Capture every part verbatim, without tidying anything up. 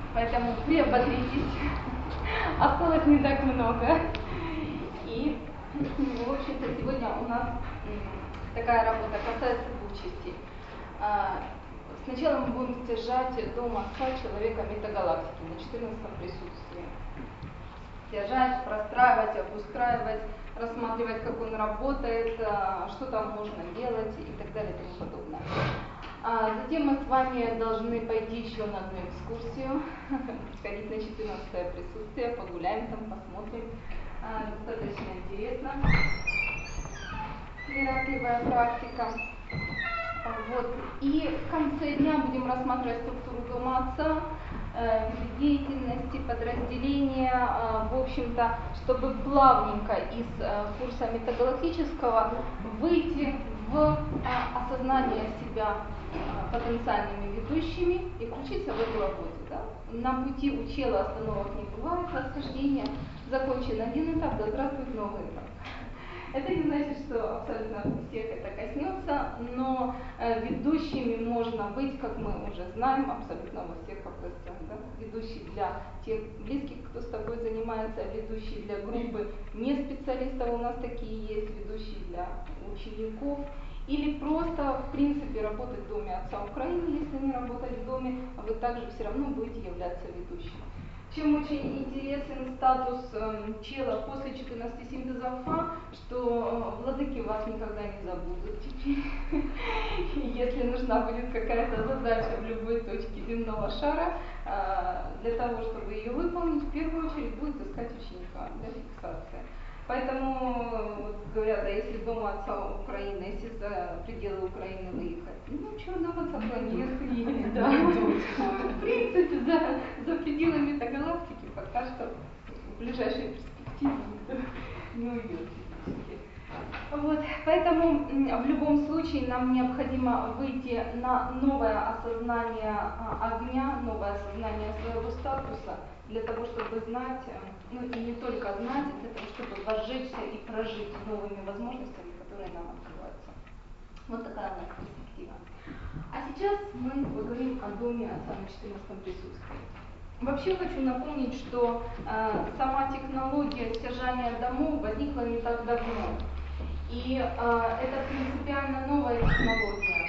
Поэтому приободритесь. Осталось не так много. И, в общем-то, сегодня у нас такая работа касается двух частей. Сначала мы будем стяжать дом Отца человека метагалактики на четырнадцатом присутствии. Стяжать, простраивать, обустраивать, рассматривать, как он работает, что там можно делать и так далее и тому подобное. А затем мы с вами должны пойти еще на одну экскурсию, сходить на четырнадцатое присутствие, погуляем там, посмотрим. А, достаточно интересно. Миракливая практика. Вот. И в конце дня будем рассматривать структуру дома Отца, э, виды деятельности, подразделения, э, в общем-то, чтобы плавненько из э, курса метагалактического выйти в э, осознание себя э, потенциальными ведущими и включиться в эту работу. Да? На пути у чела остановок не бывает, восхождение, закончен один этап, да здравствует новый этап. Это не значит, что абсолютно всех это коснется, но э, ведущими можно быть, как мы уже знаем, абсолютно во всех областях. Да? Ведущий для тех близких, кто с тобой занимается, ведущий для группы не специалистов, у нас такие есть, ведущий для учеников. Или просто, в принципе, работать в Доме Отца Украины, если не работать в доме, вы также все равно будете являться ведущим. Чем очень интересен статус э, чела после четырнадцати синтезов Фа, что э, владыки вас никогда не забудут теперь. Если нужна будет какая-то задача в любой точке земного шара, э, для того, чтобы ее выполнить, в первую очередь будет искать ученика для фиксации. Поэтому, вот, говорят, да, если Дом Отца Украины, если за пределы Украины выехать, ну что, Дом Отца планирует ехать, да. В принципе, за, за пределами метагалактики пока что в ближайшей перспективе никто не уйдет физически. Вот, поэтому в любом случае нам необходимо выйти на новое осознание огня, новое осознание своего статуса, для того, чтобы знать, ну и не только знать, для того, чтобы возжечься и прожить новыми возможностями, которые нам открываются. Вот такая у нас перспектива. А сейчас мы поговорим о Доме Отца на четырнадцатом присутствии. Вообще хочу напомнить, что э, сама технология стяжания домов возникла не так давно. И э, это принципиально новая технология.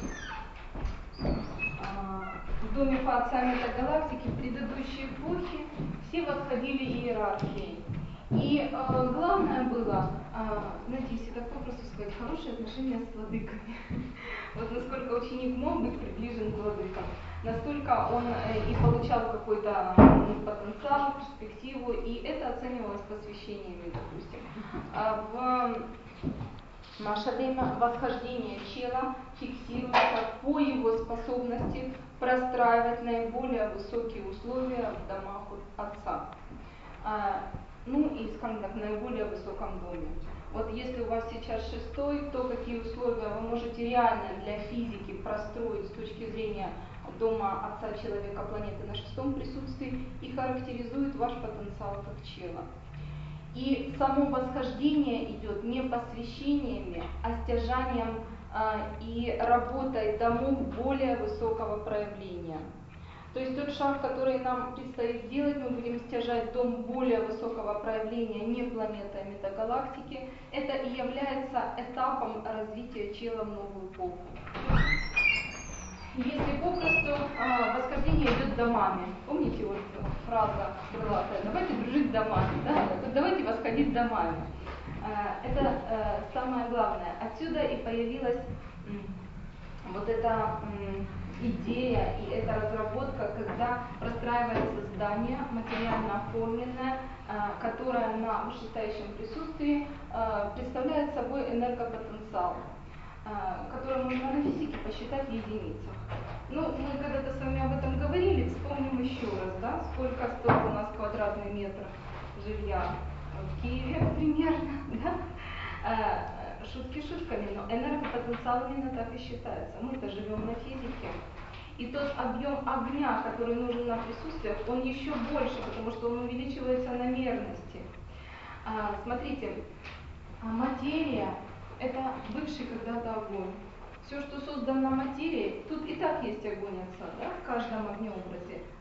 В Доме по Отца метагалактики в предыдущей эпохе все восходили иерархией. И э, главное было, э, знаете, если так попросту сказать, хорошие отношения с владыками. Вот насколько ученик мог быть приближен к владыкам, настолько он э, и получал какой-то э, потенциал, перспективу, и это оценивалось посвящениями, допустим. А в В наше время восхождение чела фиксируется по его способности простраивать наиболее высокие условия в домах Отца. А, ну и, скажем так, в наиболее высоком доме. Вот если у вас сейчас шестой, то какие условия вы можете реально для физики простроить с точки зрения дома Отца человека планеты на шестом присутствии и характеризует ваш потенциал как чела. И само восхождение идет не посвящениями, а стяжанием э, и работой домов более высокого проявления. То есть тот шаг, который нам предстоит сделать, мы будем стяжать дом более высокого проявления, не планеты, а метагалактики. Это и является этапом развития чела в новую эпоху. Если попросту, э, восхождение идет домами. Помните вот фраза крылатая, давайте дружить домами, да? Вот давайте восходить домами. Э, это э, самое главное. Отсюда и появилась э, вот эта э, идея и эта разработка, когда простраивается здание, материально оформленное, э, которое на вышестоящем присутствии э, представляет собой энергопотенциал, который можно на физике посчитать в единицах. Ну, мы когда-то с вами об этом говорили, вспомним еще раз, да, сколько стоит у нас квадратный метр жилья в Киеве примерно, да? Шутки шутками, но энергопотенциал именно так и считается. Мы-то живем на физике. И тот объем огня, который нужен на присутствие, он еще больше, потому что он увеличивается на мерности. Смотрите, материя — это бывший когда-то огонь. Все, что создано материей, тут и так есть огонь Отца, да, в каждом огнеобразе.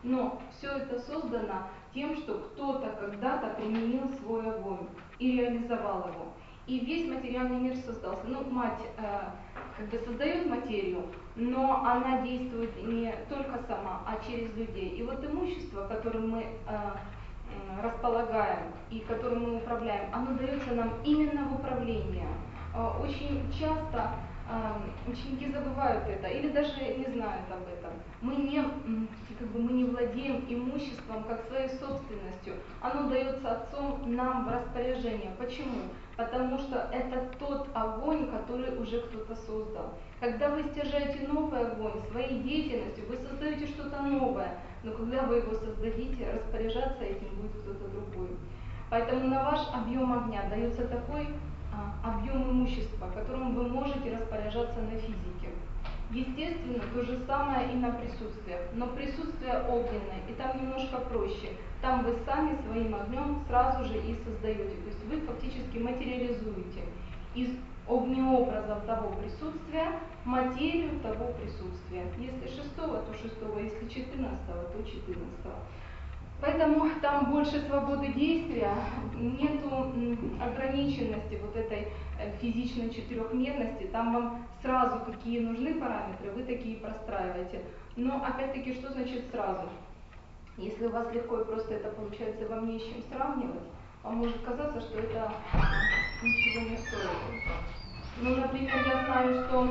Но все это создано тем, что кто-то когда-то применил свой огонь и реализовал его. И весь материальный мир создался. Ну, мать э, как бы создает материю, но она действует не только сама, а через людей. И вот имущество, которым мы э, э, располагаем и которым мы управляем, оно дается нам именно в управление. Э, очень часто э, ученики забывают это или даже не знают об этом. Мы не, как бы, мы не владеем имуществом как своей собственностью. Оно дается Отцом нам в распоряжение. Почему? Потому что это тот огонь, который уже кто-то создал. Когда вы стяжаете новый огонь своей деятельностью, вы создаете что-то новое, но когда вы его создадите, распоряжаться этим будет кто-то другой. Поэтому на ваш объем огня дается такой а, объем имущества, которым вы можете распоряжаться на физике. Естественно, то же самое и на присутствиях, но присутствие огненное, и там немножко проще. Там вы сами своим огнем сразу же и создаете, то есть вы фактически материализуете из огнеобразов того присутствия материю того присутствия. Если шестого, то шестого, если четырнадцатого, то четырнадцатого. Поэтому там больше свободы действия, нету ограниченности вот этой физичной четырехмерности, там вам сразу какие нужны параметры, вы такие простраиваете. Но опять-таки, что значит сразу? Если у вас легко и просто это получается, вам не с чем сравнивать, вам может казаться, что это ничего не стоит. Ну, например, я знаю, что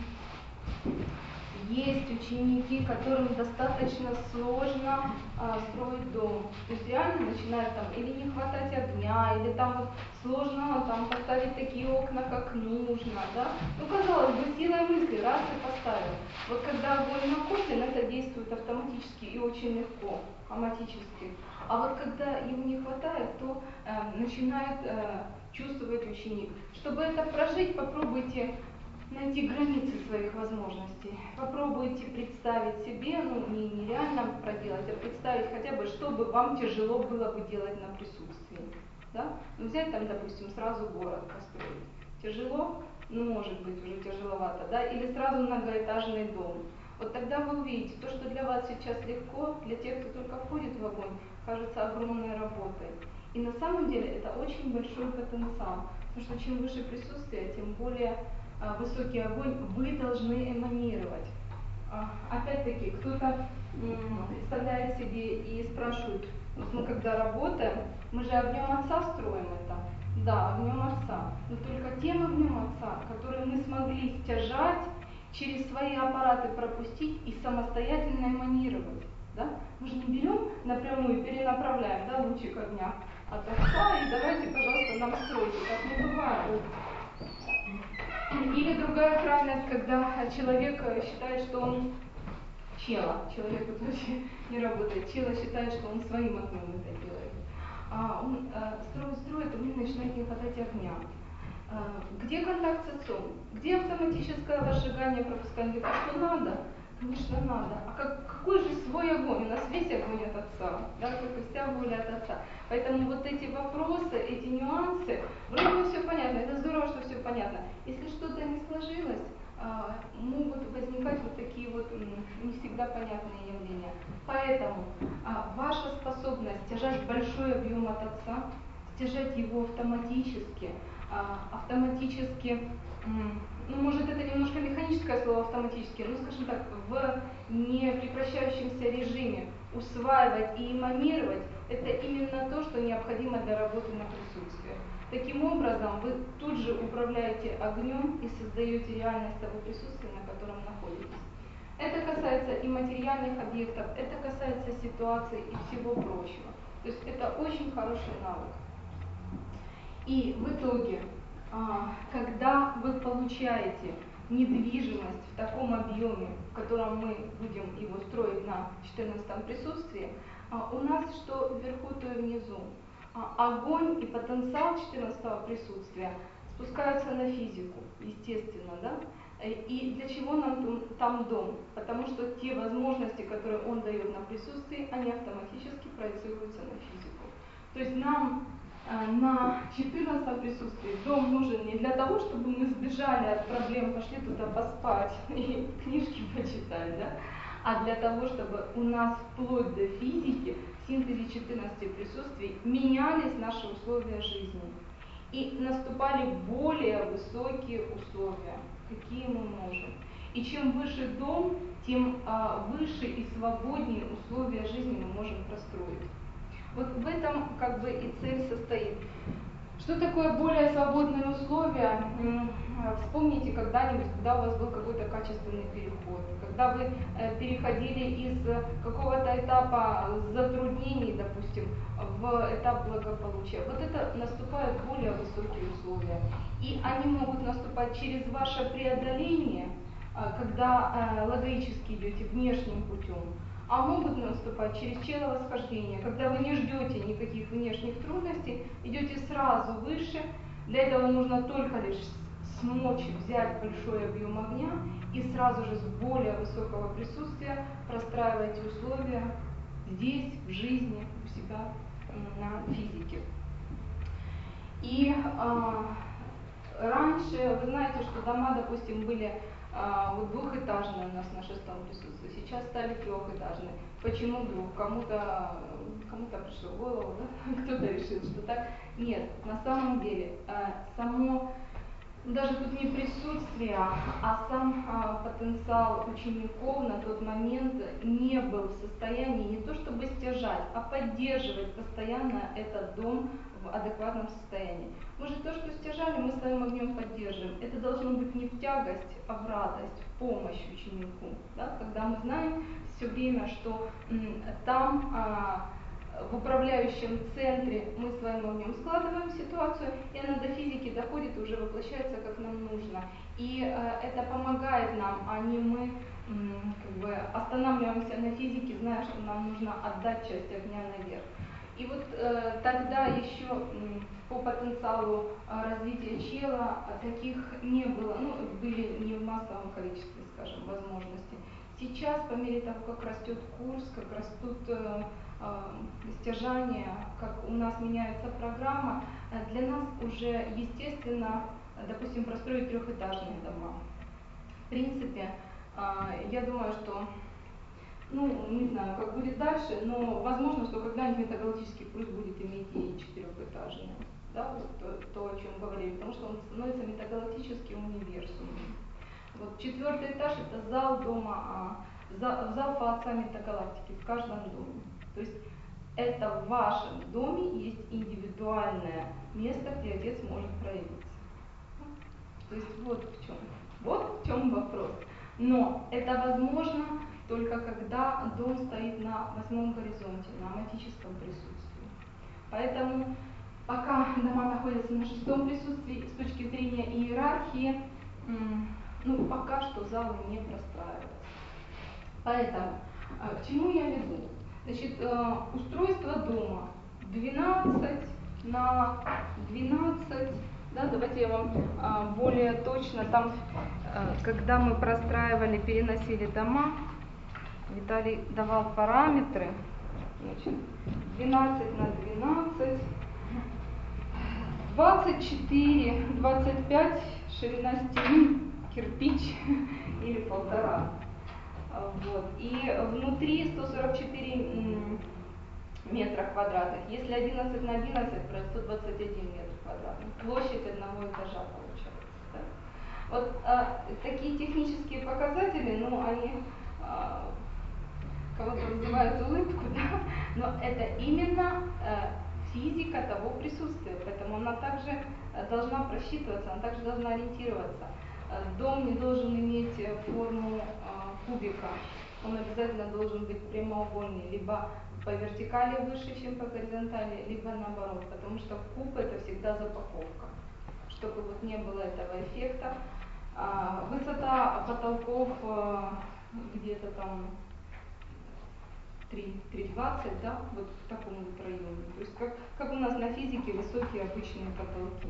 есть ученики, которым достаточно сложно а, строить дом. То есть реально начинают там или не хватать огня, или там вот сложно там поставить такие окна, как нужно, да. Ну, казалось бы, силой мысли раз и поставил. Вот когда огонь накоплен, это действует автоматически и очень легко, автоматически. А вот когда его не хватает, то э, начинает э, чувствовать ученик. Чтобы это прожить, попробуйте найти границы своих возможностей. Попробуйте представить себе, ну не нереально проделать, а представить хотя бы, что бы вам тяжело было бы делать на присутствии. Да? Ну, взять там, допустим, сразу город построить. Тяжело? Ну, может быть, уже тяжеловато, да? Или сразу многоэтажный дом. Вот тогда вы увидите, то, что для вас сейчас легко, для тех, кто только входит в огонь, кажется огромной работой. И на самом деле это очень большой потенциал, потому что чем выше присутствие, тем более а, высокий огонь вы должны эманировать. А, опять-таки, кто-то м, представляет себе и спрашивает, вот мы когда работаем, мы же огнем Отца строим это. Да, огнем Отца, но только тем огнем Отца, который мы смогли стяжать, через свои аппараты пропустить и самостоятельно эманировать. Да? Мы же не берем напрямую и перенаправляем, да, лучик огня от Отца, и давайте, пожалуйста, нам стройте. Так не бывает. Или другая крайность, когда человек считает, что он чела, человек это вообще не работает, чела считает, что он своим огнем это делает. А он э, строит, строит, и у него начинает не хватать огня. А, где контакт с Отцом? Где автоматическое возжигание, пропускание? А что надо? Конечно, надо. А как, какой же свой огонь? У нас весь огонь от Отца, да, как и вся воля от Отца. Поэтому вот эти вопросы, эти нюансы, вроде бы все понятно, это здорово, что все понятно. Если что-то не сложилось, а, могут возникать вот такие вот не всегда понятные явления. Поэтому а, ваша способность стяжать большой объем от Отца, стяжать его автоматически, а, автоматически, ну, может, это немножко механическое слово автоматически, но, скажем так, в непрекращающемся режиме усваивать и эманировать, это именно то, что необходимо для работы на присутствии. Таким образом, вы тут же управляете огнем и создаете реальность того присутствия, на котором находитесь. Это касается и материальных объектов, это касается ситуаций и всего прочего. То есть это очень хороший навык. И в итоге, когда вы получаете недвижимость в таком объеме, в котором мы будем его строить на четырнадцатом присутствии, у нас что вверху, то и внизу. Огонь и потенциал четырнадцатого присутствия спускаются на физику, естественно, да? И для чего нам там дом? Потому что те возможности, которые он дает на присутствии, они автоматически проецируются на физику. То есть нам на четырнадцатом присутствии дом нужен не для того, чтобы мы сбежали от проблем, пошли туда поспать и книжки почитать, да? а для того, чтобы у нас вплоть до физики в синтезе четырнадцати присутствий менялись наши условия жизни. И наступали более высокие условия, какие мы можем. И чем выше дом, тем а, выше и свободнее условия жизни мы можем простроить. Вот в этом как бы и цель состоит. Что такое более свободные условия? Вспомните когда-нибудь, когда у вас был какой-то качественный переход, когда вы переходили из какого-то этапа затруднений, допустим, в этап благополучия. Вот это наступают более высокие условия. И они могут наступать через ваше преодоление, когда логически идете внешним путем, а могут наступать через человосхождение, когда вы не ждете никаких внешних трудностей, идете сразу выше. Для этого нужно только лишь смочь взять большой объем огня и сразу же с более высокого присутствия простраивать условия здесь, в жизни, у себя на физике. И а, раньше, вы знаете, что дома, допустим, были а, вот двухэтажные у нас на шестом присутствии, сейчас стали трехэтажные. Почему вдруг? Кому-то кому-то пришло в голову, да? Кто-то решил, что так. Нет, на самом деле, а, само, даже тут не присутствие, а сам а, потенциал учеников на тот момент не был в состоянии не то чтобы стяжать, а поддерживать постоянно этот дом в адекватном состоянии. Мы же то, что стяжали, мы своим огнем поддерживаем. Это должно быть не в тягость, а в радость, в помощь ученику. Да? Когда мы знаем все время, что м, там а, в управляющем центре мы своим огнем складываем ситуацию, и она до физики доходит и уже воплощается как нам нужно. И э, это помогает нам, а не мы м, как бы останавливаемся на физике, зная, что нам нужно отдать часть огня наверх. И вот э, тогда еще м, по потенциалу э, развития чела э, таких не было, ну, были не в массовом количестве, скажем, возможностей. Сейчас, по мере того, как растет курс, как растут э, э, стяжания, как у нас меняется программа, э, для нас уже естественно, э, допустим, простроить трехэтажные дома. В принципе, э, я думаю, что ну, не знаю, как будет дальше, но возможно, что когда-нибудь метагалактический курс будет иметь и четырехэтажный, да, вот то, то, о чем говорили, потому что он становится метагалактическим универсумом. Вот четвертый этаж — это зал дома А, зал, зал Отца метагалактики в каждом доме. То есть это в вашем доме есть индивидуальное место, где Отец может проявиться. То есть вот в чем, вот в чем вопрос. Но это возможно только когда дом стоит на восьмом горизонте, на аматическом присутствии. Поэтому пока дома находятся на шестом присутствии, с точки зрения иерархии, ну, пока что залы не простраиваются. Поэтому к чему я веду? Значит, устройство дома двенадцать на двенадцать. Да, давайте я вам а, более точно, там, а, когда мы простраивали, переносили дома, Виталий давал параметры, значит, двенадцать на двенадцать, двадцать четыре, двадцать пять ширина стены, кирпич или полтора. Вот. И внутри сто сорок четыре метра квадратных. Если одиннадцать на одиннадцать, сто двадцать один метр квадратных. Площадь одного этажа получается. Да? Вот а, такие технические показатели, ну, они а, кого-то вызывают улыбку, да? Но это именно а, физика того присутствия, поэтому она также должна просчитываться, она также должна ориентироваться. Дом не должен иметь форму а, кубика, он обязательно должен быть прямоугольный, либо по вертикали выше, чем по горизонтали, либо наоборот, потому что куб — это всегда запаковка, чтобы вот не было этого эффекта. А, высота потолков а, где-то там три двадцать, да, вот в таком вот районе. То есть как, как у нас на физике высокие обычные потолки.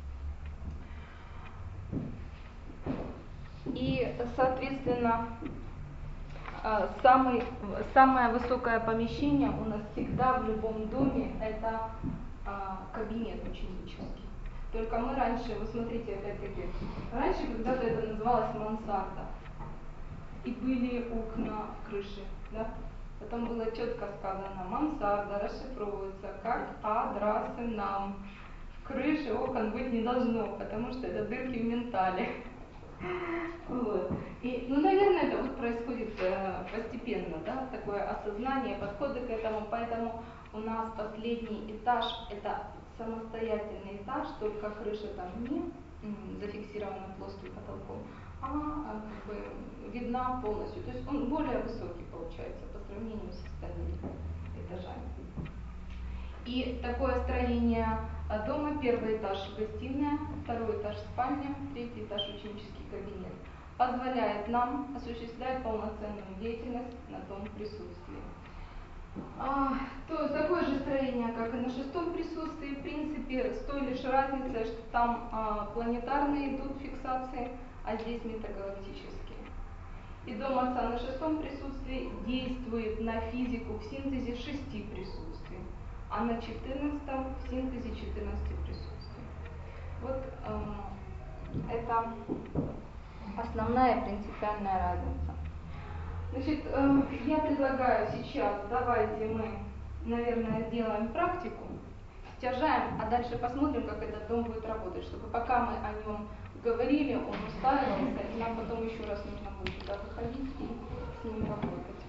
И, соответственно, самый, самое высокое помещение у нас всегда в любом доме — это а, кабинет ученический. Только мы раньше, вы смотрите, опять-таки, раньше когда-то это называлось мансарда. и были окна в крыше. Да? Потом было четко сказано, мансарда расшифровывается как адрасы нам. В крыше окон быть не должно, потому что это дырки в ментале. Вот. И, ну, наверное, это вот происходит э, постепенно, да, такое осознание, подходы к этому, поэтому у нас последний этаж – это самостоятельный этаж, только крыша там не м, зафиксирована плоским потолком, а, а как бы видна полностью, то есть он более высокий получается по сравнению с остальными этажами. И такое строение дома: первый этаж гостиная, второй этаж спальня, третий этаж ученический кабинет, позволяет нам осуществлять полноценную деятельность на том присутствии. А, то такое же строение, как и на шестом присутствии, в принципе, с той лишь разницей, что там а, планетарные идут фиксации, а здесь метагалактические. И дом Отца на шестом присутствии действует на физику в синтезе шести присутствий, а на четырнадцатом в синтезе четырнадцати присутствий. Вот э, это основная принципиальная разница. Значит, э, я предлагаю сейчас, давайте мы, наверное, сделаем практику, стяжаем, а дальше посмотрим, как этот дом будет работать, чтобы пока мы о нем говорили, он устраивался, и нам потом еще раз нужно будет туда выходить и с ним работать.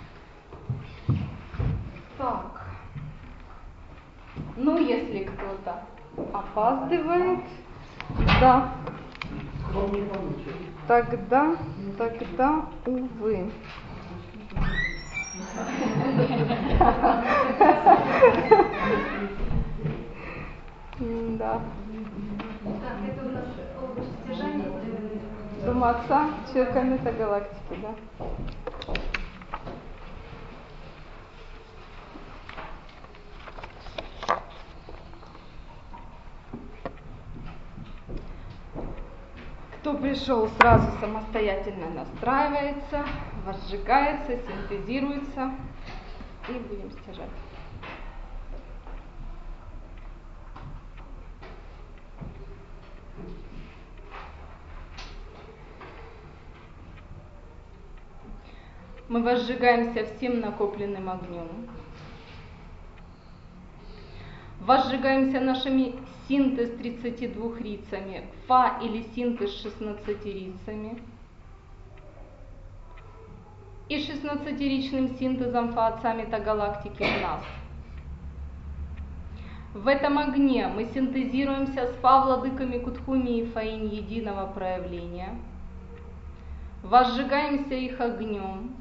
Так, ну если кто-то опаздывает, да, тогда, тогда, увы. Да. Так, это у нас область стяжания. Дом Отца, человека метагалактики, да. Кто пришел, сразу самостоятельно настраивается, возжигается, синтезируется, и будем стяжать. Мы возжигаемся всем накопленным огнем. Возжигаемся нашими синтез тридцати двух рицами, фа или синтез шестнадцати рицами. И шестнадцатиричным синтезом фа Отца метагалактики в нас. В этом огне мы синтезируемся с фа владыками Кутхуми и Фаинь единого проявления. Возжигаемся их огнем.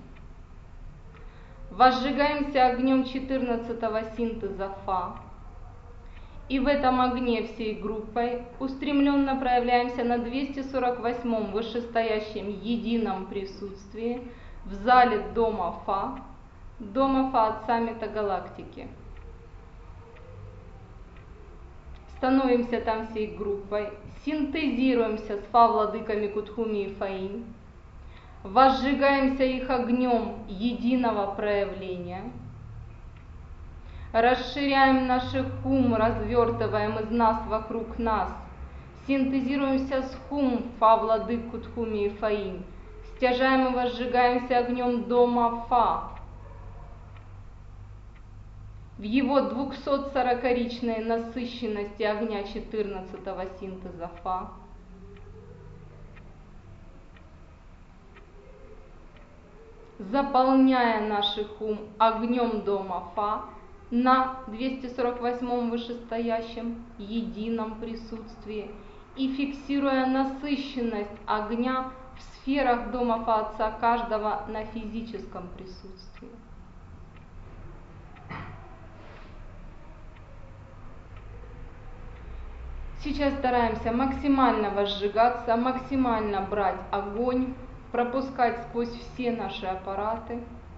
Возжигаемся огнем четырнадцатого синтеза фа. И в этом огне всей группой устремленно проявляемся на двести сорок восьмом вышестоящем едином присутствии в зале дома Фа, дома Фа Отца метагалактики. Становимся там всей группой, синтезируемся с Фа владыками Кутхуми и Фаинь, возжигаемся их огнем единого проявления, расширяем наш хум, развертываем из нас вокруг нас, синтезируемся с хум Фа владык Кутхуми и Фаинь, стяжаем и возжигаемся огнем дома Фа, в его двухсотсорокаричной насыщенности огня четырнадцатого синтеза Фа, заполняя наш хум огнем дома Фа на двести сорок восьмом вышестоящем едином присутствии и фиксируя насыщенность огня в сферах дома Фа Отца каждого на физическом присутствии. Сейчас стараемся максимально возжигаться, максимально брать огонь, пропускать сквозь все наши аппараты.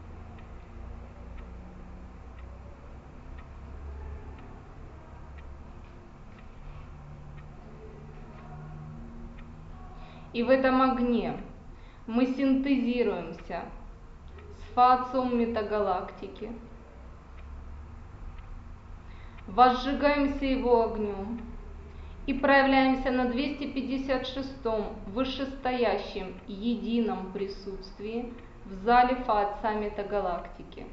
И в этом огне мы синтезируемся с Фа Отцом метагалактики, возжигаемся его огнем И проявляемся на двести пятьдесят шестом вышестоящем едином присутствии в зале Фа Отца Метагалактики.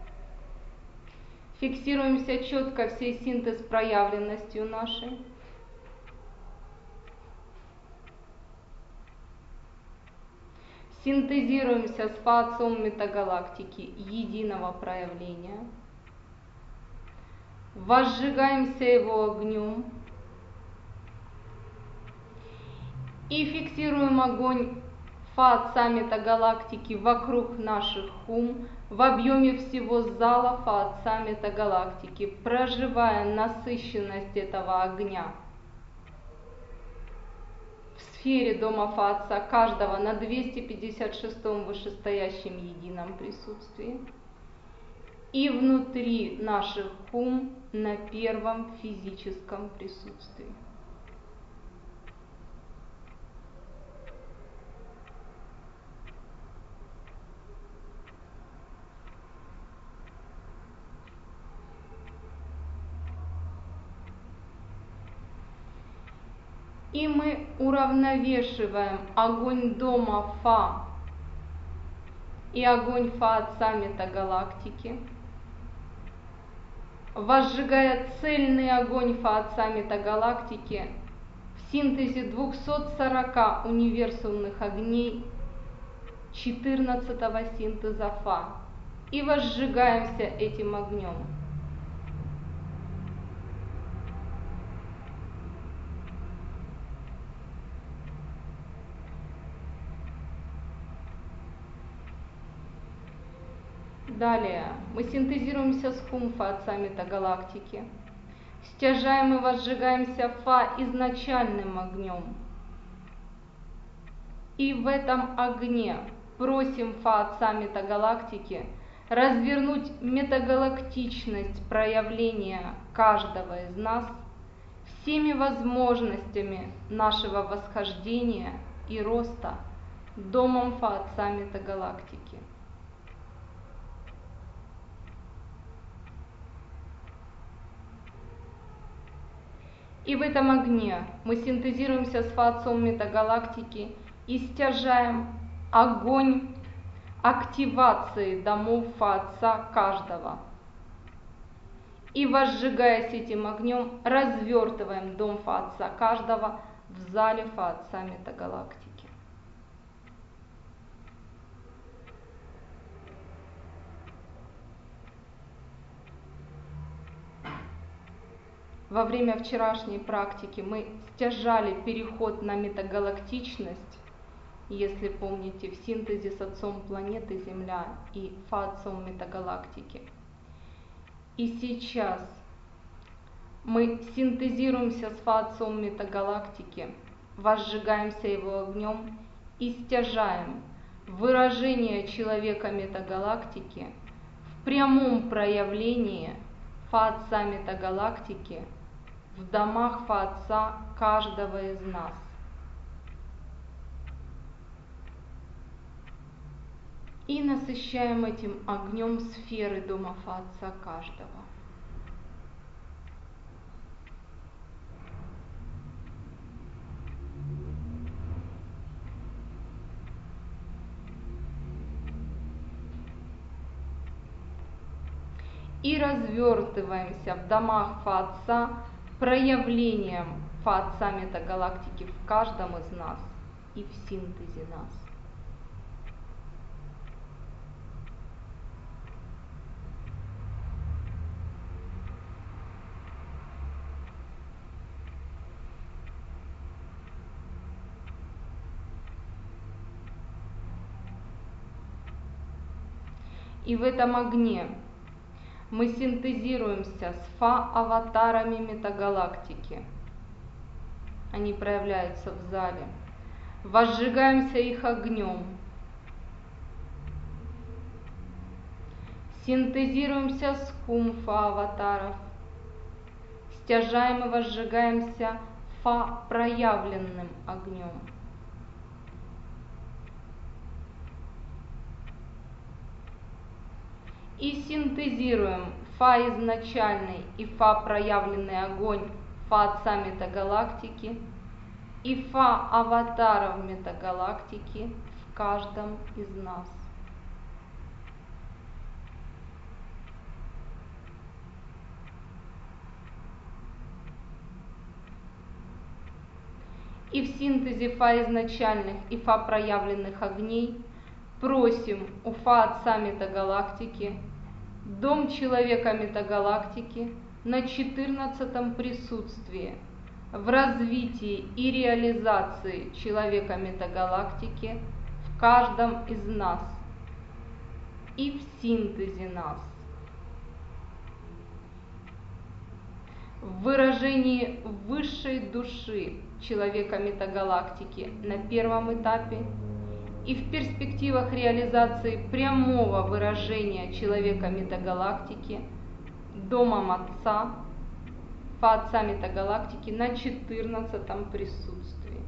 Фиксируемся четко всей синтез проявленностью нашей. Синтезируемся с Фа Отцом Метагалактики единого проявления. Возжигаемся его огнем. И фиксируем огонь Фа Отца Метагалактики вокруг наших хум в объеме всего зала Фа Отца Метагалактики, проживая насыщенность этого огня в сфере дома Фа Отца каждого на двести пятьдесят шестом вышестоящем едином присутствии и внутри наших хум на первом физическом присутствии. И мы уравновешиваем огонь дома Фа и огонь Фа Отца Метагалактики, возжигая цельный огонь Фа Отца Метагалактики в синтезе двухсот сорока универсумных огней четырнадцатого синтеза Фа. И возжигаемся этим огнем. Далее мы синтезируемся с хум Фа Отца Метагалактики, стяжаем и возжигаемся Фа изначальным огнем. И в этом огне просим Фа Отца Метагалактики развернуть метагалактичность проявления каждого из нас всеми возможностями нашего восхождения и роста домом Фа Отца Метагалактики. И в этом огне мы синтезируемся с Фа Отцом Метагалактики и стяжаем огонь активации домов Фа Отца каждого. И возжигаясь этим огнем, развертываем дом Фа Отца каждого в зале Фа Отца Метагалактики. Во время вчерашней практики мы стяжали переход на метагалактичность, если помните, в синтезе с Отцом планеты Земля и Фа Отцом Метагалактики. И сейчас мы синтезируемся с Фа Отцом Метагалактики, возжигаемся его огнем и стяжаем выражение человека Метагалактики в прямом проявлении Фа Отца Метагалактики в домах Фа Отца каждого из нас. И насыщаем этим огнем сферы дома Фа Отца каждого. И развертываемся в домах Фа Отца проявлением Фа Отца Метагалактики в каждом из нас и в синтезе нас. И в этом огне мы синтезируемся с Фа-аватарами Метагалактики. Они проявляются в зале. Возжигаемся их огнем. Синтезируемся с хум Фа-аватаров. Стяжаем и возжигаемся Фа-проявленным огнем. И синтезируем Фа изначальный и Фа проявленный огонь Фа Отца метагалактики и Фа аватаров метагалактики в каждом из нас. И в синтезе Фа изначальных и Фа проявленных огней просим у Фа Отца метагалактики Дом Человека метагалактики на четырнадцатом присутствии в развитии и реализации Человека метагалактики в каждом из нас и в синтезе нас. В выражении высшей души Человека метагалактики на первом этапе и в перспективах реализации прямого выражения Человека метагалактики Домом Отца, Фа Отца метагалактики на четырнадцатом присутствии.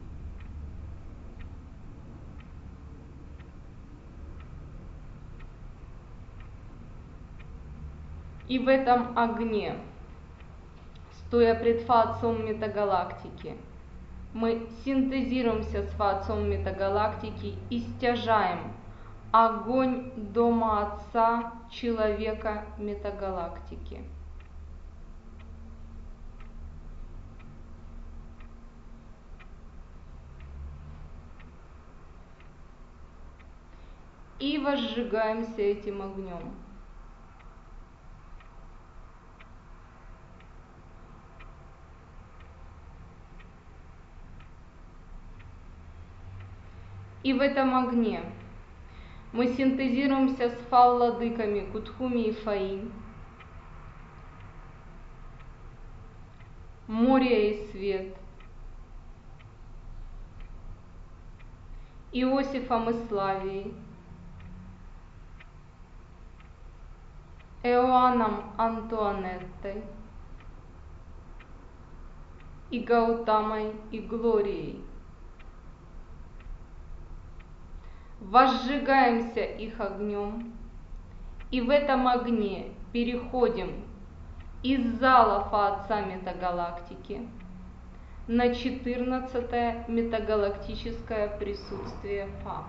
И в этом огне, стоя пред Фа Отцом метагалактики, мы синтезируемся с Фа Отцом метагалактики и стяжаем огонь Дома Отца Человека метагалактики. И возжигаемся этим огнем. И в этом огне мы синтезируемся с Фа-владыками Кутхуми и Фаи, Мория и Свет, Иосифом и Славией, Иоанном Антуанеттой и Гаутамой и Глорией. Возжигаемся их огнем, и в этом огне переходим из зала Фа Отца метагалактики на четырнадцатое метагалактическое присутствие Фа.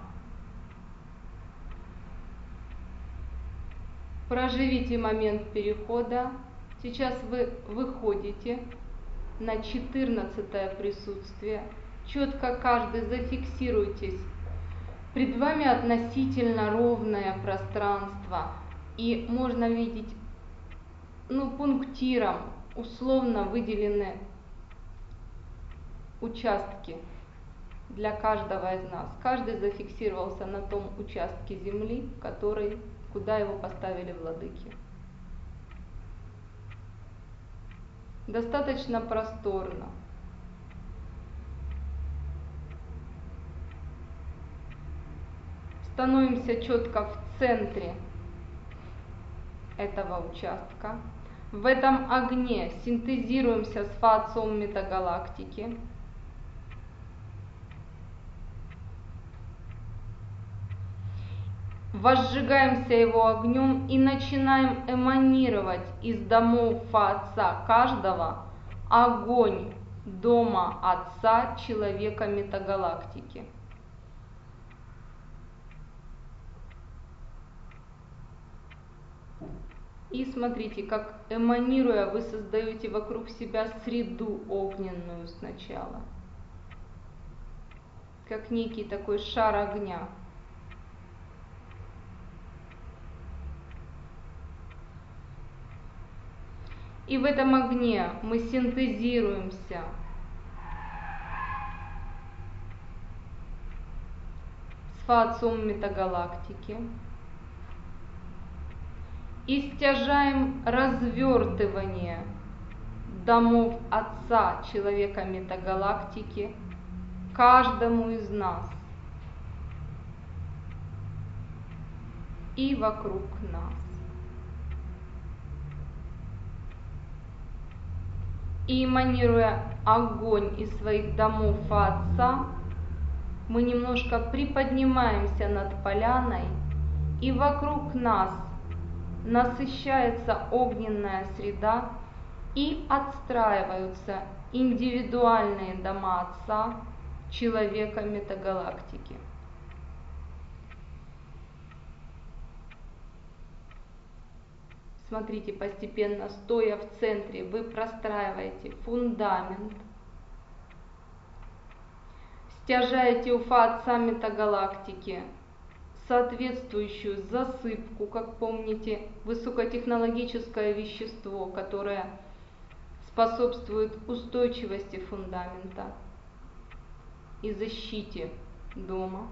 Проживите момент перехода. Сейчас вы выходите на четырнадцатое присутствие. Четко каждый зафиксируйтесь. Пред вами относительно ровное пространство, и можно видеть, ну, пунктиром условно выделены участки для каждого из нас. Каждый зафиксировался на том участке земли, который, куда его поставили владыки. Достаточно просторно. Становимся четко в центре этого участка. В этом огне синтезируемся с Фа Отцом метагалактики. Возжигаемся его огнем и начинаем эманировать из домов Фа Отца каждого огонь Дома Отца Человека метагалактики. И смотрите, как эманируя, вы создаете вокруг себя среду огненную сначала, как некий такой шар огня. И в этом огне мы синтезируемся с Фа Отцом метагалактики и стяжаем развертывание домов Отца Человека метагалактики каждому из нас и вокруг нас. И эманируя огонь из своих домов Фа Отца, мы немножко приподнимаемся над поляной, и вокруг нас насыщается огненная среда и отстраиваются индивидуальные дома Отца, человека метагалактики. Смотрите, постепенно, стоя в центре, вы простраиваете фундамент, стяжаете Уфа Отца метагалактики, соответствующую засыпку, как помните, высокотехнологическое вещество, которое способствует устойчивости фундамента и защите дома.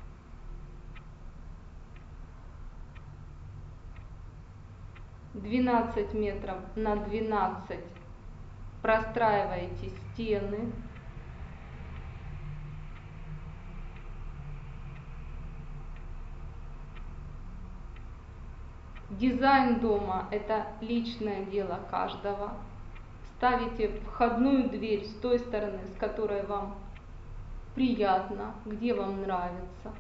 двенадцать метров на двенадцать простраиваете стены. Дизайн дома – это личное дело каждого. Ставите входную дверь с той стороны, с которой вам приятно, где вам нравится.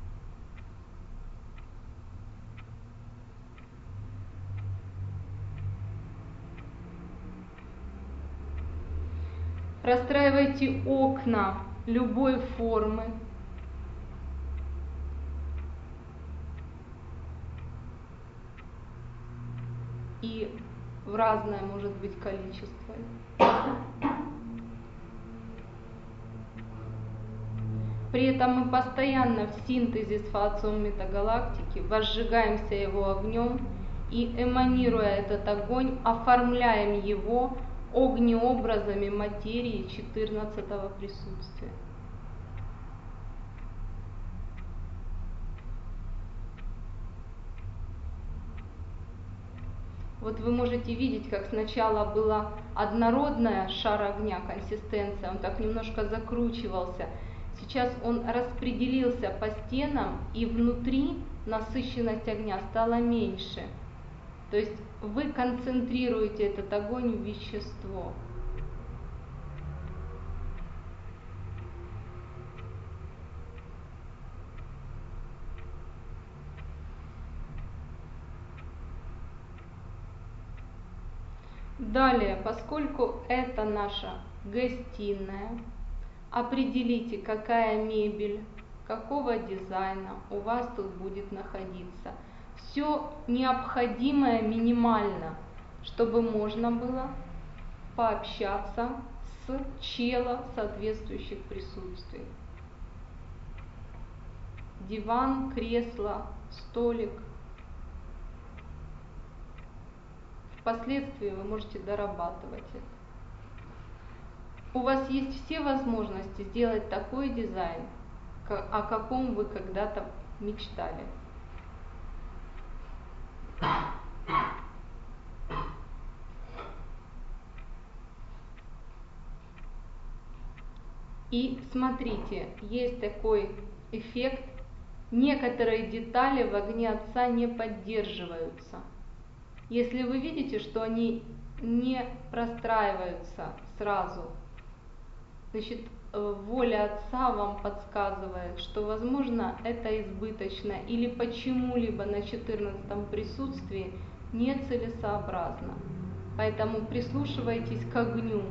Простраивайте окна любой формы. И в разное может быть количество. При этом мы постоянно в синтезе с фациум метагалактики возжигаемся его огнем и, эманируя этот огонь, оформляем его огнеобразами материи четырнадцатого присутствия. Вот вы можете видеть, как сначала была однородная шар огня, консистенция, он так немножко закручивался. Сейчас он распределился по стенам, и внутри насыщенность огня стала меньше. То есть вы концентрируете этот огонь в вещество. Далее, поскольку это наша гостиная, определите, какая мебель, какого дизайна у вас тут будет находиться. Все необходимое минимально, чтобы можно было пообщаться с чело соответствующих присутствий. Диван, кресло, столик. Впоследствии вы можете дорабатывать это. У вас есть все возможности сделать такой дизайн, о каком вы когда-то мечтали. И смотрите, есть такой эффект, некоторые детали в огне Отца не поддерживаются. Если вы видите, что они не простраиваются сразу, значит, воля Отца вам подсказывает, что, возможно, это избыточно или почему-либо на четырнадцатом присутствии нецелесообразно. Поэтому прислушивайтесь к огню.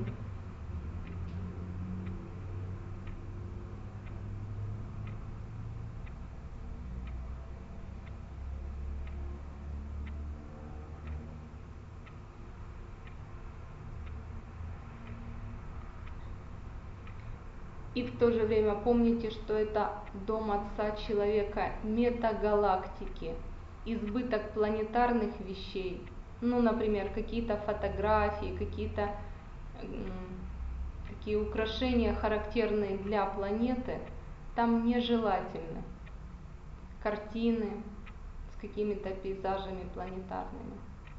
И в то же время помните, что это дом Отца человека метагалактики, избыток планетарных вещей, ну, например, какие-то фотографии, какие-то такие украшения, характерные для планеты, там нежелательны. Картины с какими-то пейзажами планетарными.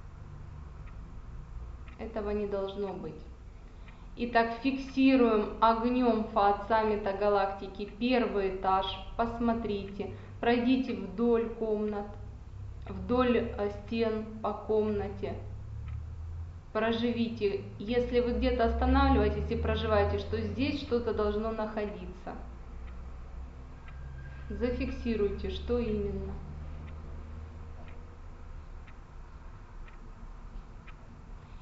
Этого не должно быть. Итак, фиксируем огнем Отца метагалактики первый этаж. Посмотрите, пройдите вдоль комнат, вдоль стен по комнате. Проживите. Если вы где-то останавливаетесь и проживаете, что здесь что-то должно находиться. Зафиксируйте, что именно.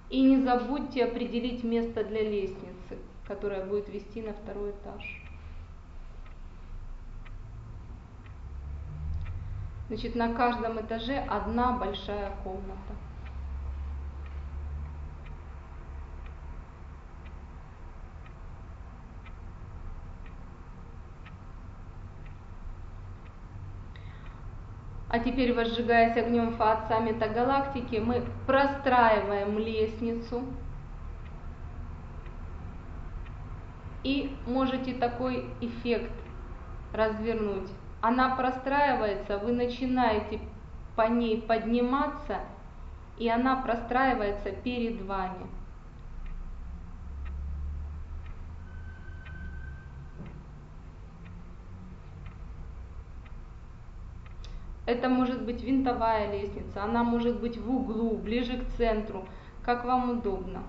И не забудьте определить место для лестницы, которая будет вести на второй этаж. Значит, на каждом этаже одна большая комната. А теперь, возжигаясь огнем Фаотца метагалактики, мы простраиваем лестницу. И можете такой эффект развернуть. Она простраивается, вы начинаете по ней подниматься, и она простраивается перед вами. Это может быть винтовая лестница, она может быть в углу, ближе к центру, как вам удобно.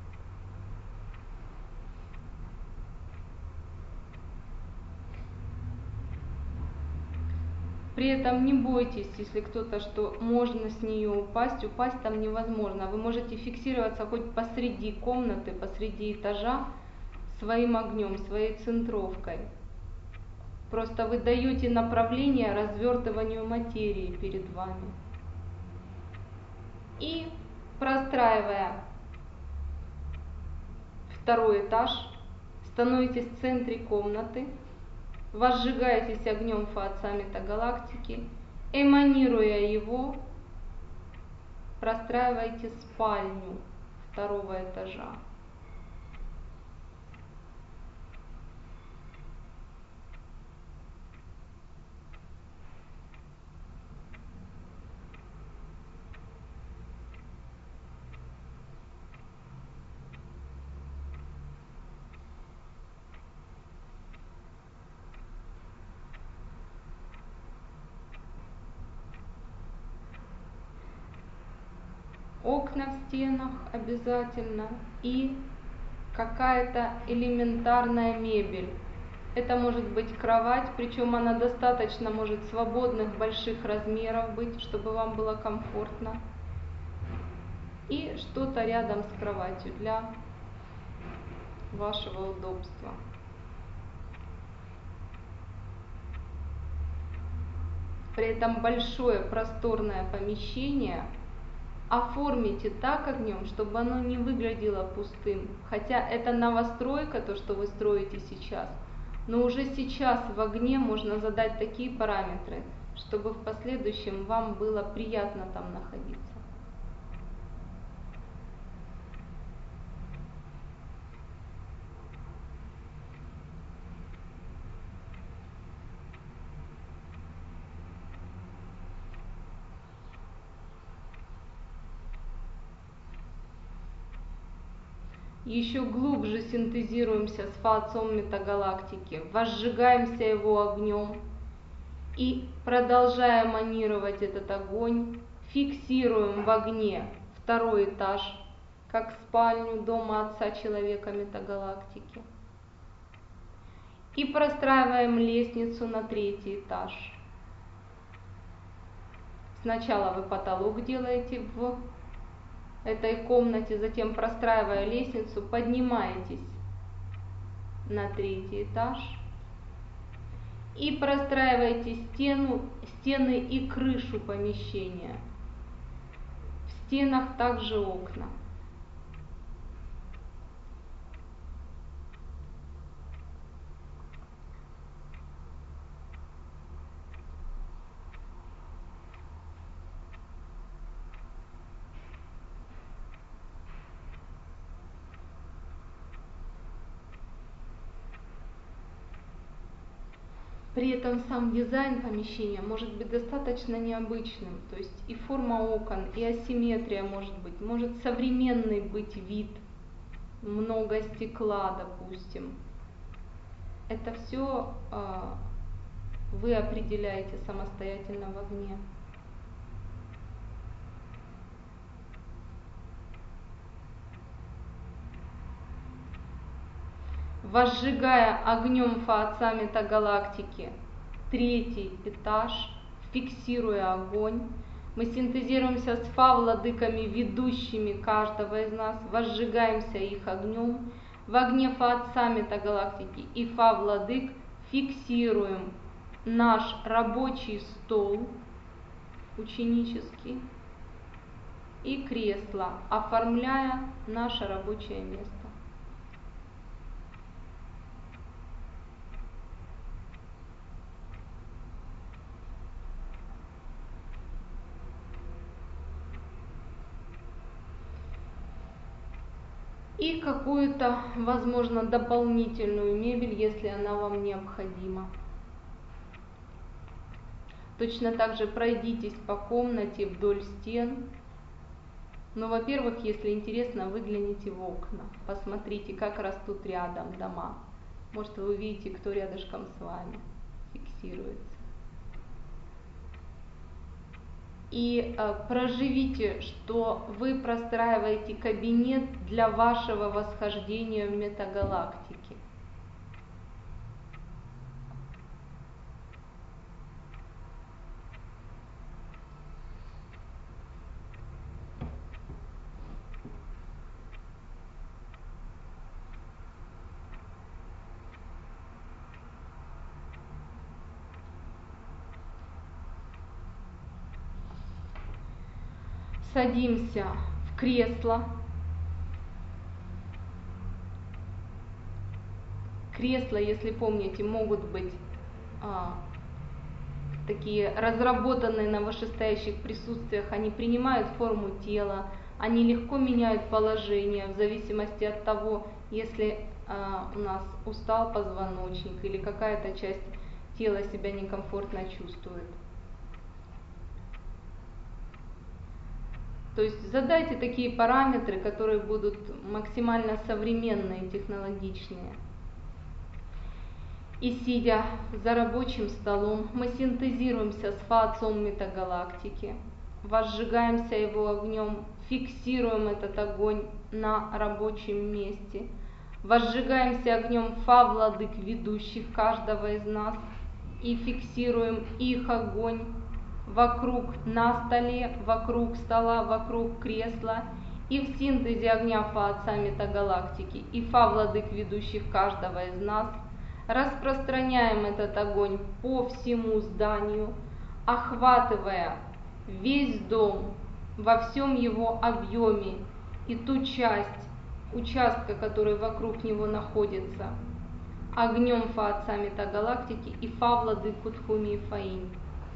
При этом не бойтесь, если кто-то, что можно с нее упасть, упасть там невозможно. Вы можете фиксироваться хоть посреди комнаты, посреди этажа своим огнем, своей центровкой. Просто вы даете направление развертыванию материи перед вами. И простраивая второй этаж, становитесь в центре комнаты, возжигаетесь огнем Фаотца метагалактики, эманируя его, простраиваете спальню второго этажа. Окна в стенах обязательно и какая-то элементарная мебель. Это может быть кровать, причем она достаточно может свободных больших размеров быть, чтобы вам было комфортно. И что-то рядом с кроватью для вашего удобства. При этом большое просторное помещение оформите так огнем, чтобы оно не выглядело пустым. Хотя это новостройка, то, что вы строите сейчас, но уже сейчас в огне можно задать такие параметры, чтобы в последующем вам было приятно там находиться. Еще глубже синтезируемся с Фаотцом метагалактики, возжигаемся его огнем и, продолжая эманировать этот огонь, фиксируем в огне второй этаж, как спальню дома Отца Человека метагалактики, и простраиваем лестницу на третий этаж. Сначала вы потолок делаете в этой комнате, затем, простраивая лестницу, поднимаетесь на третий этаж и простраиваете стену, стены и крышу помещения. В стенах также окна. При этом сам дизайн помещения может быть достаточно необычным, то есть и форма окон, и асимметрия может быть, может современный быть вид, много стекла, допустим. Это все э, вы определяете самостоятельно в огне. Возжигая огнем Фаотца метагалактики третий этаж, фиксируя огонь, Мы синтезируемся с Фа владыками, ведущими каждого из нас, возжигаемся их огнем. В огне Фа Отца метагалактики и Фа владык фиксируем наш рабочий стол ученический и кресло, оформляя наше рабочее место. И какую-то, возможно, дополнительную мебель, если она вам необходима. Точно так же пройдитесь по комнате вдоль стен. Но, во-первых, если интересно, выгляните в окна, посмотрите, как растут рядом дома. Может, вы увидите, кто рядышком с вами фиксируется. И э, проживите, что вы простраиваете кабинет для вашего восхождения в метагалактике. Садимся в кресло. Кресла, если помните, могут быть а, такие разработанные на вышестоящих присутствиях. Они принимают форму тела, они легко меняют положение в зависимости от того, если а, у нас устал позвоночник или какая-то часть тела себя некомфортно чувствует. То есть задайте такие параметры, которые будут максимально современные, технологичные. И сидя за рабочим столом, мы синтезируемся с Фа Отцом метагалактики, возжигаемся его огнем, фиксируем этот огонь на рабочем месте, возжигаемся огнем Фа владык ведущих каждого из нас и фиксируем их огонь вокруг на столе, вокруг стола, вокруг кресла, и в синтезе огня Фа Отца метагалактики и Фа владык ведущих каждого из нас распространяем этот огонь по всему зданию, охватывая весь дом во всем его объеме и ту часть участка, который вокруг него находится, огнем Фа Отца метагалактики и Фа владык Кутхуми и Фаинь.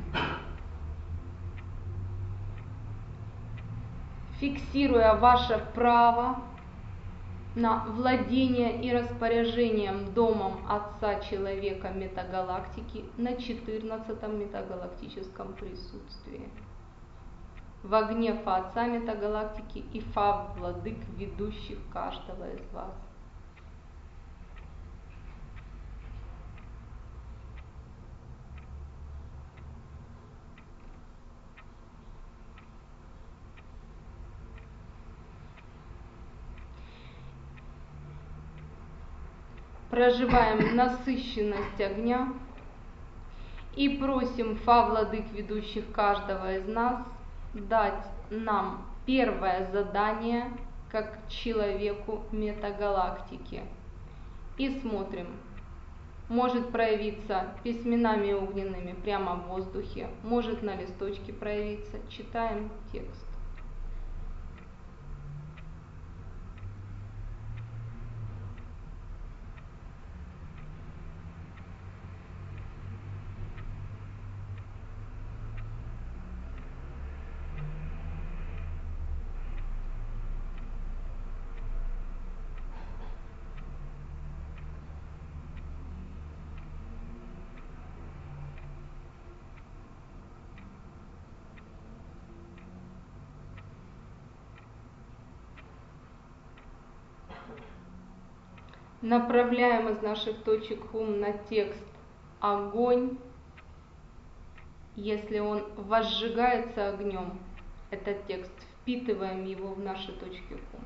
Фиксируя ваше право на владение и распоряжением домом Отца Человека метагалактики на четырнадцатом метагалактическом присутствии. В огне Фа Отца метагалактики и Фа владык ведущих каждого из вас. Проживаем насыщенность огня и просим Фа владык ведущих каждого из нас дать нам первое задание как человеку метагалактики. И смотрим. Может проявиться письменами огненными прямо в воздухе, может на листочке проявиться. Читаем текст. Направляем из наших точек ум на текст огонь. Если он возжигается огнем, этот текст, впитываем его в наши точки ум.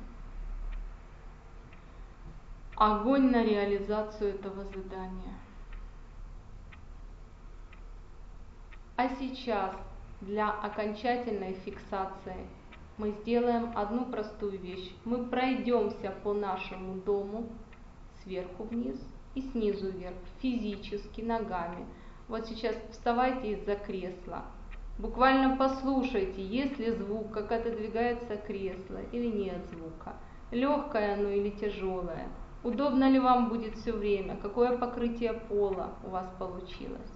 Огонь на реализацию этого задания. А сейчас для окончательной фиксации мы сделаем одну простую вещь. Мы пройдемся по нашему дому сверху вниз и снизу вверх, физически, ногами. Вот сейчас вставайте из-за кресла. Буквально послушайте, есть ли звук, как отодвигается кресло или нет звука. Легкое оно или тяжелое. Удобно ли вам будет все время, какое покрытие пола у вас получилось.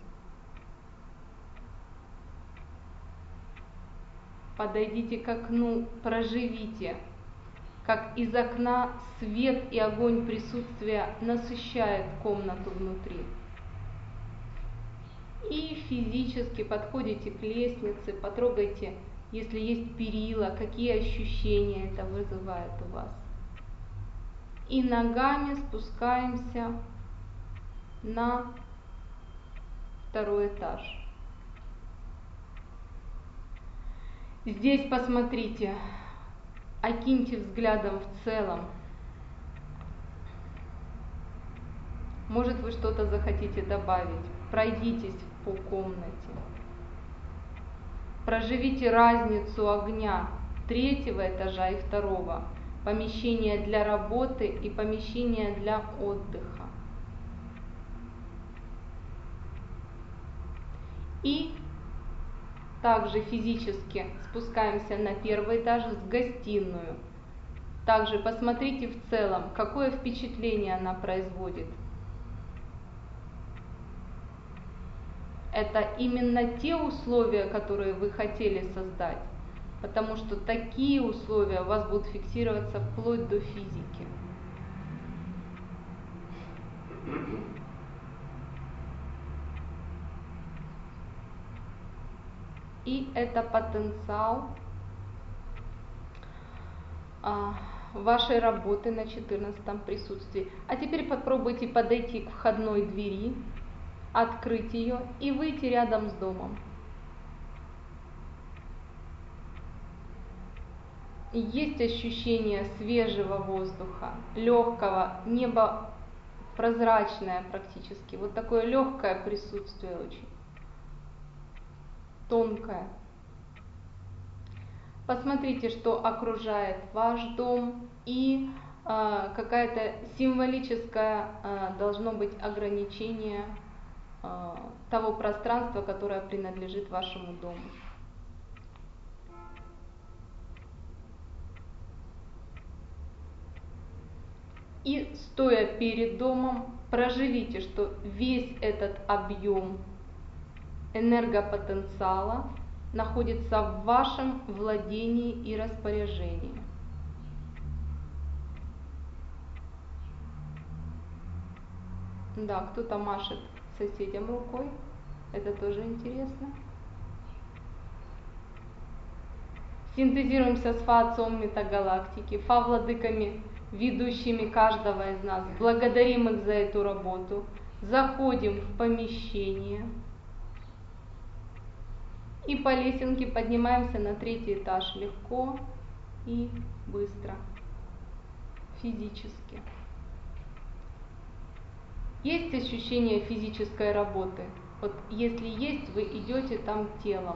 Подойдите к окну, проживите, как из окна свет и огонь присутствия насыщает комнату внутри. И физически подходите к лестнице, потрогайте, если есть перила, какие ощущения это вызывает у вас. И ногами спускаемся на второй этаж. Здесь посмотрите, окиньте взглядом в целом. Может, вы что-то захотите добавить. Пройдитесь по комнате. Проживите разницу огня третьего этажа и второго. Помещение для работы и помещение для отдыха. И также физически спускаемся на первый этаж в гостиную. Также посмотрите в целом, какое впечатление она производит. Это именно те условия, которые вы хотели создать, потому что такие условия у вас будут фиксироваться вплоть до физики. И это потенциал а, вашей работы на четырнадцатом присутствии. А теперь попробуйте подойти к входной двери, открыть ее и выйти рядом с домом. Есть ощущение свежего воздуха, легкого, небо прозрачное практически, вот такое легкое присутствие очень. Тонкое. Посмотрите, что окружает ваш дом, и э, какая-то символическое э, должно быть ограничение э, того пространства, которое принадлежит вашему дому. И стоя перед домом, проживите, что весь этот объем энергопотенциала находится в вашем владении и распоряжении. Да, кто-то машет соседям рукой, это тоже интересно. Синтезируемся с Фа-отцом метагалактики, Фа-владыками, ведущими каждого из нас. Благодарим их за эту работу. Заходим в помещение. И по лесенке поднимаемся на третий этаж легко и быстро, физически. Есть ощущение физической работы? Вот если есть, вы идете там телом.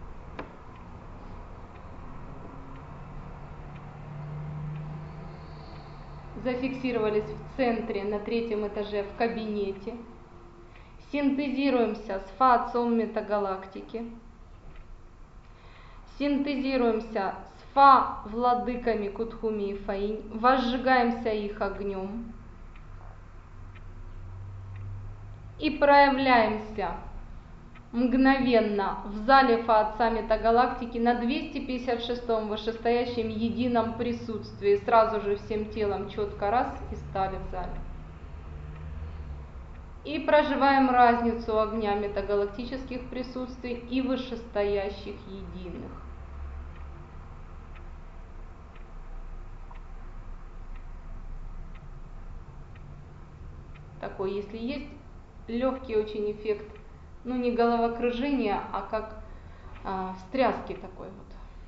Зафиксировались в центре, на третьем этаже, в кабинете. Синтезируемся с Фа-отцом метагалактики. Синтезируемся с Фа-владыками Кутхуми и Фаинь. Возжигаемся их огнем. И проявляемся мгновенно в зале Фа-отца метагалактики на двести пятьдесят шестом вышестоящем едином присутствии. Сразу же всем телом четко раз и стали в зале. И проживаем разницу огня метагалактических присутствий и вышестоящих единых. Такой, если есть легкий очень эффект, ну не головокружение, а как а, встряски такой вот.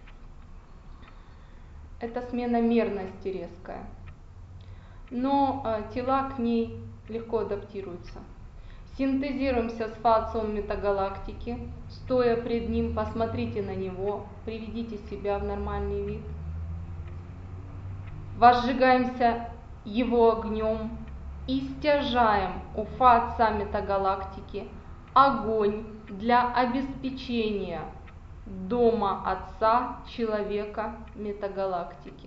Это смена мерности резкая, но а, тела к ней легко адаптируются. Синтезируемся с фа-отцом метагалактики. Стоя пред ним, посмотрите на него, приведите себя в нормальный вид. Возжигаемся его огнем и стяжаем у фа-отца метагалактики огонь для обеспечения дома Отца человека метагалактики.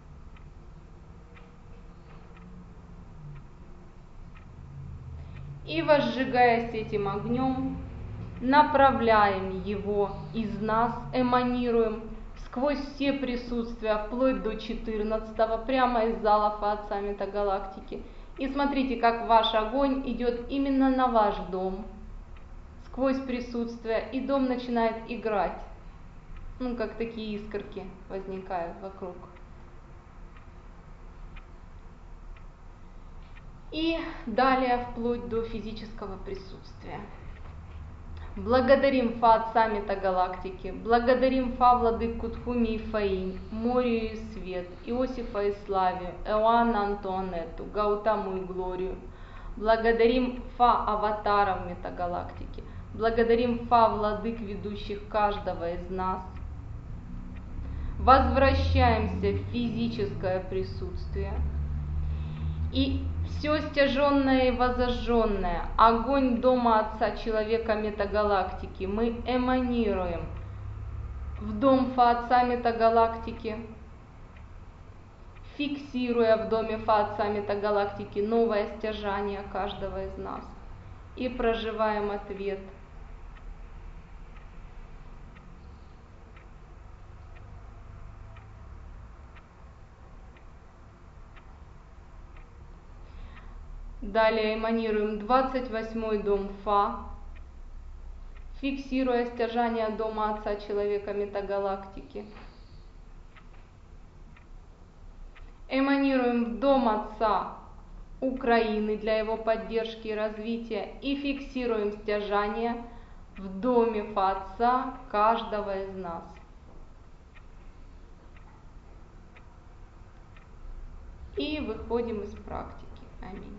И, возжигаясь этим огнем, направляем его из нас, эманируем сквозь все присутствия, вплоть до четырнадцатого, прямо из зала Фа-Отца метагалактики. И смотрите, как ваш огонь идет именно на ваш дом, сквозь присутствие, и дом начинает играть. Ну, как такие искорки возникают вокруг. И далее вплоть до физического присутствия. Благодарим Фа-Отца метагалактики, благодарим Фа-Владыку Тхуми и Фаинь, Морию и Свет, Иосифа и Славию, Иоанна Антуанетту, Гаутаму и Глорию. Благодарим Фа-Аватаров метагалактики, благодарим Фа-Владык, ведущих каждого из нас. Возвращаемся в физическое присутствие. И все стяженное и возожженное, огонь дома Отца человека метагалактики мы эманируем в дом Фа-Отца метагалактики, фиксируя в доме Фа-Отца метагалактики новое стяжание каждого из нас. И проживаем ответ. Далее эманируем двадцать восьмой дом Фа, фиксируя стяжание дома Отца человека метагалактики. Эманируем в дом Отца Украины для его поддержки и развития и фиксируем стяжание в доме Фа-Отца каждого из нас. И выходим из практики. Аминь.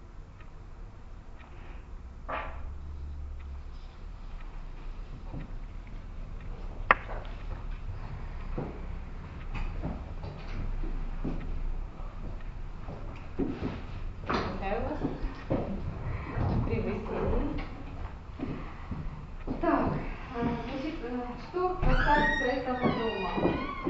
Витаю вас. Приветствую. Так, значит, что касается этого дома.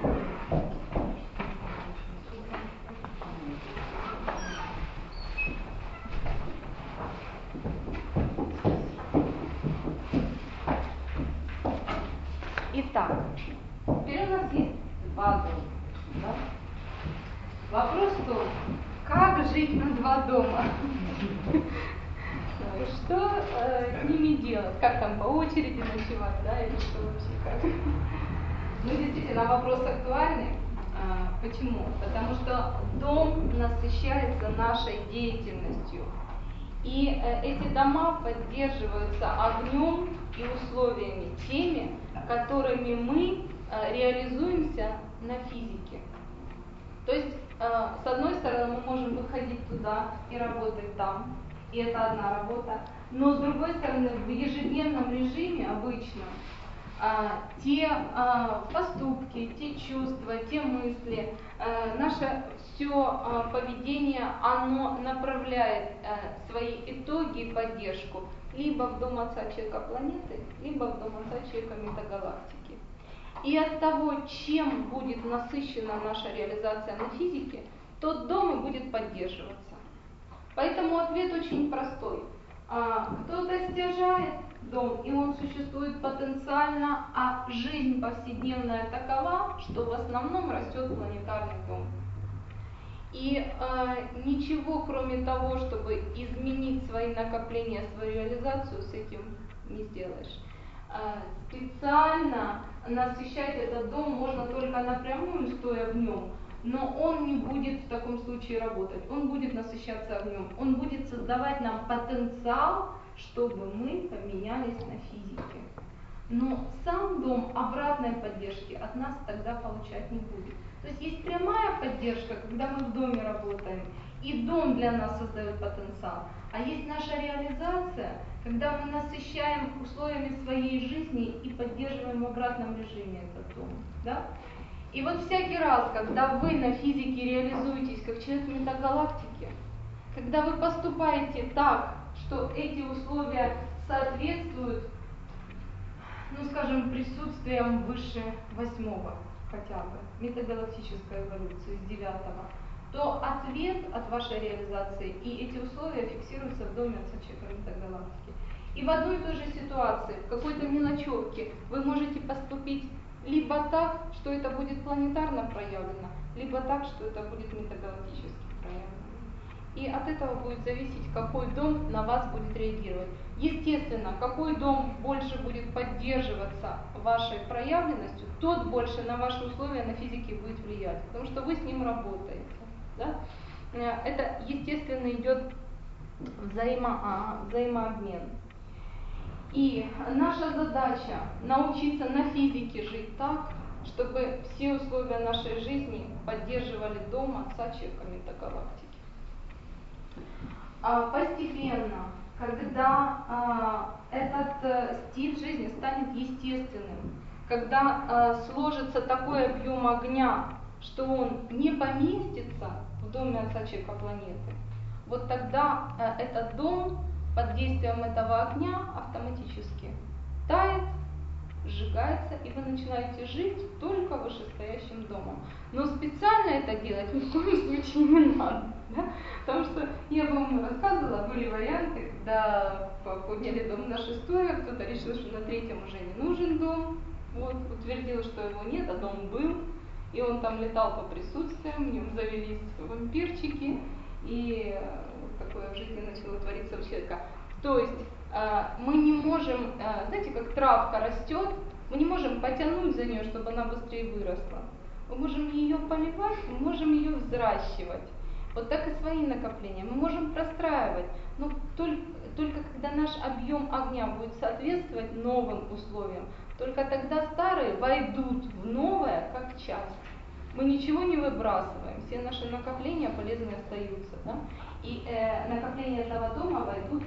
Итак, теперь у нас есть два дома. Да? Вопрос в том, как жить на два дома? Что э, с ними делать? Как там по очереди ночевать, да, или что вообще как? Ну, действительно, вопрос актуальный. А, почему? Потому что дом насыщается нашей деятельностью. И э, эти дома поддерживаются огнем и условиями теми, которыми мы э, реализуемся на физике. То есть, э, с одной стороны, мы можем выходить туда и работать там, и это одна работа, но с другой стороны, в ежедневном режиме обычном э, те э, поступки, те чувства, те мысли, э, наше все э, поведение, оно направляет э, свои итоги и поддержку либо в дом Отца человека планеты, либо в дом Отца человека метагалактики. И от того, чем будет насыщена наша реализация на физике, тот дом и будет поддерживаться. Поэтому ответ очень простой. А, кто-то стяжает дом, и он существует потенциально, а жизнь повседневная такова, что в основном растет планетарный дом. И э, ничего, кроме того, чтобы изменить свои накопления, свою реализацию, с этим не сделаешь. Э, специально насыщать этот дом можно только напрямую, стоя в нем, но он не будет в таком случае работать. Он будет насыщаться огнем, он будет создавать нам потенциал, чтобы мы поменялись на физике. Но сам дом обратной поддержки от нас тогда получать не будет. То есть есть прямая поддержка, когда мы в доме работаем, и дом для нас создает потенциал. А есть наша реализация, когда мы насыщаем условиями своей жизни и поддерживаем в обратном режиме этот дом. Да? И вот всякий раз, когда вы на физике реализуетесь как человек метагалактики, когда вы поступаете так, что эти условия соответствуют, ну скажем, присутствием выше восьмого хотя бы, метагалактической эволюции с девятого, то ответ от вашей реализации и эти условия фиксируются в доме отца человека метагалактики. И в одной и той же ситуации, в какой-то мелочевке, вы можете поступить либо так, что это будет планетарно проявлено, либо так, что это будет метагалактически проявлено. И от этого будет зависеть, какой дом на вас будет реагировать. Естественно, какой дом больше будет поддерживаться вашей проявленностью, тот больше на ваши условия на физике будет влиять, потому что вы с ним работаете. Да? Это, естественно, идет взаимо, взаимообмен. И наша задача научиться на физике жить так, чтобы все условия нашей жизни поддерживали дом отца человека метагалактики. Постепенно, когда а, этот а, стиль жизни станет естественным, когда а, сложится такой объем огня, что он не поместится в доме отца человека планеты, вот тогда а, этот дом под действием этого огня автоматически тает, сжигается, и вы начинаете жить только вышестоящим домом. Но специально это делать ни в коем случае не надо. Да? Потому что я вам рассказывала, были варианты, когда подняли дом на шестое, кто-то решил, что на третьем уже не нужен дом, вот, утвердил, что его нет, а дом был, и он там летал по присутствиям, в нем завелись вампирчики, и вот такое в жизни начало твориться у человека. То есть мы не можем, знаете, как травка растет, мы не можем потянуть за нее, чтобы она быстрее выросла. Мы можем ее поливать, мы можем ее взращивать. Вот так и свои накопления. Мы можем простраивать, но только, только когда наш объем огня будет соответствовать новым условиям, только тогда старые войдут в новое как часть. Мы ничего не выбрасываем, все наши накопления полезные остаются. Да? И э, накопления этого дома войдут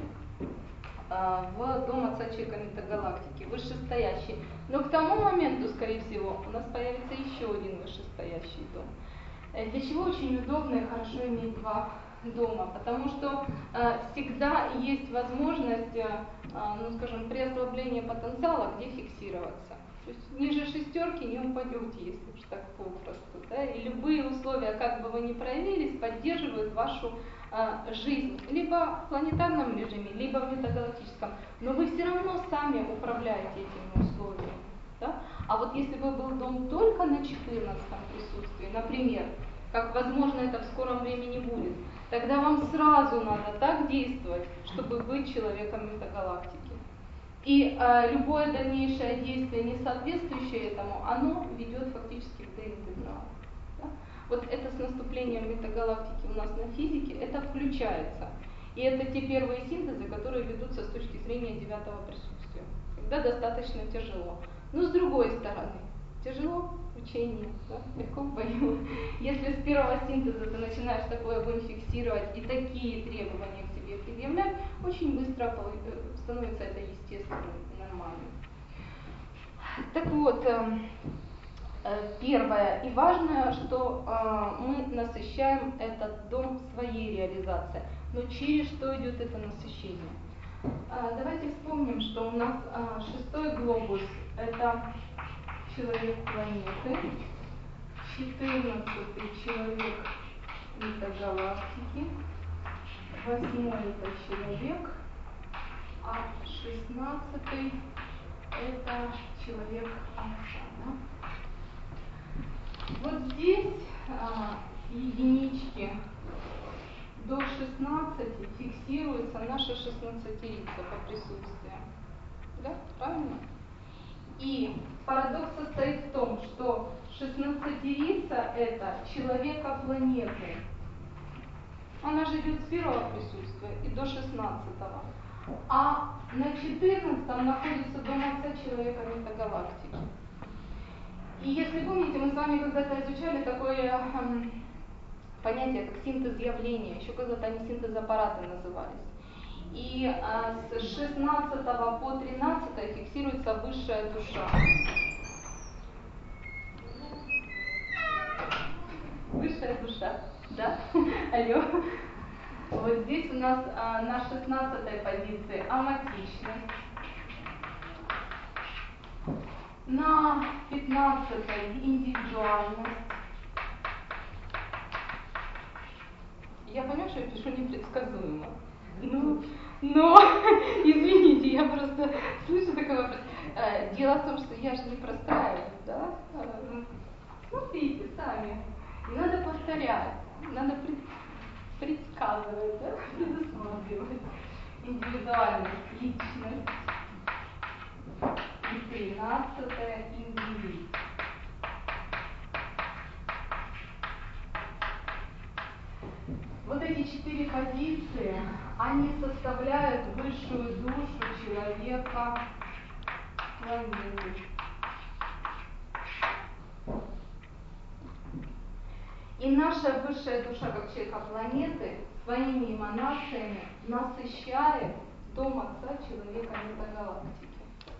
э, в дом отца человека метагалактики, вышестоящий. Но к тому моменту, скорее всего, у нас появится еще один вышестоящий дом. Для чего очень удобно и хорошо иметь два дома, потому что э, всегда есть возможность, э, ну скажем, при ослаблении потенциала, где фиксироваться. То есть ниже шестерки не упадете, если уж так попросту. Да? И любые условия, как бы вы ни проявились, поддерживают вашу э, жизнь. Либо в планетарном режиме, либо в метагалактическом. Но вы все равно сами управляете этими условиями. Да? А вот если бы был дом только на четырнадцатом присутствии, например, как возможно это в скором времени будет, тогда вам сразу надо так действовать, чтобы быть человеком метагалактики. И э, любое дальнейшее действие, не соответствующее этому, оно ведет фактически к деинтегралу. Да? Вот это с наступлением метагалактики у нас на физике, это включается. И это те первые синтезы, которые ведутся с точки зрения девятого присутствия, когда достаточно тяжело. Но с другой стороны, тяжело в учении, да? Легко в бою. Если с первого синтеза ты начинаешь такой огонь фиксировать и такие требования к себе предъявлять, очень быстро становится это естественным и нормальным. Так вот, первое и важное, что мы насыщаем этот дом своей реализацией. Но через что идет это насыщение? Давайте вспомним, что у нас шестой глобус – это человек планеты, четырнадцатый человек метагалактики, восьмой это человек, а шестнадцатый это человек отца. Да? Вот здесь а, единички до шестнадцати фиксируется наша шестнадцатерица по присутствию. Да? Правильно? И парадокс состоит в том, что шестнадцатерица это человека планеты. Она живет с первого присутствия и до шестнадцатого. А на четырнадцатом находится дом отца человека метагалактики. И если помните, мы с вами когда-то изучали такой эм, понятие как синтез явления, еще когда-то они синтез-аппараты назывались. И а, с шестнадцатого по тринадцатое фиксируется высшая душа. Высшая душа, да? Алло. Вот здесь у нас а, на шестнадцатой позиции аматичность. На пятнадцатой индивидуальность. Я понимаю, что я пишу непредсказуемо. Ну, но, извините, я просто слышу такой вопрос. Дело в том, что я же не простраиваю, да? Смотрите сами. Не надо повторять, надо пред, предсказывать, да? Предусматривать. Индивидуальность, личность. И тринадцатое индивид. Вот эти четыре позиции, они составляют высшую душу человека планеты. И наша высшая душа, как человека планеты, своими эманациями насыщает дом Отца человека метагалактики.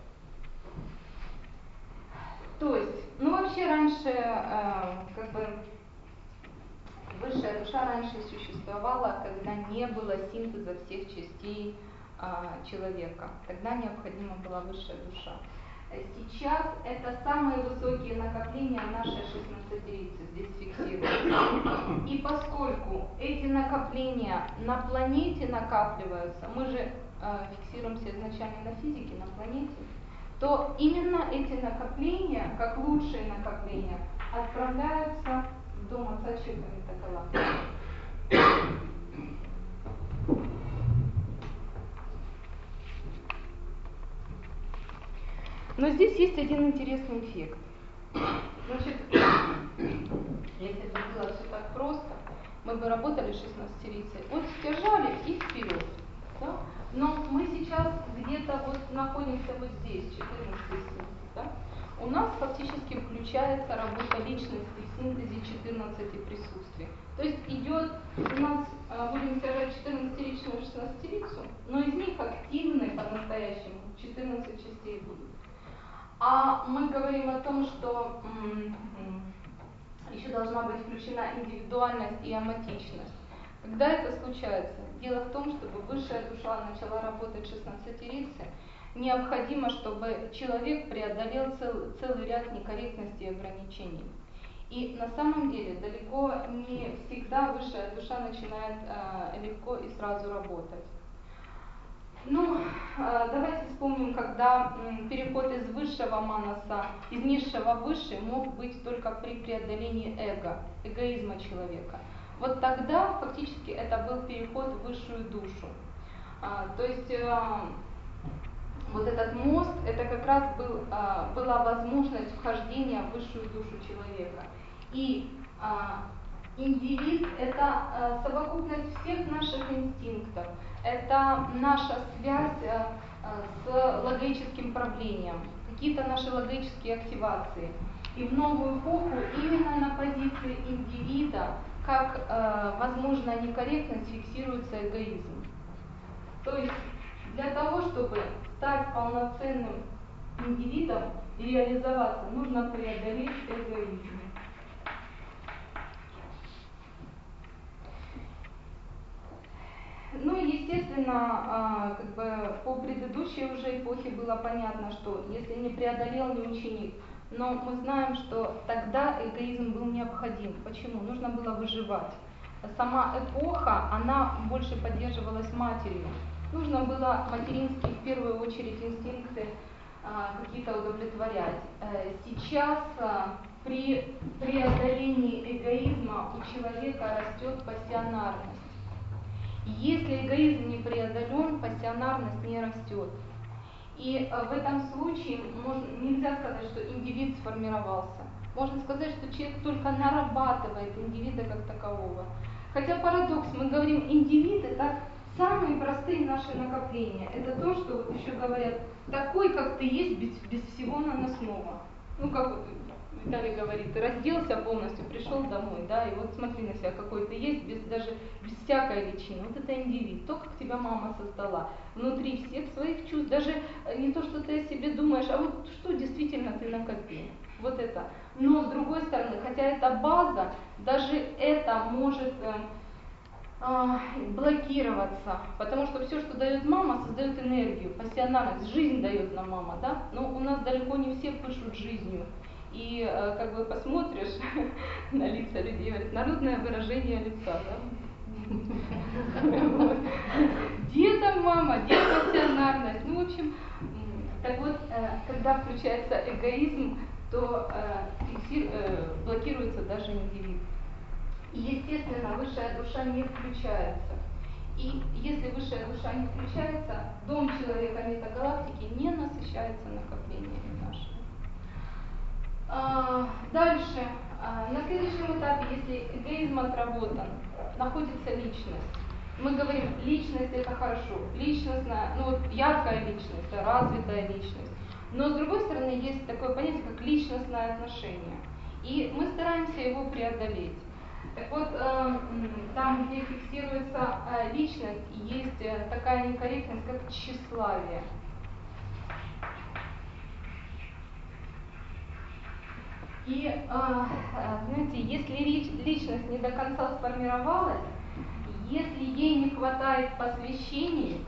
То есть, ну вообще раньше, э, как бы, высшая душа раньше существовала, когда не было синтеза всех частей а, человека. Тогда необходима была высшая душа. Сейчас это самые высокие накопления нашей шестнадцатерицы здесь фиксируются. И поскольку эти накопления на планете накапливаются, мы же а, фиксируемся изначально на физике, на планете, то именно эти накопления, как лучшие накопления, отправляются в дом Отца человека метагалактики. Но здесь есть один интересный эффект. Значит, если бы было все так просто, мы бы работали шестнадцатерицей от стяжали и вперед. Да? Но мы сейчас где-то вот находимся вот здесь, четырнадцатый синтез. Да? У нас фактически включается работа личности в синтезе четырнадцати присутствий. То есть идет, у нас, будем стяжать четырнадцатиричную и шестнадцатерицу, но из них активны по-настоящему четырнадцать частей будут. А мы говорим о том, что м- м- еще должна быть включена индивидуальность и аматичность. Когда это случается? Дело в том, чтобы высшая душа начала работать в шестнадцатерице, необходимо, чтобы человек преодолел цел, целый ряд некорректностей и ограничений. И на самом деле далеко не всегда высшая душа начинает э, легко и сразу работать. Ну, э, давайте вспомним, когда м, переход из высшего манаса, из низшего в высший мог быть только при преодолении эго, эгоизма человека. Вот тогда фактически это был переход в высшую душу. А, то есть э, вот этот мост, это как раз был, э, была возможность вхождения в высшую душу человека. И э, индивид – это э, совокупность всех наших инстинктов, это наша связь э, с логическим правлением, какие-то наши логические активации. И в новую эпоху именно на позиции индивида, как э, возможная некорректность, фиксируется эгоизм. То есть для того, чтобы стать полноценным индивидом и реализоваться, нужно преодолеть эгоизм. Ну и естественно, как бы по предыдущей уже эпохе было понятно, что если не преодолел, не ученик. Но мы знаем, что тогда эгоизм был необходим. Почему? Нужно было выживать. Сама эпоха, она больше поддерживалась матерью. Нужно было материнские, в первую очередь, инстинкты а, какие-то удовлетворять. Сейчас а, при преодолении эгоизма у человека растет пассионарность. Если эгоизм не преодолен, пассионарность не растет. И э, в этом случае можно, нельзя сказать, что индивид сформировался. Можно сказать, что человек только нарабатывает индивида как такового. Хотя парадокс, мы говорим, индивид – это самые простые наши накопления. Это то, что вот еще говорят, такой, как ты есть, без, без всего наносного. Ну как вот Виталий говорит, ты разделся полностью, пришел домой, да, и вот смотри на себя, какой ты есть, без, даже без всякой личины. Вот это индивид, то, как тебя мама создала, внутри всех своих чувств, даже не то, что ты о себе думаешь, а вот что действительно ты накопил. Вот это. Но с другой стороны, хотя это база, даже это может э, э, блокироваться, потому что все, что дает мама, создает энергию, пассионарность, жизнь дает нам мама, да, но у нас далеко не все пышут жизнью. И э, как бы посмотришь на лица людей, говорит, народное выражение лица, да? Где там мама, где пассионарность? Ну, в общем, так вот, э, когда включается эгоизм, то э, фиксир, э, блокируется даже индивид. И, естественно, высшая душа не включается. И если высшая душа не включается, дом человека метагалактики не насыщается накоплениями нашими. А, дальше, а, на следующем этапе, если эгоизм отработан, находится личность. Мы говорим, личность это хорошо, личностная, ну вот яркая личность, развитая личность. Но с другой стороны есть такое понятие, как личностное отношение. И мы стараемся его преодолеть. Так вот, э, там, где фиксируется э, личность, есть э, такая некорректность, как тщеславие. И, э, знаете, если личность не до конца сформировалась, если ей не хватает посвящений,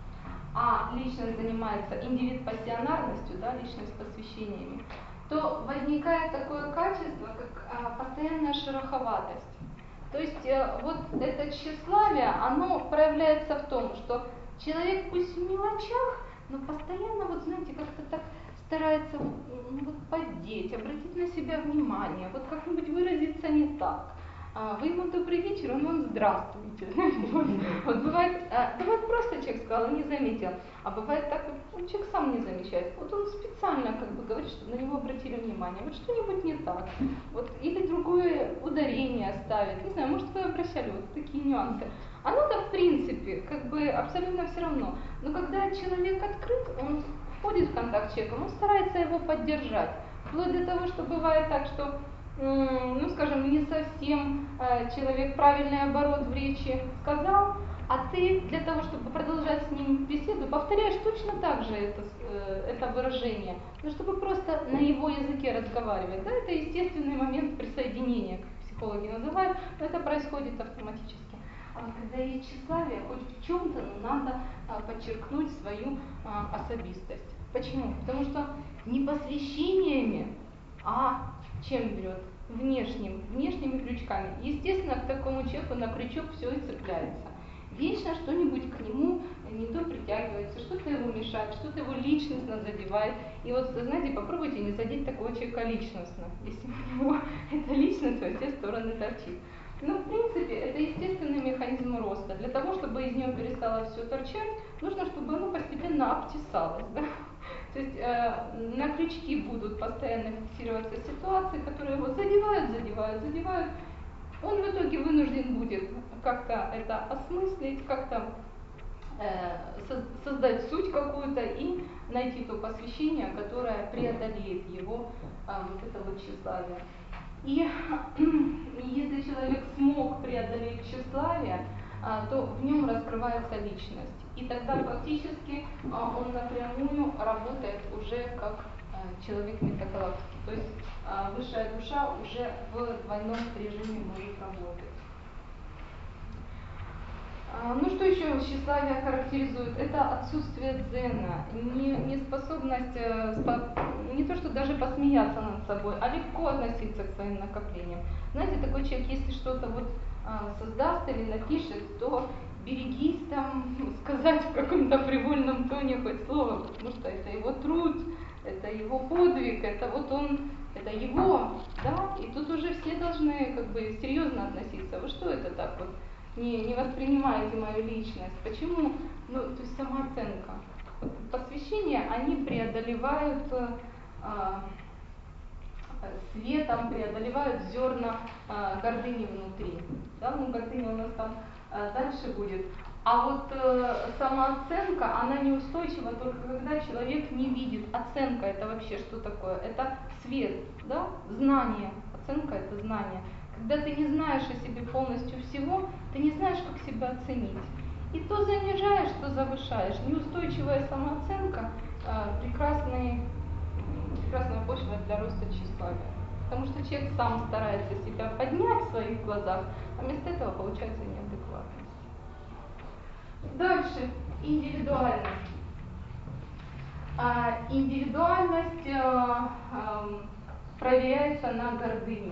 а личность занимается индивид-пассионарностью, да, личность с посвящениями, то возникает такое качество, как а, постоянная шероховатость. То есть э, вот это тщеславие, оно проявляется в том, что человек пусть в мелочах, но постоянно, вот знаете, как-то так старается ну, вот, поддеть, обратить на себя внимание, вот как-нибудь выразиться не так. А, вы ему добрый вечер, он вам здравствуйте. Вот, вот бывает, а, бывает просто человек сказал, не заметил, а бывает так, вот, человек сам не замечает. Вот он специально как бы говорит, чтобы на него обратили внимание. Вот что-нибудь не так. Вот, или другое ударение ставит. Не знаю, может вы обращали вот такие нюансы. Оно-то в принципе как бы абсолютно все равно. Но когда человек открыт, он входит в контакт с человеком, он старается его поддержать. Вплоть до того, что бывает так, что ну, скажем, не совсем э, человек правильный оборот в речи сказал, а ты для того, чтобы продолжать с ним беседу, повторяешь точно так же это, э, это выражение, ну, чтобы просто на его языке разговаривать. Да, это естественный момент присоединения, как психологи называют, но это происходит автоматически. А вот когда есть тщеславие, хоть в чем-то, но надо а, подчеркнуть свою а, особистость. Почему? Потому что не посвящениями, а чем берет? Внешним, внешними крючками. Естественно, к такому человеку на крючок все и цепляется. Вечно что-нибудь к нему не то притягивается, что-то его мешает, что-то его личностно задевает. И вот, знаете, попробуйте не задеть такого человека личностно. Если у него эта личность во все стороны торчит. Но, в принципе, это естественный механизм роста. Для того, чтобы из него перестало все торчать, нужно, чтобы оно постепенно обтесалось. Да? То есть э, на крючки будут постоянно фиксироваться ситуации, которые его задевают, задевают, задевают. Он в итоге вынужден будет как-то это осмыслить, как-то э, со- создать суть какую-то и найти то посвящение, которое преодолеет его э, вот это вот тщеславие. И если человек смог преодолеть тщеславие, а, то в нем раскрывается личность. И тогда фактически а, он напрямую работает уже как а, человек метагалактики. То есть а, высшая душа уже в двойном режиме может работать. Ну что еще тщеславие характеризует? Это отсутствие дзена, не, неспособность, не то что даже посмеяться над собой, а легко относиться к своим накоплениям. Знаете, такой человек, если что-то вот создаст или напишет, то берегись там сказать в каком-то привольном тоне хоть слово, потому что это его труд, это его подвиг, это вот он, это его, да, и тут уже все должны как бы серьезно относиться. Вы что это так вот? Не, не воспринимаете мою личность. Почему? Ну, то есть самооценка. Посвящения, они преодолевают э, светом, преодолевают зерна э, гордыни внутри. Да? Ну, гордыня у нас там э, дальше будет. А вот э, самооценка, она неустойчива только когда человек не видит. Оценка это вообще что такое? Это свет, да? Знание. Оценка это знание. Когда ты не знаешь о себе полностью всего, ты не знаешь, как себя оценить. И то занижаешь, то завышаешь. Неустойчивая самооценка э, прекрасный, прекрасная почва для роста тщеславия. Потому что человек сам старается себя поднять в своих глазах, а вместо этого получается неадекватность. Дальше. Индивидуальность. А, индивидуальность а, а, проверяется на гордыне.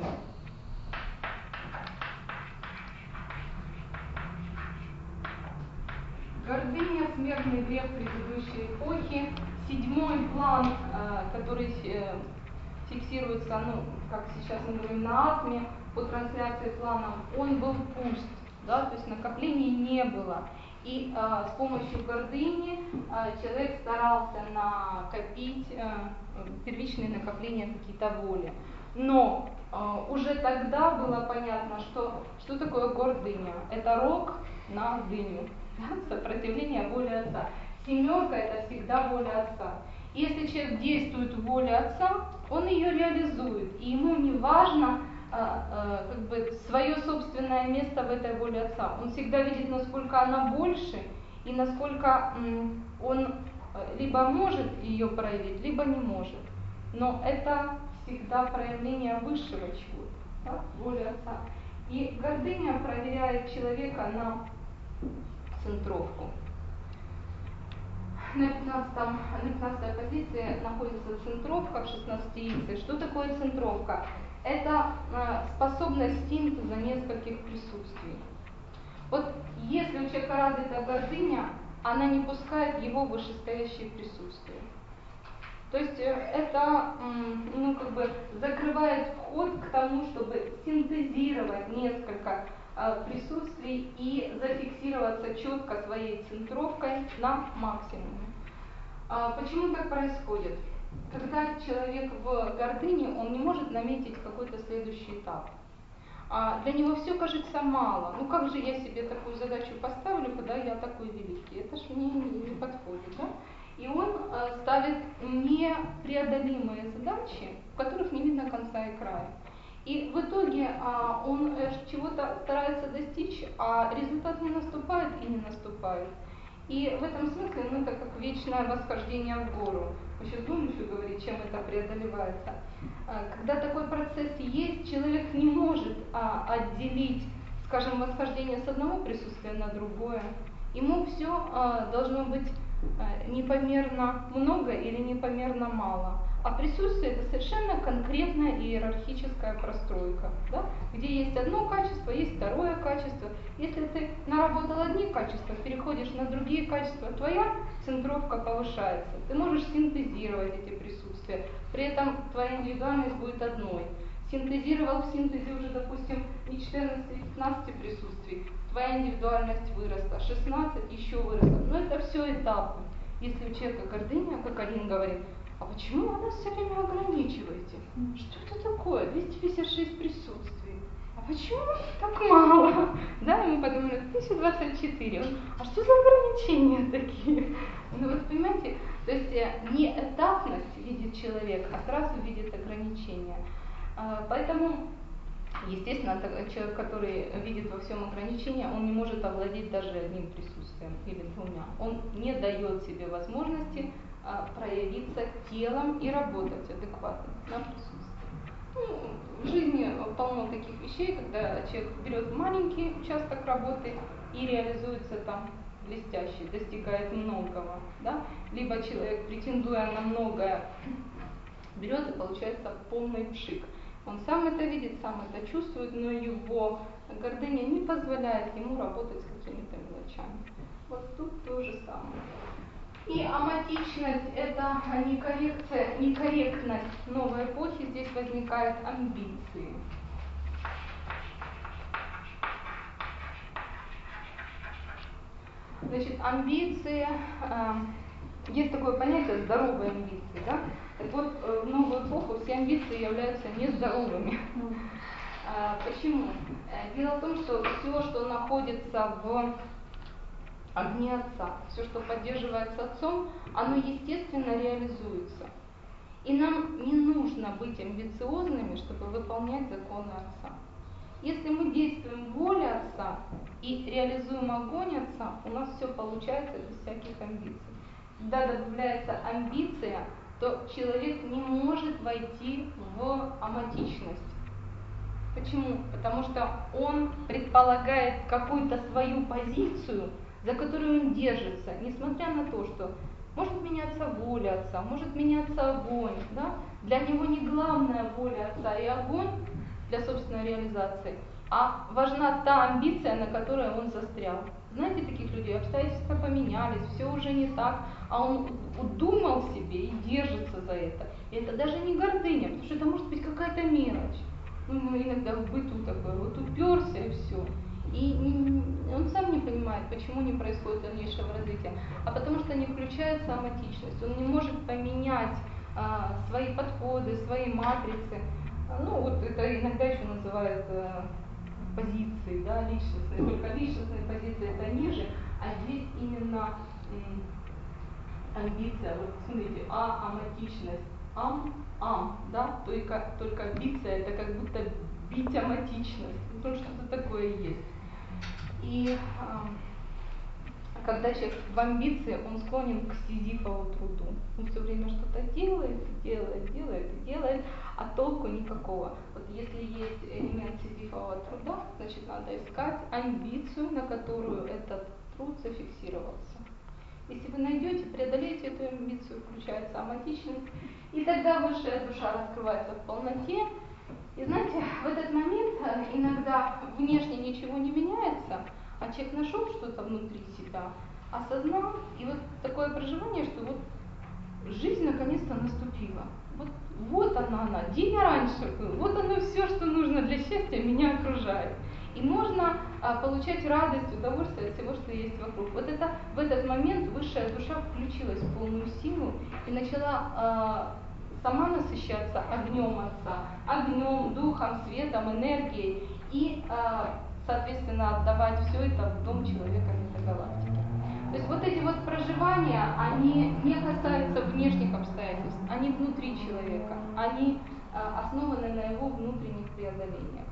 Гордыня – смертный грех предыдущей эпохи. Седьмой план, а, который а, фиксируется, ну, как сейчас мы говорим, на атме, по трансляции планов, он был пуст, да, то есть накоплений не было. И э, с помощью гордыни э, человек старался накопить э, первичные накопления какие-то воли. Но э, уже тогда было понятно, что, что такое гордыня. Это рог на дыню, да, сопротивление воле отца. Семерка – это всегда воля отца. Если человек действует в воле отца, он ее реализует, и ему не важно а, а, как бы свое собственное место в этой воле отца. Он всегда видит, насколько она больше и насколько м, он либо может ее проявить, либо не может. Но это всегда проявление высшего чего-то, да, воли отца. И гордыня проверяет человека на центровку. На пятнадцатой позиции находится центровка в шестнадцатиице. Что такое центровка? Это э, способность синтеза нескольких присутствий. Вот если у человека развита гордыня, она не пускает его в вышестоящие присутствия. То есть э, это ну, как бы закрывает вход к тому, чтобы синтезировать несколько э, присутствий и зафиксироваться четко своей центровкой на максимуме. А почему так происходит? Когда человек в гордыне, он не может наметить какой-то следующий этап. А для него все кажется мало. Ну как же я себе такую задачу поставлю, когда я такой великий? Это ж мне не подходит, да? И он э, ставит непреодолимые задачи, в которых не видно конца и края. И в итоге э, он э, чего-то старается достичь, а результат не наступает и не наступает. И в этом смысле, ну, это как вечное восхождение в гору. Мы сейчас будем еще говорить, чем это преодолевается. Когда такой процесс есть, человек не может а, отделить, скажем, восхождение с одного присутствия на другое. Ему все а, должно быть а, непомерно много или непомерно мало. А присутствие – это совершенно конкретная иерархическая простройка, да? Где есть одно качество, есть второе качество. Если ты наработал одни качества, переходишь на другие качества, твоя центровка повышается. Ты можешь синтезировать эти присутствия, при этом твоя индивидуальность будет одной. Синтезировал в синтезе уже, допустим, не четырнадцать, а пятнадцать присутствий, твоя индивидуальность выросла, шестнадцать еще выросла. Но это все этапы. Если у человека гордыня, как один говорит, а почему вы нас все время ограничиваете? Что это такое? двести пятьдесят шесть присутствий. А почему так мало? Да, и мы подумали, тысяча двадцать четыре. А что за ограничения такие? Ну вот понимаете, то есть не этапность видит человек, а сразу видит ограничения. Поэтому, естественно, человек, который видит во всем ограничения, он не может овладеть даже одним присутствием или двумя. Он не дает себе возможности проявиться телом и работать адекватно на присутствие. Ну, в жизни полно таких вещей, когда человек берет маленький участок работы и реализуется там блестяще, достигает многого, да? Либо человек, претендуя на многое, берет и получается полный пшик. Он сам это видит, сам это чувствует, но его гордыня не позволяет ему работать с какими-то мелочами. Вот тут то же самое. И аматичность – это некоррекция, некорректность новой эпохи, здесь возникают амбиции. Значит, амбиции, э, есть такое понятие здоровые амбиции, да? Так вот, в новую эпоху все амбиции являются нездоровыми. Э, почему? Дело в том, что все, что находится в огне Отца. Все, что поддерживается Отцом, оно естественно реализуется. И нам не нужно быть амбициозными, чтобы выполнять законы Отца. Если мы действуем в воле Отца и реализуем огонь Отца, у нас все получается без всяких амбиций. Когда добавляется амбиция, то человек не может войти в аматичность. Почему? Потому что он предполагает какую-то свою позицию, за которую он держится, несмотря на то, что может меняться воля Отца, может меняться огонь. Да? Для него не главная воля Отца и огонь для собственной реализации, а важна та амбиция, на которой он застрял. Знаете таких людей? Обстоятельства поменялись, все уже не так, а он удумал себе и держится за это. И это даже не гордыня, потому что это может быть какая-то мелочь. Ну, иногда в быту такое, вот уперся и все. И он сам не понимает, почему не происходит дальнейшего развития, а потому что не включается аматичность. Он не может поменять а, свои подходы, свои матрицы. Ну вот это иногда еще называют а, позиции, да, личностные. Только личностные позиции это ниже, а здесь именно м, амбиция. Вот смотрите, а аматичность. Ам, ам, да, только, только амбиция это как будто бить аматичность. Ну что-то такое есть. И э, когда человек в амбиции, он склонен к сизифову труду. Он все время что-то делает, делает, делает и делает, а толку никакого. Вот если есть элемент сизифового труда, значит надо искать амбицию, на которую этот труд зафиксировался. Если вы найдете, преодолеете эту амбицию, включается аматичность, и тогда высшая душа раскрывается в полноте. И знаете, в этот момент иногда внешне ничего не меняется, а человек нашел что-то внутри себя, осознал, и вот такое проживание, что вот жизнь наконец-то наступила. Вот, вот она, она, день раньше был, вот оно все, что нужно для счастья, меня окружает. И можно а, получать радость, удовольствие от всего, что есть вокруг. Вот это, в этот момент высшая душа включилась в полную силу и начала а, сама насыщаться огнем Отца, огнем, духом, светом, энергией и, а, соответственно, отдавать все это в дом человека метагалактики. То есть вот эти вот проживания, они не касаются внешних обстоятельств, они внутри человека, они а, основаны на его внутренних преодолениях.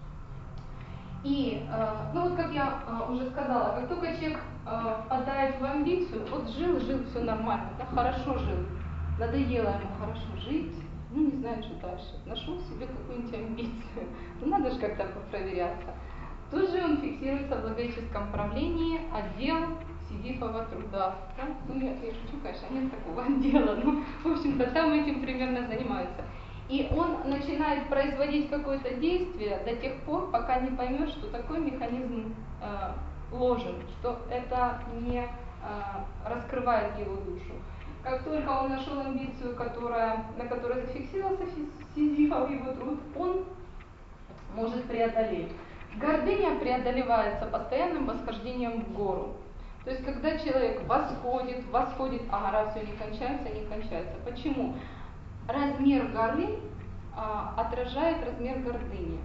И, э, ну вот как я э, уже сказала, как только человек э, впадает в амбицию, вот жил, жил, все нормально, да, хорошо жил, надоело ему хорошо жить, ну не знаю, что дальше, нашел себе какую-нибудь амбицию, ну надо же как-то попроверяться. Тут же он фиксируется в логическом правлении отдел сизифового труда. Да? Ну я, я шучу, конечно, нет такого отдела, но в общем-то там этим примерно занимаются. И он начинает производить какое-то действие до тех пор, пока не поймет, что такой механизм э, ложен, что это не э, раскрывает его душу. Как только он нашел амбицию, которая, на которой зафиксировался сизифов его труд, он может преодолеть. Гордыня преодолевается постоянным восхождением в гору. То есть, когда человек восходит, восходит, а гора все не кончается, не кончается. Почему? Размер горы а, отражает размер гордыни.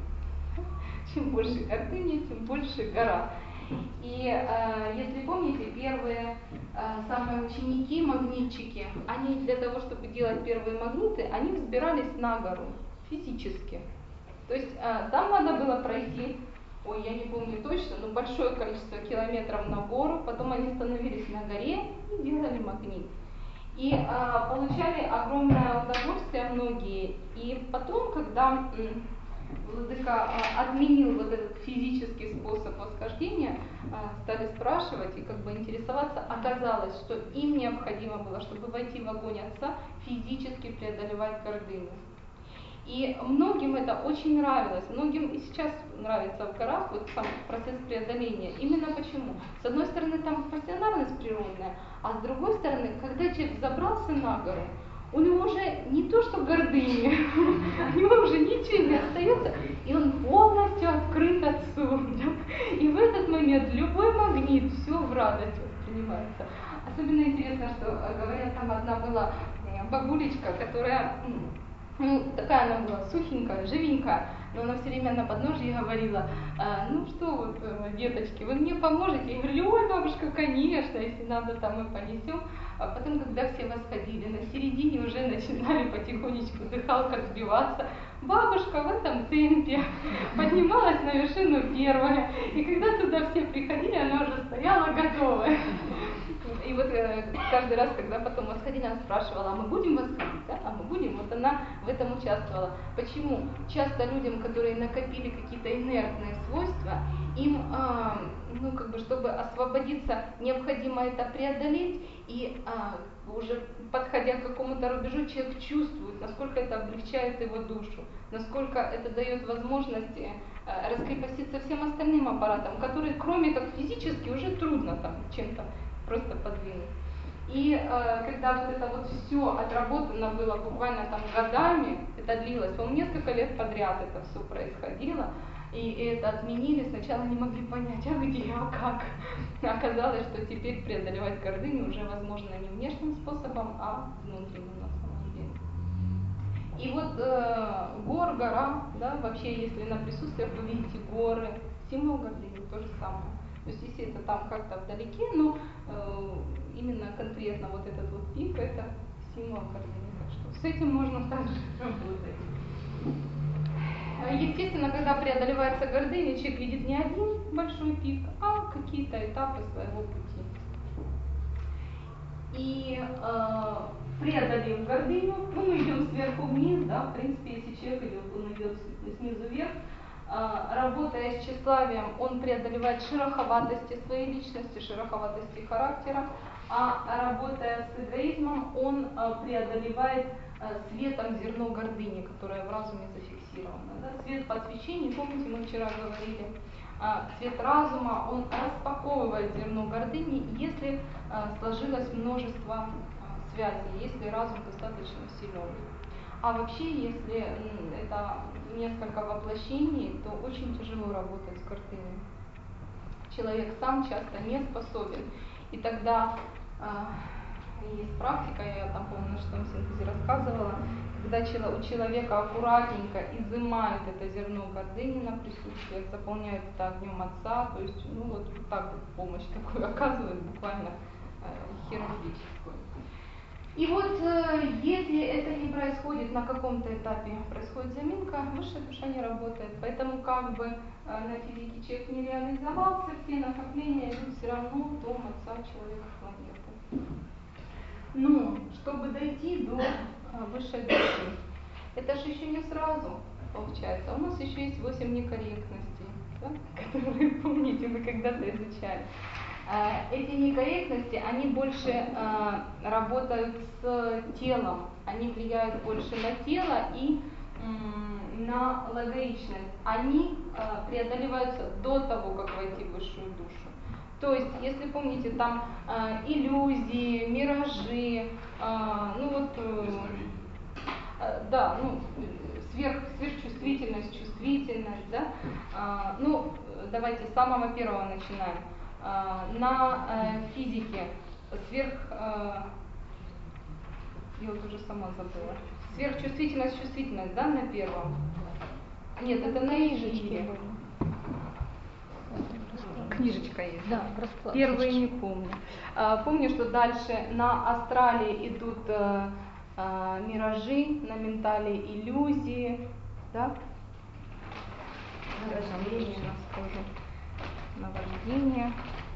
Чем больше гордыни, тем больше гора. И а, если помните, первые а, самые ученики, магнитчики, они для того, чтобы делать первые магниты, они взбирались на гору физически. То есть а, там надо было пройти, ой, я не помню точно, но большое количество километров на гору, потом они становились на горе и делали магнит. И а, получали огромное удовольствие многие. И потом, когда м, Владыка а, отменил вот этот физический способ восхождения, а, стали спрашивать и как бы интересоваться, оказалось, что им необходимо было, чтобы войти в огонь Отца, физически преодолевать гордыню. И многим это очень нравилось, многим и сейчас нравится в горах вот сам процесс преодоления. Именно почему? С одной стороны, там пассионарность природная, а с другой стороны, когда человек забрался на гору, у него уже не то что гордыни, у него уже ничего не остается, и он полностью открыт Отцу. И в этот момент любой магнит все в радость воспринимается. Особенно интересно, что, говорят, там одна была бабулечка, которая... Ну, такая она была сухенькая, живенькая. но она все время на подножье говорила: а, ну что вот, деточки, вы мне поможете? Я говорю: ой, бабушка, конечно, если надо, там мы понесем. А потом, когда все восходили, на середине уже начинали потихонечку дыхалка сбиваться. Бабушка в этом темпе поднималась на вершину первая, и когда туда все приходили, она уже стояла готовая. И вот э, каждый раз, когда потом восходили, она спрашивала: а мы будем восходить, да? А мы будем? Вот она в этом участвовала. Почему? Часто людям, которые накопили какие-то инертные свойства, им, э, ну, как бы, чтобы освободиться, необходимо это преодолеть, и э, уже подходя к какому-то рубежу, человек чувствует, насколько это облегчает его душу, насколько это дает возможность э, раскрепоститься всем остальным аппаратам, которые, кроме как физически, уже трудно там чем-то просто подвинуть. И э, когда вот это вот все отработано было буквально там годами, это длилось, по-моему, несколько лет подряд это все происходило, и, и это отменили, сначала не могли понять, а где, а как. Оказалось, что теперь преодолевать гордыню уже возможно не внешним способом, а внутренним на самом деле. И вот э, гор, гора, да, вообще, если на присутствие вы видите горы, символ гордыни, то же самое. То есть если это там как-то вдалеке, но э, именно конкретно вот этот вот пик, это символ гордыни. Так что с этим можно также работать. Естественно, когда преодолевается гордыня, человек видит не один большой пик, а какие-то этапы своего пути. И э, преодолев гордыню, ну, мы идем сверху вниз, да, в принципе, если человек идет, он идет снизу вверх. Работая с тщеславием, он преодолевает шероховатости своей личности, шероховатости характера, а работая с эгоизмом, он преодолевает светом зерно гордыни, которое в разуме зафиксировано. Да? Свет подсвечения, помните, мы вчера говорили, цвет разума, он распаковывает зерно гордыни, если сложилось множество связей, если разум достаточно силен. А вообще, если это несколько воплощений, то очень тяжело работать с гордыней. Человек сам часто не способен. И тогда э, есть практика, я там, помню, на шестом синтезе рассказывала, когда у человека аккуратненько изымают это зерно гордыни на присутствие, заполняют это огнем Отца, то есть, ну вот так вот помощь такую оказывают, буквально э, хирургическую. И вот э, если это не происходит на каком-то этапе, происходит заминка, высшая душа не работает. Поэтому как бы э, на физике человек не реализовался, все накопления идут все равно в дом Отца человека планеты. Но чтобы дойти до э, высшей души, это же еще не сразу получается. У нас еще есть восемь некорректностей, да, которые, помните, мы когда-то изучали. Эти некорректности, они больше э, работают с телом, они влияют больше на тело и э, на логичность. Они э, преодолеваются до того, как войти в высшую душу. То есть, если помните, там э, иллюзии, миражи, э, ну вот, э, э, да, ну, сверх, сверхчувствительность, чувствительность, да, э, ну, давайте с самого первого начинаем. На э, физике сверх, э, я вот уже сама забыла, сверхчувствительность, чувствительность, да, на первом? Нет, это на книжечке. Книжечка есть. Да, первые не помню. А, помню, что дальше на астрале идут а, а, миражи, на ментале иллюзии, да? Наваждение, у нас тоже наваждение.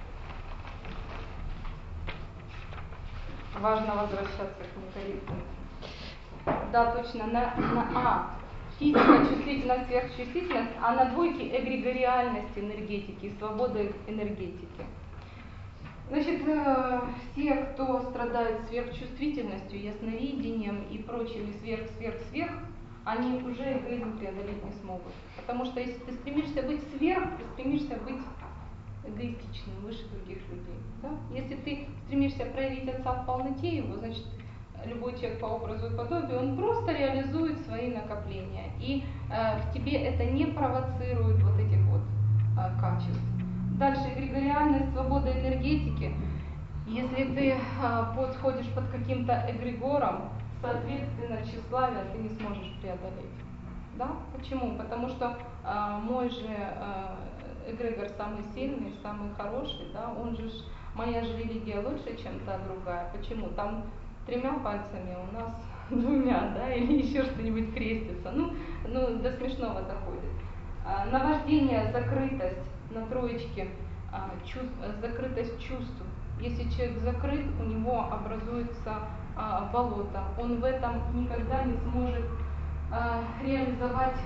Важно возвращаться к некорректности. Да, точно, на, на А. Физика, чувствительность, сверхчувствительность, а на двойке эгрегориальность энергетики, свобода энергетики. Значит, э, все, кто страдает сверхчувствительностью, ясновидением и прочими сверх-сверх-сверх, они уже эгоизм преодолеть не смогут. Потому что если ты стремишься быть сверх, ты стремишься быть эгоистичным, выше других людей. Да? Если ты стремишься проявить Отца в полноте его, значит, любой человек по образу и подобию, он просто реализует свои накопления. И э, в тебе это не провоцирует вот этих вот э, качеств. Дальше эгрегориальность, свобода энергетики. Если ты э, подходишь под каким-то эгрегором, соответственно, тщеславие ты не сможешь преодолеть. Да? Почему? Потому что э, мой же э, эгрегор самый сильный, самый хороший, да? Он же, ж- моя же религия лучше, чем та другая. Почему? Там тремя пальцами, у нас двумя, да, или еще что-нибудь крестится. Ну, ну до смешного доходит. А, наваждение, закрытость на троечке, а, чувств, закрытость чувств. Если человек закрыт, у него образуется а, болото. Он в этом никогда не сможет а, реализовать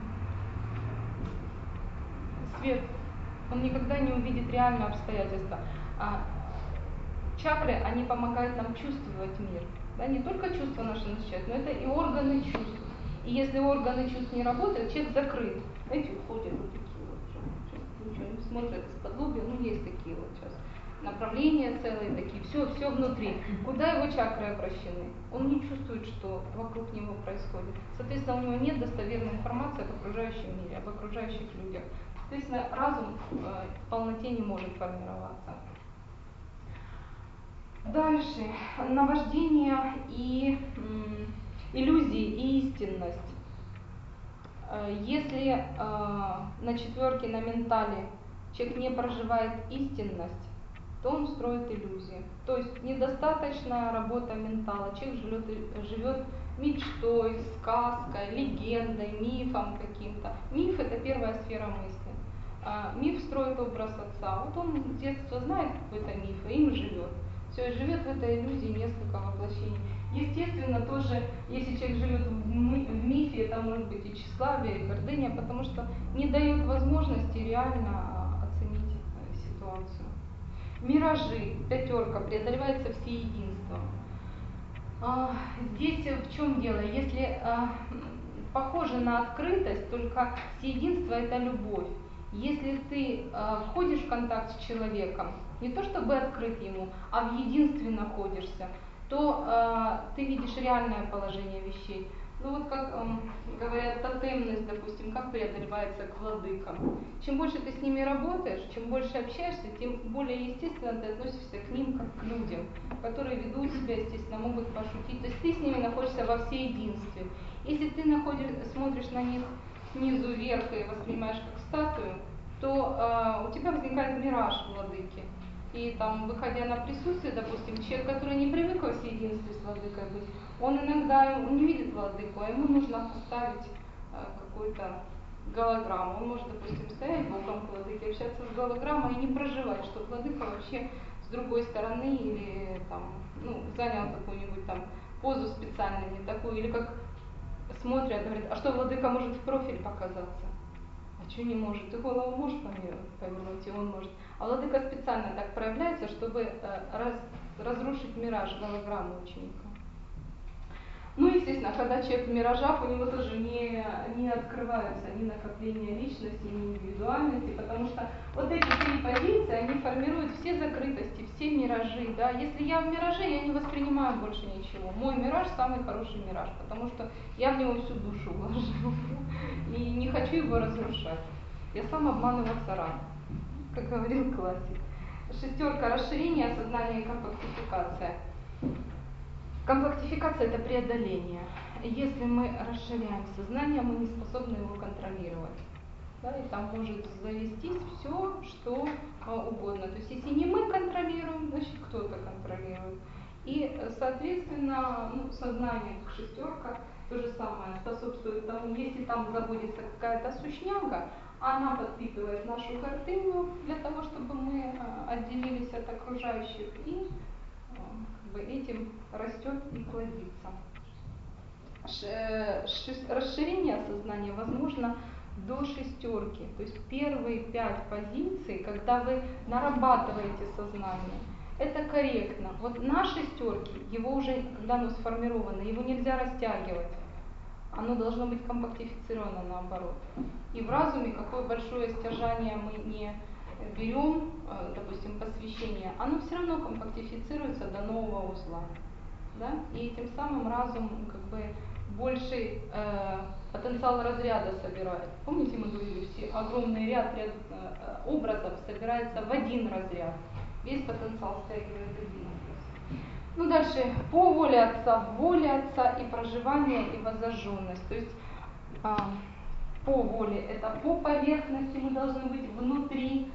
свет. Он никогда не увидит реальные обстоятельства. А, чакры, они помогают нам чувствовать мир. Да, не только чувства наши насыщают, но это и органы чувств. И если органы чувств не работают, человек закрыт. Знаете, уходят вот такие вот, ничего не смотрят из-под лобья, ну есть такие вот сейчас направления целые такие, все, все внутри. Куда его чакры обращены? Он не чувствует, что вокруг него происходит. Соответственно, у него нет достоверной информации об окружающем мире, об окружающих людях. Соответственно, разум э, в полноте не может формироваться. Дальше. Наваждение и м, иллюзии и истинность. Э, Если э, на четверке на ментале человек не проживает истинность, то он строит иллюзии. То есть недостаточная работа ментала. Человек живет, живет мечтой, сказкой, легендой, мифом каким-то. Миф – это первая сфера мысли. А, миф строит образ отца. Вот он с детства знает какой-то миф, и им живет. Все, и живет в этой иллюзии несколько воплощений. Естественно, тоже, если человек живет в, мы, в мифе, это может быть и тщеславие, и гордыня, потому что не дает возможности реально оценить э, ситуацию. Миражи, пятерка, преодолевается всеединством. А, здесь в чем дело? Если а, похоже на открытость, только всеединство – это любовь. Если ты а, входишь в контакт с человеком, не то чтобы открыт ему, а в единстве находишься, то а, ты видишь реальное положение вещей. Ну вот как эм, говорят, тотемность, допустим, как преодолевается к владыкам. Чем больше ты с ними работаешь, чем больше общаешься, тем более естественно ты относишься к ним как к людям, которые ведут себя, естественно, могут пошутить. То есть ты с ними находишься во всеединстве. Если ты находишь, смотришь на них снизу вверх и воспринимаешь как статую, то э, у тебя возникает мираж владыки. И там, выходя на присутствие, допустим, человек, который не привык во всеединстве с владыкой быть, он иногда не видит владыку, а ему нужно поставить э, какую-то голограмму. Он может, допустим, стоять боком к владыке, общаться с голограммой и не проживать, что владыка вообще с другой стороны или там, ну, занял какую-нибудь там позу специальную, не такую, или как смотрят, говорят, а что владыка может в профиль показаться? А что не может? Ты голову можешь повернуть, и он может. А владыка специально так проявляется, чтобы э, раз, разрушить мираж голограммы ученика. Ну, естественно, когда человек в миражах, у него тоже не, не открываются ни накопления личности, ни индивидуальности, потому что вот эти три позиции, они формируют все закрытости, все миражи. Да? Если я в мираже, я не воспринимаю больше ничего. Мой мираж самый хороший мираж, потому что я в него всю душу вложила и не хочу его разрушать. Я сам обманываться рад, как говорил классик. Шестерка, расширение сознания и компактификация. Компактификация – это преодоление. Если мы расширяем сознание, мы не способны его контролировать. Да, и там может завестись все, что а, угодно. То есть если не мы контролируем, значит кто-то контролирует. И, соответственно, ну, сознание, как шестерка, то же самое, способствует тому, если там заводится какая-то сущняга, она подпитывает нашу гордыню для того, чтобы мы а, отделились от окружающих и этим растет и плодится. Расширение сознания возможно до шестерки. То есть первые пять позиций, когда вы нарабатываете сознание, это корректно. Вот на шестерке, его уже, когда оно сформировано, его нельзя растягивать. Оно должно быть компактифицировано наоборот. И в разуме, какое большое стяжание мы не берем, допустим, посвящение, оно все равно компактифицируется до нового узла. Да? И этим самым разум как бы больший э, потенциал разряда собирает. Помните, мы говорили, все огромный ряд, ряд э, образов собирается в один разряд. Весь потенциал стягивает один образ. Ну дальше, по воле отца, в воле отца и проживание, и воззаженность. То есть а, по воле, это по поверхности, мы должны быть внутри.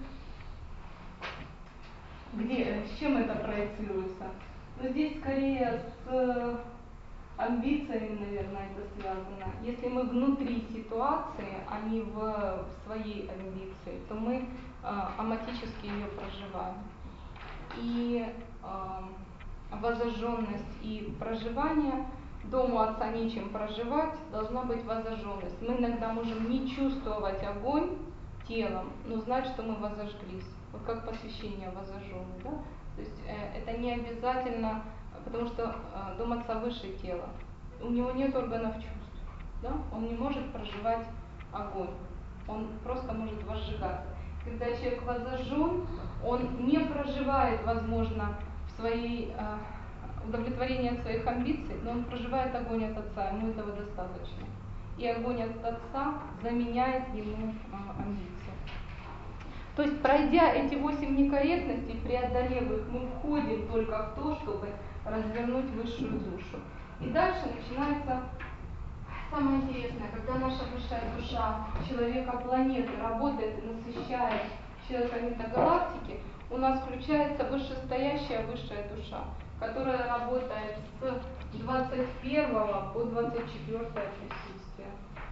Где, с чем это проецируется? Ну, здесь скорее с амбициями, наверное, это связано. Если мы внутри ситуации, а не в, в своей амбиции, то мы э, аматически ее проживаем. И э, воззажженность и проживание, дому отца нечем проживать, должна быть воззажженность. Мы иногда можем не чувствовать огонь телом, но знать, что мы возожглись. Вот как посвящение воззажженный, да? То есть э, это не обязательно, потому что э, дом отца выше тела. У него нет органов чувств, да? Он не может проживать огонь, он просто может возжигаться. Когда человек воззажжен, он не проживает, возможно, в своей э, удовлетворении от своих амбиций, но он проживает огонь от отца, ему этого достаточно. И огонь от отца заменяет ему э, амбиции. То есть, пройдя эти восемь некорректностей, преодолев их, мы входим только в то, чтобы развернуть высшую душу. И дальше начинается самое интересное, когда наша высшая душа человека планеты работает и насыщает человека метагалактики, у нас включается вышестоящая высшая душа, которая работает с двадцать первого по двадцать четвёртое присутствие.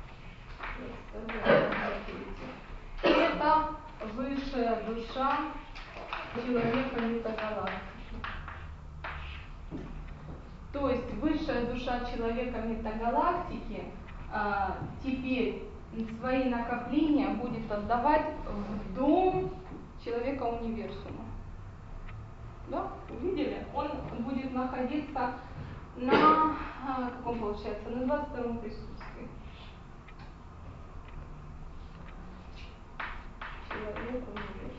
Это высшая душа человека метагалактики. То есть высшая душа человека метагалактики а, теперь свои накопления будет отдавать в дом человека универсума. Да? Увидели? Он будет находиться на, а, каком получается, на двадцать втором присутствии. Человек универсума.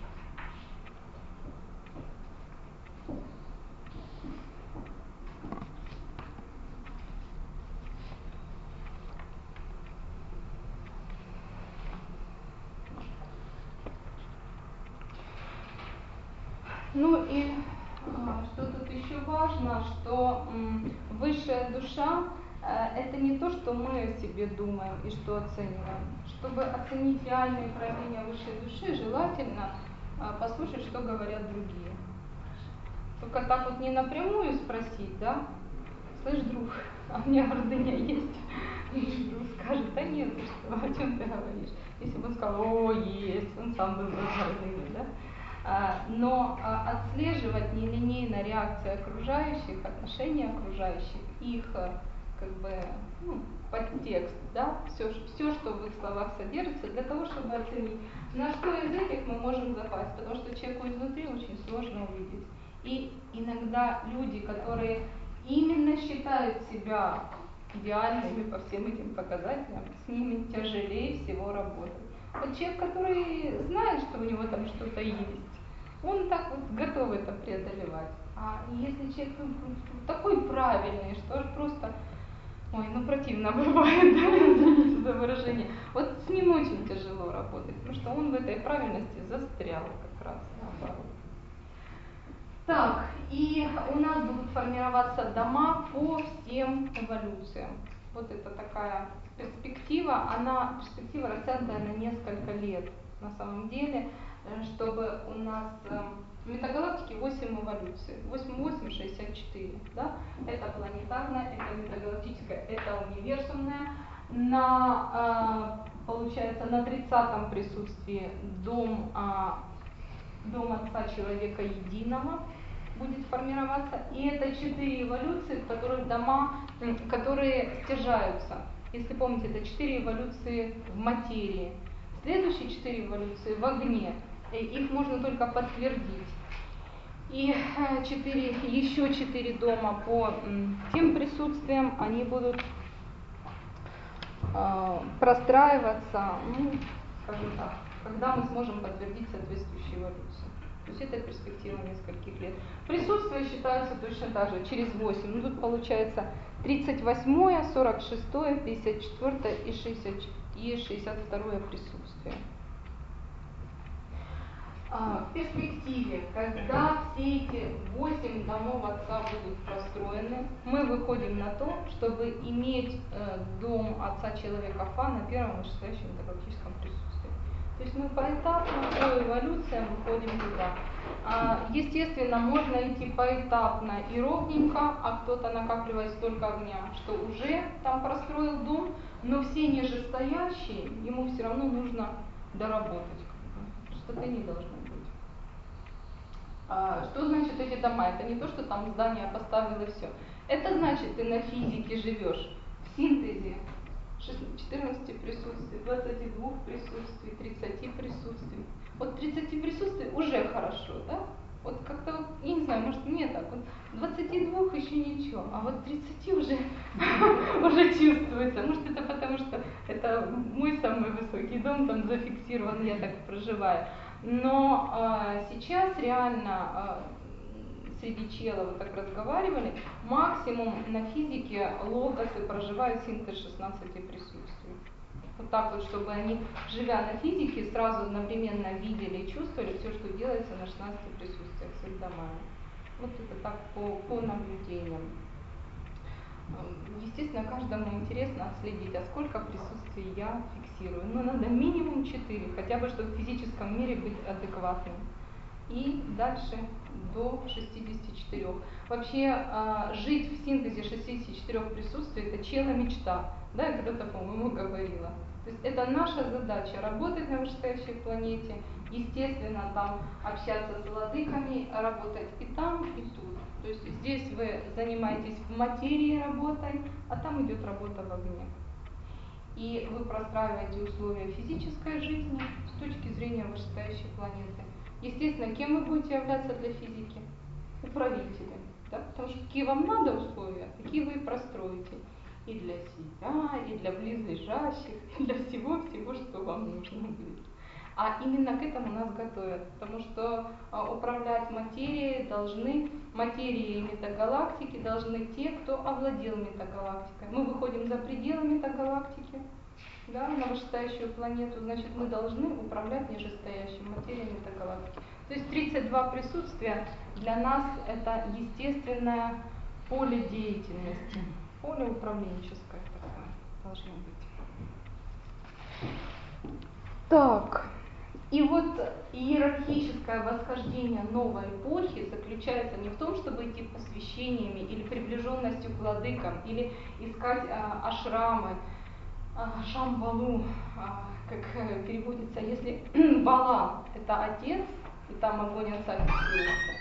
Ну и а, что тут еще важно, что м, высшая душа э, это не то, что мы о себе думаем и что оцениваем. Чтобы оценить реальные проявления высшей души, желательно э, послушать, что говорят другие. Только так вот не напрямую спросить, да? Слышь, друг, а у меня гордыня есть? И друг скажет, да нет, ты что, о чем ты говоришь? Если бы он сказал, о, есть, он сам был без гордыни, да? А, но а, отслеживать нелинейно реакцию окружающих, отношения окружающих, их как бы ну, подтекст, да, все, все, что в их словах содержится, для того, чтобы оценить, на что из этих мы можем запасть, потому что человеку изнутри очень сложно увидеть. И иногда люди, которые именно считают себя идеальными по всем этим показателям, с ними тяжелее всего работать. Вот человек, который знает, что у него там что-то есть, он так вот готов это преодолевать. А если человек ну, такой правильный, что аж просто, ой, ну противно бывает, да, извините за выражение, вот с ним очень тяжело работать, потому что он в этой правильности застрял как раз наоборот. Так, и у нас будут формироваться дома по всем эволюциям. Вот это такая перспектива, она перспектива растянутая на несколько лет на самом деле, чтобы у нас в метагалактике восемь эволюций. восемь, восемь, шестьдесят четыре. Да? Это планетарная, это метагалактическая, это универсумная. На, получается, на тридцатом присутствии дом, дом Отца Человека Единого будет формироваться. И это четыре эволюции, в которых дома, которые стяжаются. Если помните, это четыре эволюции в материи. Следующие четыре эволюции в огне. Их можно только подтвердить. И четыре, еще четыре дома по тем присутствиям, они будут э, простраиваться, ну, скажем так, когда мы сможем подтвердить соответствующие эволюции. То есть это перспектива нескольких лет. Присутствия считаются точно так же, через восемь. Ну тут получается тридцать восьмое, сорок шестое, пятьдесят четвёртое и шестьдесят второе присутствие. в перспективе, когда все эти восемь домов Отца будут построены, мы выходим на то, чтобы иметь э, дом Отца Человека Фа на первом вышестоящем метагалактическом присутствии. То есть мы поэтапно, по эволюциям выходим туда. А, естественно, можно идти поэтапно и ровненько, а кто-то накапливает столько огня, что уже там простроил дом, но все нижестоящие, ему все равно нужно доработать. Пустоты не должно быть. А, что значит эти дома? Это не то, что там здание поставил и все. Это значит, ты на физике живешь в синтезе четырнадцати присутствий, двадцати двух присутствий, тридцати присутствий. Вот тридцати присутствий уже хорошо, да? Вот как-то, вот, я не знаю, может мне так, вот двадцати двух еще ничего, а вот тридцати уже, уже чувствуется. Может это потому, что это мой самый высокий дом, там зафиксирован, я так проживаю. Но а, сейчас реально э, среди челов вот так разговаривали, максимум на физике логосы проживают синтез шестнадцати присутствий. Вот так вот, чтобы они, живя на физике, сразу одновременно видели и чувствовали все, что делается на шестнадцати присутствиях с их домами. Вот это так по, по наблюдениям. Естественно, каждому интересно отследить, а сколько присутствий я фиксирую. Но надо минимум четыре, хотя бы, чтобы в физическом мире быть адекватным. И дальше до шестидесяти четырёх. Вообще жить в синтезе шестидесяти четырёх присутствий – это чела мечта. Да, я когда-то, по-моему, говорила. То есть это наша задача – работать на вышестоящей планете, естественно, там общаться с владыками, работать и там, и тут. То есть здесь вы занимаетесь в материи работой, а там идет работа в огне. И вы простраиваете условия физической жизни с точки зрения вышестоящей планеты. Естественно, кем вы будете являться для физики? Управителем. Да? Потому что какие вам надо условия, такие вы и простроите. И для себя, и для близлежащих, и для всего-всего, что вам нужно будет. А именно к этому нас готовят, потому что а, управлять материей должны, материей метагалактики должны те, кто овладел метагалактикой. Мы выходим за пределы метагалактики, да, на вышестоящую планету, значит, мы должны управлять нижестоящей материей метагалактики. То есть тридцать два присутствия для нас это естественное поле деятельности, поле управленческое такое должно быть. Так. И вот иерархическое восхождение новой эпохи заключается не в том, чтобы идти посвящениями или приближенностью к владыкам, или искать а, ашрамы, а, шамбалу, а, как а, переводится, если бала – это отец, и там огонь отца фиксируется,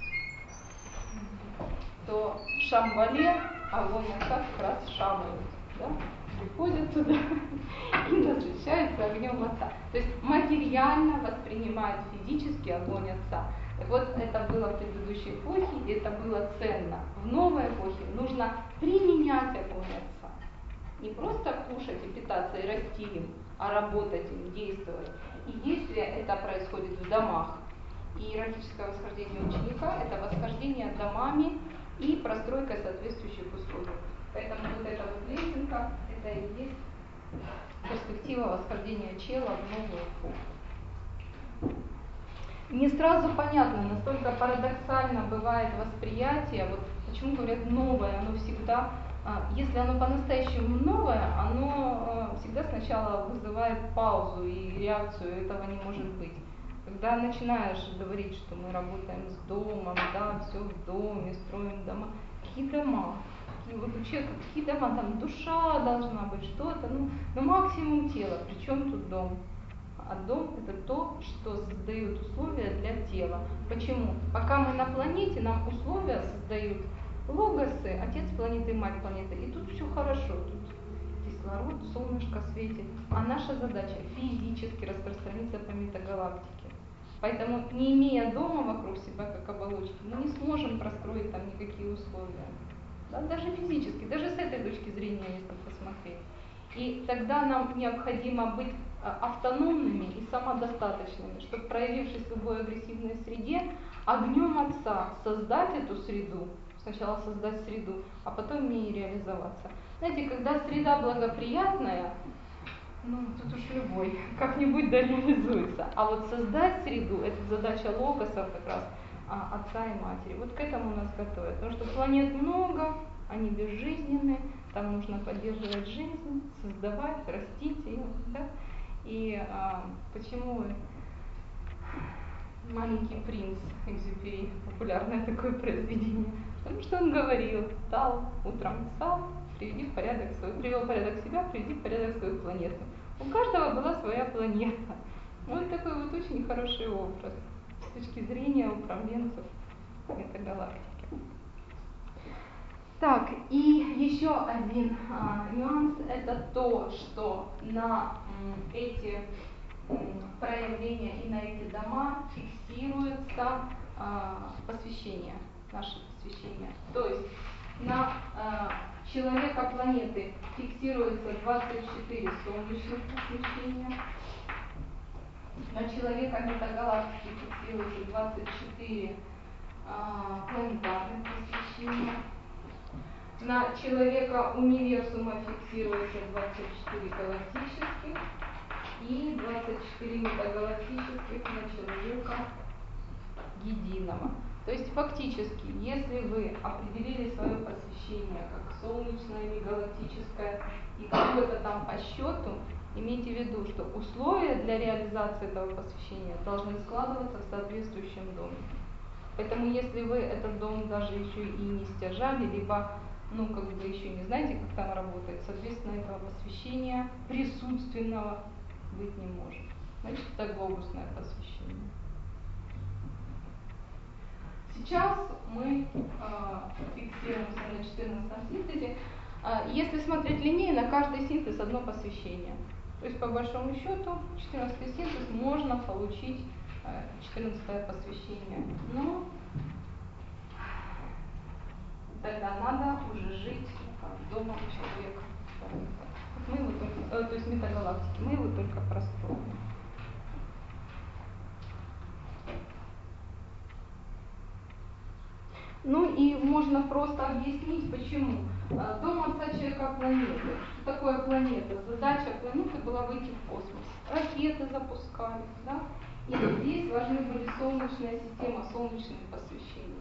то в шамбале огонь отца как раз шамают, да? Приходят туда и насыщаются огнем Отца. То есть материально воспринимают физически огонь Отца. Так вот, это было в предыдущей эпохе, и это было ценно. В новой эпохе нужно применять огонь Отца. Не просто кушать и питаться и расти им, а работать им, действовать. И действие это происходит в домах. И иерархическое восхождение ученика – это восхождение домами и простройка соответствующих условий. Поэтому вот эта вот лесенка – это и есть перспектива восхождения чела в новую эпоху. Не сразу понятно, настолько парадоксально бывает восприятие, вот почему говорят новое, оно всегда, если оно по-настоящему новое, оно всегда сначала вызывает паузу и реакцию, этого не может быть. Когда начинаешь говорить, что мы работаем с домом, да, все в доме, строим дома, какие дома? Вот вообще, какие дома, там душа должна быть, что-то, ну, ну максимум тела, причем тут дом? А дом это то, что создает условия для тела. Почему? Пока мы на планете, нам условия создают логосы, отец планеты и мать планеты, и тут все хорошо, тут кислород, солнышко светит, а наша задача физически распространиться по метагалактике. Поэтому, не имея дома вокруг себя как оболочки, мы не сможем простроить там никакие условия. Да, даже физически, даже с этой точки зрения, если посмотреть. И тогда нам необходимо быть автономными и самодостаточными, чтобы, проявившись в любой агрессивной среде, огнем Отца создать эту среду, сначала создать среду, а потом в ней реализоваться. Знаете, когда среда благоприятная, ну тут уж любой, как-нибудь да реализуется. А вот создать среду, это задача логоса как раз, а, отца и матери. Вот к этому нас готовят. Потому что планет много, они безжизненны, там нужно поддерживать жизнь, создавать, растить ее. Да? И а, почему «Маленький принц» Экзюпери, популярное такое произведение? Потому что он говорил: встал, утром встал, приведи в порядок свой, привел в порядок себя, приведи в порядок свою планету. У каждого была своя планета. Вот такой вот очень хороший образ с точки зрения управленцев метагалактики. Так, и еще один а, нюанс – это то, что на м, эти м, проявления и на эти дома фиксируется а, посвящение, наше посвящение. То есть на а, человека планеты фиксируется двадцать четыре солнечных посвящения, на человека метагалактики фиксируется двадцать четыре а, планетарных посвящения. На человека универсума фиксируется двадцать четыре галактических и двадцать четыре метагалактических на человека единого. То есть фактически, если вы определили свое посвящение как солнечное или галактическое и какое-то там по счету, имейте в виду, что условия для реализации этого посвящения должны складываться в соответствующем доме. Поэтому если вы этот дом даже еще и не стяжали, либо ну как бы еще не знаете, как там работает, соответственно, этого посвящения присутственного быть не может. Значит, это глобусное посвящение. Сейчас мы э, фиксируемся на четырнадцатом синтезе. Э, если смотреть линейно, каждый синтез одно посвящение. То есть по большому счету четырнадцатый синтез можно получить э, четырнадцатое посвящение. Но тогда надо уже жить домом человека. Мы его только, э, то есть метагалактики, мы его только простроим. Ну и можно просто объяснить, почему. Дом отца человека планеты. Что такое планета? Задача планеты была выйти в космос. Ракеты запускали, да? И здесь важны были солнечная система, солнечные посвящения.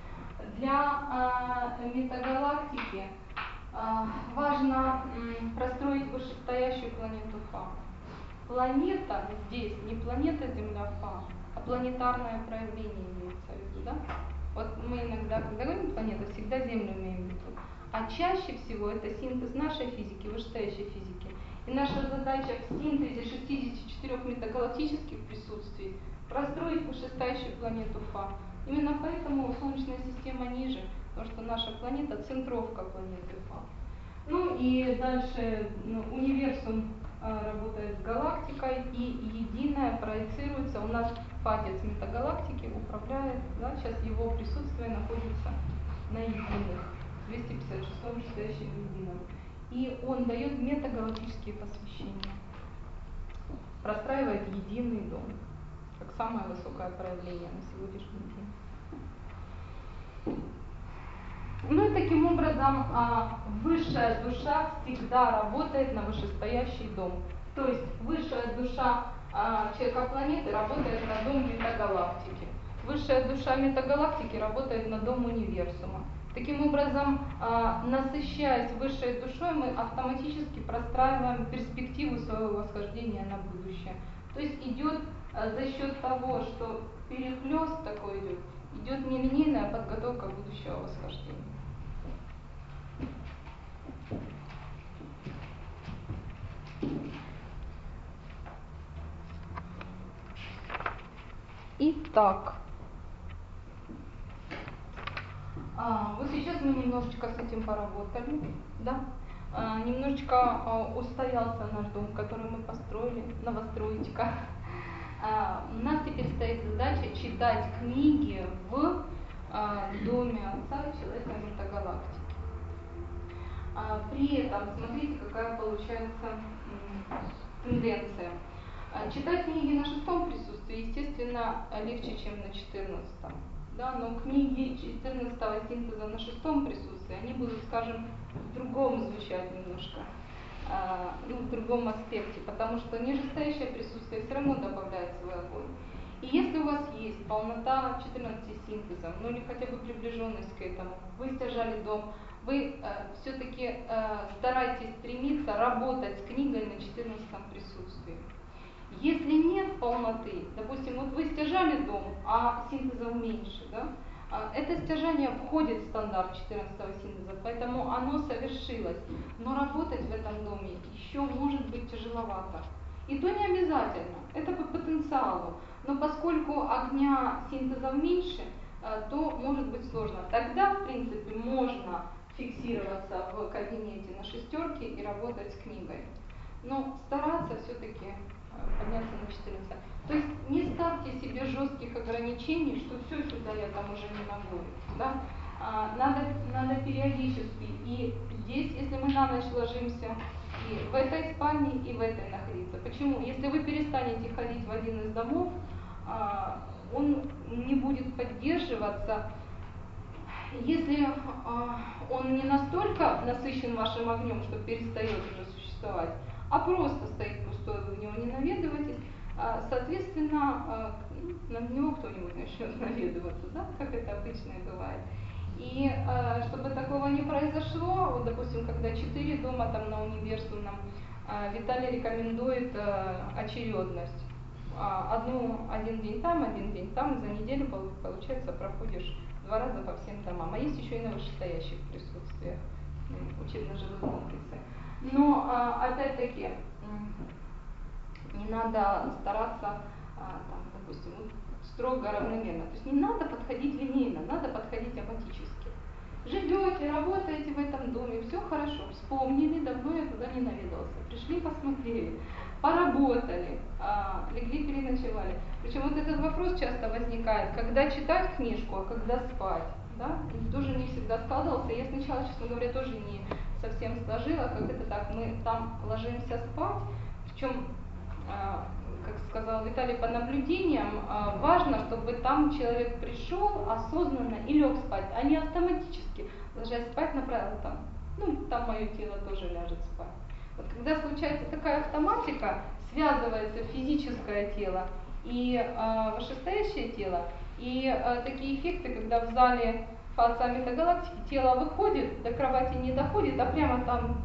Для э, метагалактики э, важно э, простроить вышестоящую планету Фа. Планета здесь не планета Земля Фа, а планетарное проявление имеется в виду, да? Вот мы иногда, когда говорим планета, всегда Землю имеем в виду. А чаще всего это синтез нашей физики, вышестоящей физики. И наша задача в синтезе шестидесяти четырёх метагалактических присутствий простроить вышестоящую планету Фа. Именно поэтому Солнечная система ниже, потому что наша планета – центровка планеты Фа. Ну и дальше ну, универсум а, работает с галактикой, и единое проецируется. У нас фатец метагалактики управляет, да, сейчас его присутствие находится на единых, двести пятьдесят шестом вышестоящем едином. И он дает метагалактические посвящения, простраивает единый дом, как самое высокое проявление на сегодняшний день. Ну и таким образом а, высшая душа всегда работает на вышестоящий дом. То есть высшая душа а, человека планеты работает на дом метагалактики. Высшая душа метагалактики работает на дом универсума. Таким образом, а, насыщаясь высшей душой, мы автоматически простраиваем перспективу своего восхождения на будущее. То есть идет а, за счет того, что перехлест такой идет, идет нелинейная подготовка будущего восхождения. Итак, а, вот сейчас мы немножечко с этим поработали, да? А, немножечко а, устоялся наш дом, который мы построили, новостроечка. А, у нас теперь стоит задача читать книги в а, доме отца человека метагалактики. А, при этом смотрите, какая получается м, тенденция. А, читать книги на шестом присутствии, естественно, легче, чем на четырнадцатом. Да, но книги четырнадцатого синтеза на шестом присутствии, они будут, скажем, в другом звучать немножко. э, ну, в другом аспекте, потому что нижестоящее присутствие все равно добавляет свой огонь. И если у вас есть полнота четырнадцати синтезов, ну или хотя бы приближенность к этому, вы стяжали дом, вы э, все-таки э, старайтесь стремиться работать с книгой на четырнадцатом присутствии. Если нет полноты, допустим, вот вы стяжали дом, а синтезов меньше, да, это стяжание входит в стандарт четырнадцатого синтеза, поэтому оно совершилось. Но работать в этом доме еще может быть тяжеловато. И то не обязательно, это по потенциалу. Но поскольку огня синтезов меньше, то может быть сложно. Тогда, в принципе, можно фиксироваться в кабинете на шестерке и работать с книгой. Но стараться все-таки подняться на четырнадцать. То есть не ставьте себе жестких ограничений, что все, сюда я там уже не могу. Да? А, надо, надо периодически. И здесь, если мы на ночь ложимся, и в этой спальне, и в этой находиться. Почему? Если вы перестанете ходить в один из домов, а, он не будет поддерживаться. Если а, он не настолько насыщен вашим огнем, что перестает уже существовать, а просто стоит пустой, вы в него не наведываетесь, а, соответственно, а, на него кто-нибудь начнет наведываться, да, как это обычно и бывает. И а, чтобы такого не произошло, вот, допустим, когда четыре дома там на универсумном, а, Виталий рекомендует а, очередность. А, одну, один день там, один день там, за неделю, получается, проходишь два раза по всем домам. А есть еще и на вышестоящих присутствиях, учебно-жилые комплексы. Но, а, опять-таки, не надо стараться, а, там, допустим, строго равномерно. То есть не надо подходить линейно, надо подходить апатически. Живете, работаете в этом доме, все хорошо, вспомнили, давно я туда не наведался, пришли, посмотрели, поработали, а, легли, переночевали. Причем вот этот вопрос часто возникает, когда читать книжку, а когда спать. Да? И тоже не всегда складывался. Я сначала, честно говоря, тоже не совсем сложила, как это так, мы там ложимся спать, причем, как сказал Виталий, по наблюдениям важно, чтобы там человек пришел осознанно и лег спать, а не автоматически, ложась спать, направил там, ну, там мое тело тоже ляжет спать. Вот когда случается такая автоматика, связывается физическое тело и э, вышестоящее тело, и э, такие эффекты, когда в зале фаза метагалактики тело выходит, до кровати не доходит, а прямо там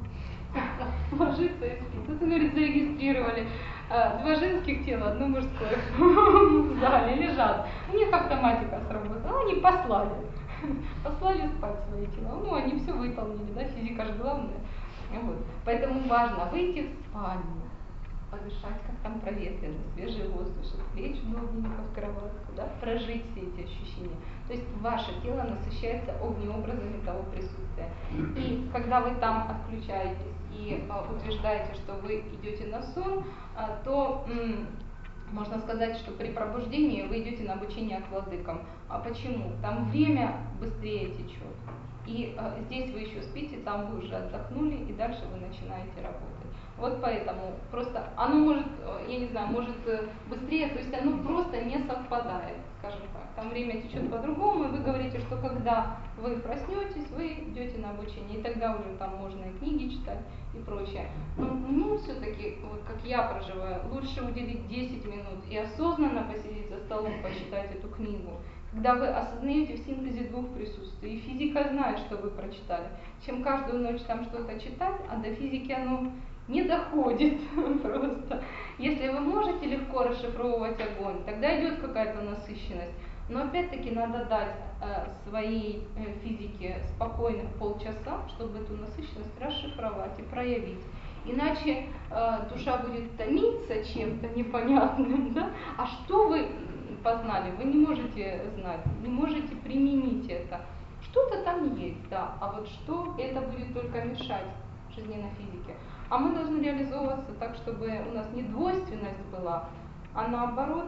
ложится и спит. Это, говорит, зарегистрировали. Два женских тела, одно мужское в зале лежат. У них автоматика сработала, они послали. Послали спать свои тела. Ну, они все выполнили, да, физика же главное. Вот. Поэтому важно выйти в спальню, подышать, как там проветрено, свежий воздух, лечь удобненько в кроватку, да, прожить все эти ощущения. То есть ваше тело насыщается огнеобразами того присутствия. И когда вы там отключаетесь и а, утверждаете, что вы идете на сон, а, то м- можно сказать, что при пробуждении вы идете на обучение к владыкам. А почему? Там время быстрее течет. И а, здесь вы еще спите, там вы уже отдохнули, и дальше вы начинаете работать. Вот поэтому просто оно может, я не знаю, может быстрее, то есть оно просто не совпадает, скажем так. Там время течет по-другому, и вы говорите, что когда вы проснетесь, вы идете на обучение, и тогда уже там можно и книги читать и прочее. Но мне все-таки, вот как я проживаю, лучше уделить десять минут и осознанно посидеть за столом, почитать эту книгу, когда вы осознаете в синтезе двух присутствий, и физика знает, что вы прочитали, чем каждую ночь там что-то читать, а до физики оно не доходит просто. Если вы можете легко расшифровывать огонь, тогда идет какая-то насыщенность. Но опять-таки надо дать э, своей э, физике спокойных полчаса, чтобы эту насыщенность расшифровать и проявить. Иначе э, душа будет томиться чем-то непонятным, да? А что вы познали, вы не можете знать, не можете применить это. Что-то там есть, да, а вот что, это будет только мешать жизненной физике. А мы должны реализовываться так, чтобы у нас не двойственность была, а наоборот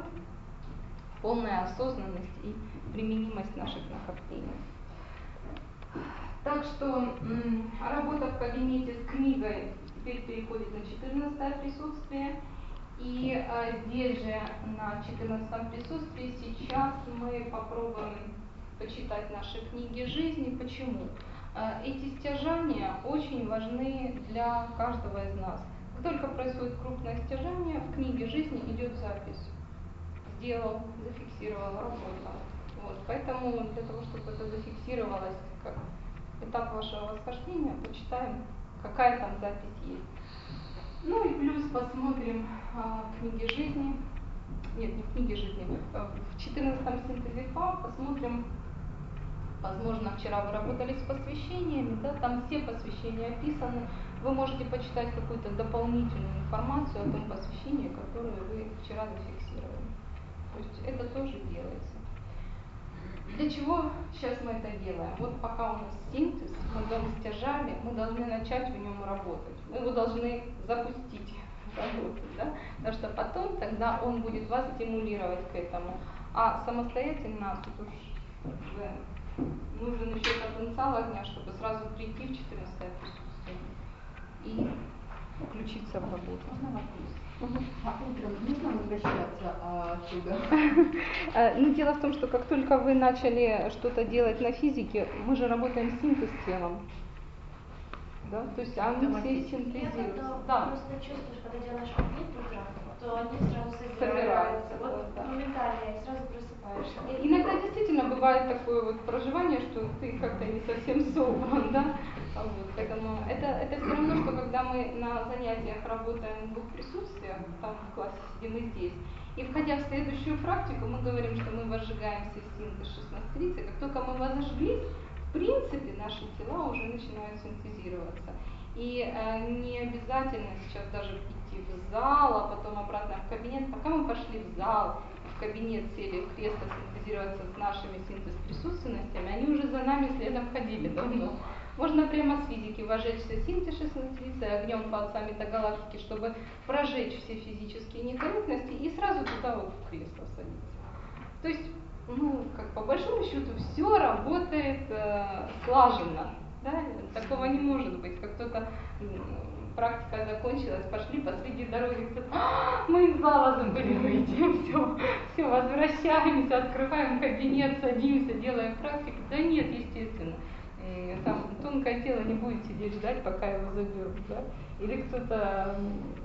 полная осознанность и применимость наших накоплений. Так что м- работа в кабинете с книгой теперь переходит на четырнадцатое присутствие. И а, здесь же на четырнадцатом присутствии сейчас мы попробуем почитать наши книги жизни. Почему? Эти стяжания очень важны для каждого из нас. Как только происходит крупное стяжание, в книге жизни идет запись. Сделал, зафиксировал, работал. Вот. Поэтому для того, чтобы это зафиксировалось как этап вашего восхождения, почитаем, какая там запись есть. Ну и плюс посмотрим а, книги жизни. Нет, не в книге жизни. В четырнадцатом синтезе ФА посмотрим. Возможно, вчера вы работали с посвящениями, да, там все посвящения описаны. Вы можете почитать какую-то дополнительную информацию о том посвящении, которое вы вчера зафиксировали. То есть это тоже делается. Для чего сейчас мы это делаем? Вот пока у нас синтез, мы дом стяжали, мы должны начать в нем работать. Мы его должны запустить работать, да? Потому что потом тогда он будет вас стимулировать к этому. А самостоятельно тут уж нужен еще потенциал огня, чтобы сразу прийти в четырнадцатое присутствие и включиться в работу. Можно вопрос? Угу. А утром нужно возвращаться а, оттуда? Ну, дело в том, что как только вы начали что-то делать на физике, мы же работаем синтез телом. Да? То есть они все синтезируются. Да. Просто чувствуешь, когда делаешь компьютер утром, то они сразу собираются. Вот да. Моментально, и сразу просыпаешься. Иногда действительно бывает такое вот проживание, что ты как-то не совсем собран, да? Вот, поэтому это, это все равно, что когда мы на занятиях работаем в двух присутствиях, там в классе сидим и здесь, и входя в следующую практику, мы говорим, что мы возжигаемся в синтез шестнадцать тридцать, как только мы возожглись, в принципе, наши тела уже начинают синтезироваться. И э, не обязательно сейчас даже идти в зал, а потом обратно в кабинет. Пока мы пошли в зал, в кабинет сели в кресло синтезироваться с нашими синтез-присутственностями, они уже за нами следом ходили давно. Можно прямо с физики вожечься синтез шестнадцать тридцать огнем по отцам метагалактики, чтобы прожечь все физические некорректности и сразу туда вот в кресло садиться. То есть, ну, как по большому счету, все работает э, слаженно. Да? Такого не может быть, как кто-то практика закончилась, пошли посреди дороги, кто-то, а, мы из зала забыли выйти, все, все, возвращаемся, открываем кабинет, садимся, делаем практику. Да нет, естественно. Там тонкое тело не будет сидеть ждать, пока его заберут, да? Или кто-то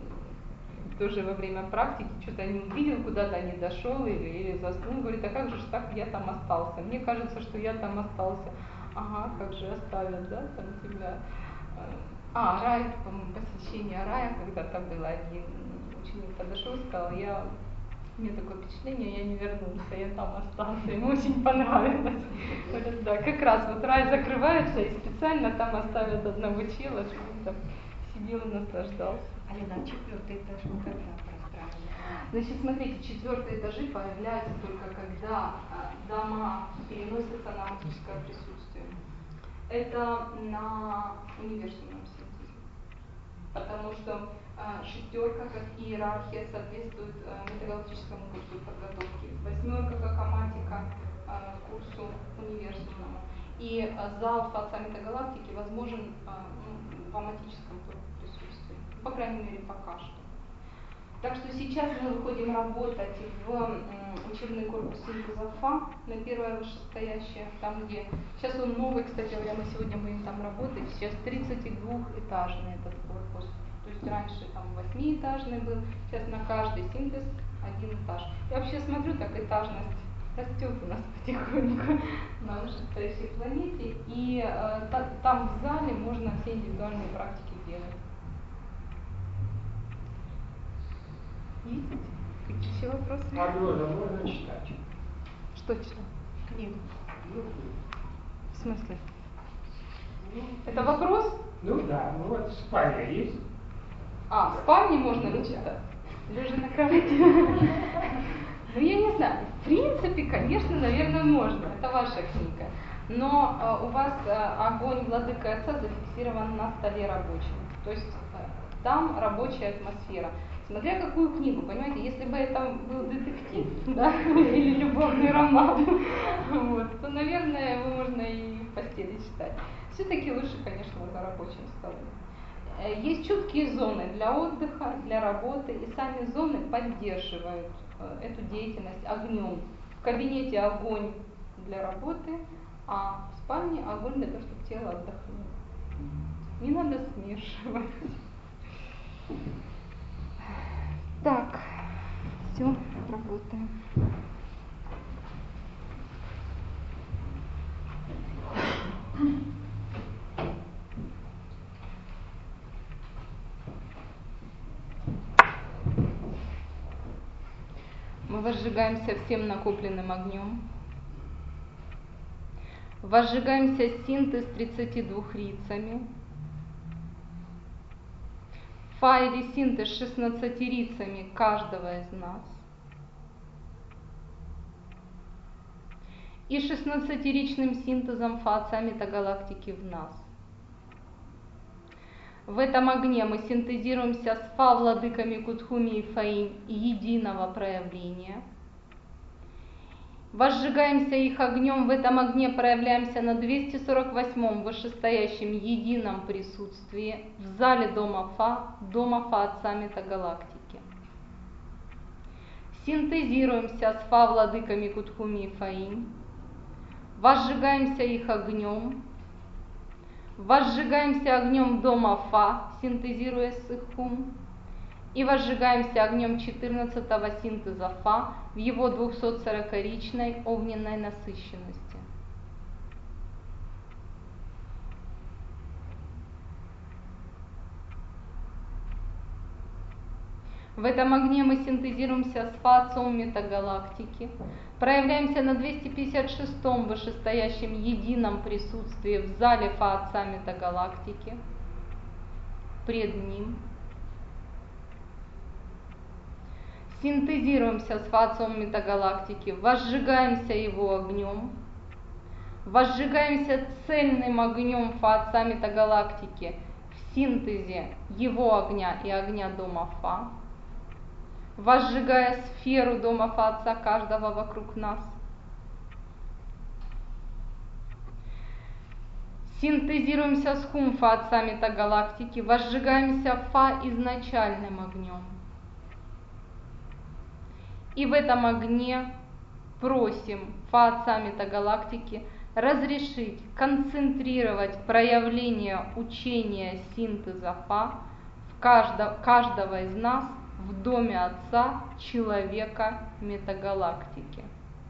тоже во время практики что-то не увидел, куда-то не дошел или, или заснул, говорит, а как же ж так я там остался? Мне кажется, что я там остался. Ага, как же оставят, да, там тебя. А, рай, по-моему, посещение рая когда-то было, один ученик подошел и сказал, я, у меня такое впечатление, я не вернулся, я там остался, ему очень понравилось. Говорят, да, как раз вот рай закрывается и специально там оставят одного чела, чтобы он там сидел и наслаждался. Алина, четвертый этаж мы когда простраиваем? Значит, смотрите, четвертые этажи появляются только когда а, дома переносятся на магическое присутствие. Это на универсальном синтезе. Потому что а, шестерка как иерархия соответствует а, метагалактическому курсу подготовки. Восьмерка как аматика а, курсу универсальному. И а, залп отца метагалактики возможен а, ну, в аматическом присутствии. По крайней мере, пока что. Так что сейчас мы выходим работать в м, учебный корпус синтеза ФА, на первое вышестоящее, там где, сейчас он новый, кстати говоря, мы сегодня будем там работать, сейчас тридцатидвухэтажный этот корпус, то есть раньше там восьмиэтажный был, сейчас на каждый синтез один этаж. Я вообще смотрю, так этажность растет у нас потихоньку на вышестоящей планете, и э, та, там в зале можно все индивидуальные практики делать. Есть? Какие еще вопросы? Алена, можно читать? Что читать? Книгу. Ну, В смысле? ну, Это вопрос? Ну да, ну вот спальня есть. А, в спальне можно ли читать? Лежа на кровати? Ну, я не знаю. В принципе, конечно, наверное, можно. Это ваша книга. Но э, у вас э, огонь владыка отца зафиксирован на столе рабочем. То есть э, там рабочая атмосфера. Смотря какую книгу, понимаете, если бы это был детектив, да, или любовный роман, вот, то, наверное, его можно и в постели читать. Все-таки лучше, конечно, за рабочим столом. Есть чуткие зоны для отдыха, для работы, и сами зоны поддерживают эту деятельность огнем. В кабинете огонь для работы, а в спальне огонь для того, чтобы тело отдохнуло. Не надо смешивать. Так, все, работаем. Мы возжигаемся всем накопленным огнем. Возжигаемся синты с тридцатью двумя рицами. Фа или синты с шестнадцатью рицами каждого из нас. И шестнадцатиричным синтезом фа отца метагалактики в нас. В этом огне мы синтезируемся с фа владыками Кутхуми и Фаинь единого проявления. Возжигаемся их огнем, в этом огне проявляемся на двести сорок восьмом вышестоящем едином присутствии в зале Дома Фа, Дома Фа Отца Метагалактики. Синтезируемся с Фа владыками Кутхуми и Фаинь. Возжигаемся их огнем. Возжигаемся огнем Дома Фа, синтезируя с их хум. И возжигаемся огнем четырнадцатого синтеза Фа в его двухсотсорокаричной огненной насыщенности. В этом огне мы синтезируемся с Фа Отцом Метагалактики, проявляемся на двести пятьдесят шестом вышестоящем едином присутствии в зале Фа Отца Метагалактики, пред ним. Синтезируемся с Фа Отцом Метагалактики, возжигаемся его огнем, возжигаемся цельным огнем Фа Отца Метагалактики в синтезе его огня и огня Дома Фа, возжигая сферу Дома Фа Отца каждого вокруг нас. Синтезируемся с хум Фа Отца Метагалактики, возжигаемся Фа изначальным огнем. И в этом огне просим Фа Отца Метагалактики разрешить концентрировать проявление учения синтеза Фа в каждого, каждого из нас в Доме Отца Человека Метагалактики.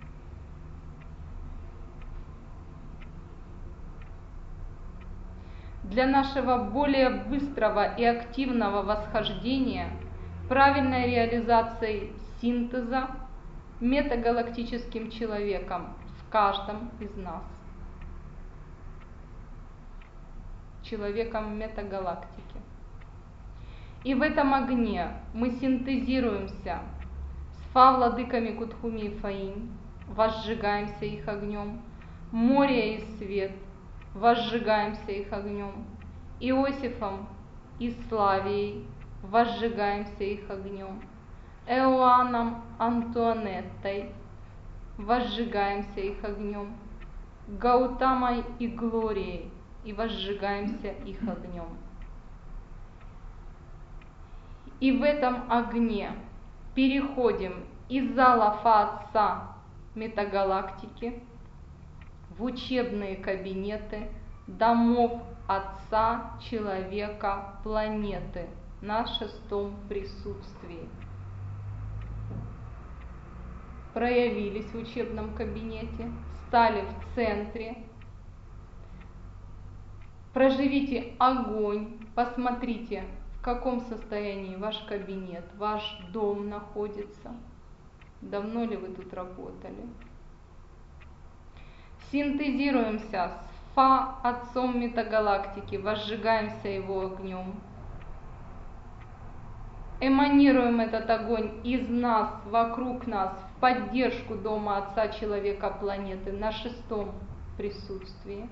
Для нашего более быстрого и активного восхождения, правильной реализации синтеза метагалактическим человеком в каждом из нас. Человеком метагалактики. И в этом огне мы синтезируемся с Фа владыками Кутхуми и Фаинь, возжигаемся их огнем, Море и Свет, возжигаемся их огнем, Иосифом и Славией, возжигаемся их огнем, Эоанном Антуанеттой, возжигаемся их огнем, Гаутамой и Глорией, и возжигаемся их огнем. И в этом огне переходим из зала Фа Отца Метагалактики в учебные кабинеты домов Отца Человека Планеты на шестом присутствии. Проявились в учебном кабинете, стали в центре. Проживите огонь, посмотрите, в каком состоянии ваш кабинет, ваш дом находится. Давно ли вы тут работали? Синтезируемся с Фа Отцом Метагалактики, возжигаемся его огнем. Эманируем этот огонь из нас, вокруг нас, в поддержку Дома Отца Человека Планеты на шестом присутствии.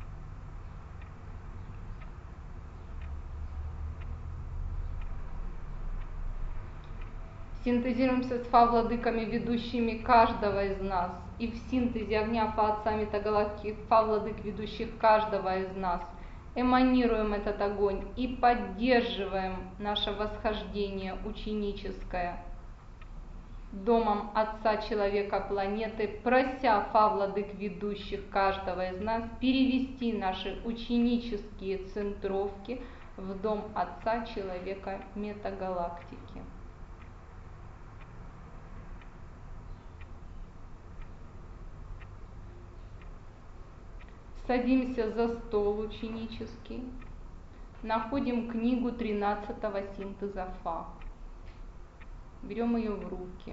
Синтезируемся с Фа владыками, ведущими каждого из нас. И в синтезе огня Фа Отца Метагалактики, Фа владык, ведущих каждого из нас, эманируем этот огонь и поддерживаем наше восхождение ученическое домом Отца Человека Планеты, прося Фа Владык ведущих каждого из нас перевести наши ученические центровки в дом Отца Человека Метагалактики. Садимся за стол ученический, находим книгу тринадцатого синтеза Фа, берем ее в руки,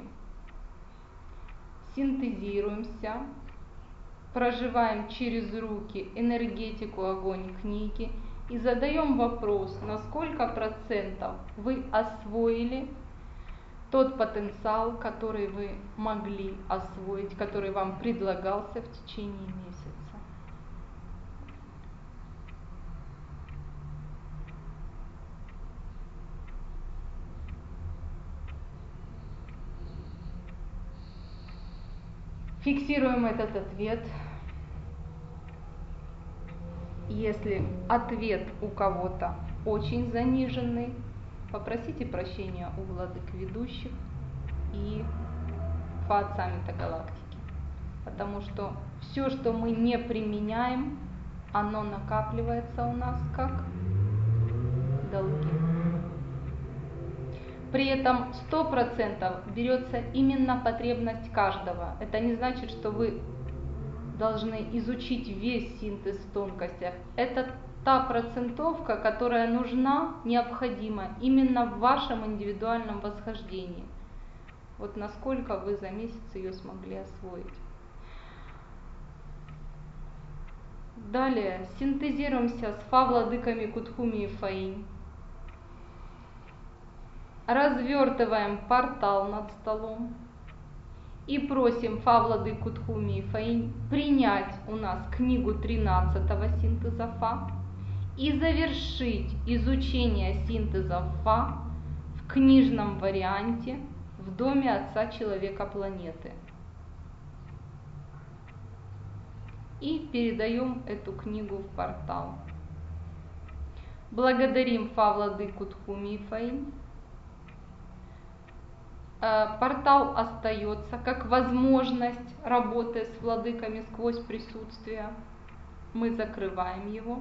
синтезируемся, проживаем через руки энергетику огонь книги и задаем вопрос, на сколько процентов вы освоили тот потенциал, который вы могли освоить, который вам предлагался в течение месяца. Фиксируем этот ответ. Если ответ у кого-то очень заниженный, попросите прощения у владык ведущих и Фа Отца Метагалактики. Потому что все, что мы не применяем, оно накапливается у нас как долги. При этом сто процентов берется именно потребность каждого. Это не значит, что вы должны изучить весь синтез в тонкостях. Это та процентовка, которая нужна, необходима именно в вашем индивидуальном восхождении. Вот насколько вы за месяц ее смогли освоить. Далее синтезируемся с Фа Владыками Кутхуми и Фаинь. Развертываем портал над столом и просим Фа Владык Кутхуми и Фаинь принять у нас книгу тринадцатого синтеза Фа и завершить изучение синтеза Фа в книжном варианте в доме Отца Человека Планеты. И передаем эту книгу в портал. Благодарим Фа Владык Кутхуми и Фаинь. Портал остается как возможность работы с владыками сквозь присутствие. Мы закрываем его.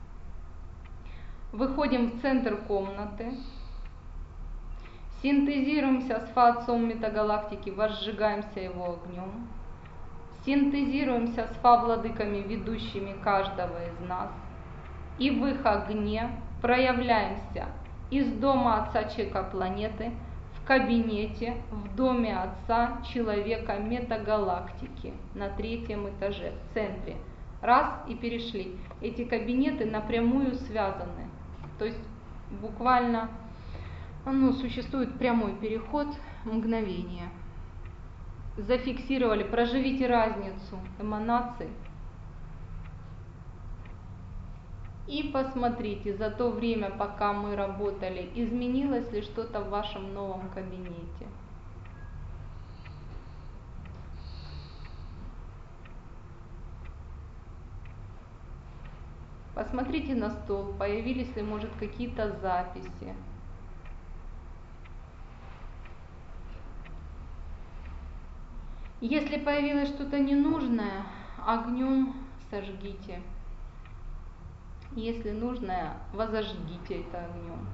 Выходим в центр комнаты. Синтезируемся с Фа Отцом Метагалактики, возжигаемся его огнем. Синтезируемся с Фа Владыками, ведущими каждого из нас. И в их огне проявляемся из дома Отца Человека Планеты в кабинете в доме Отца Человека Метагалактики на третьем этаже, в центре. Раз и перешли. Эти кабинеты напрямую связаны. То есть буквально ну, существует прямой переход, мгновение. Зафиксировали, проживите разницу эманаций. И посмотрите, за то время, пока мы работали, изменилось ли что-то в вашем новом кабинете. Посмотрите на стол, появились ли, может, какие-то записи. Если появилось что-то ненужное, огнем сожгите. Если нужное, возожгите это огнем.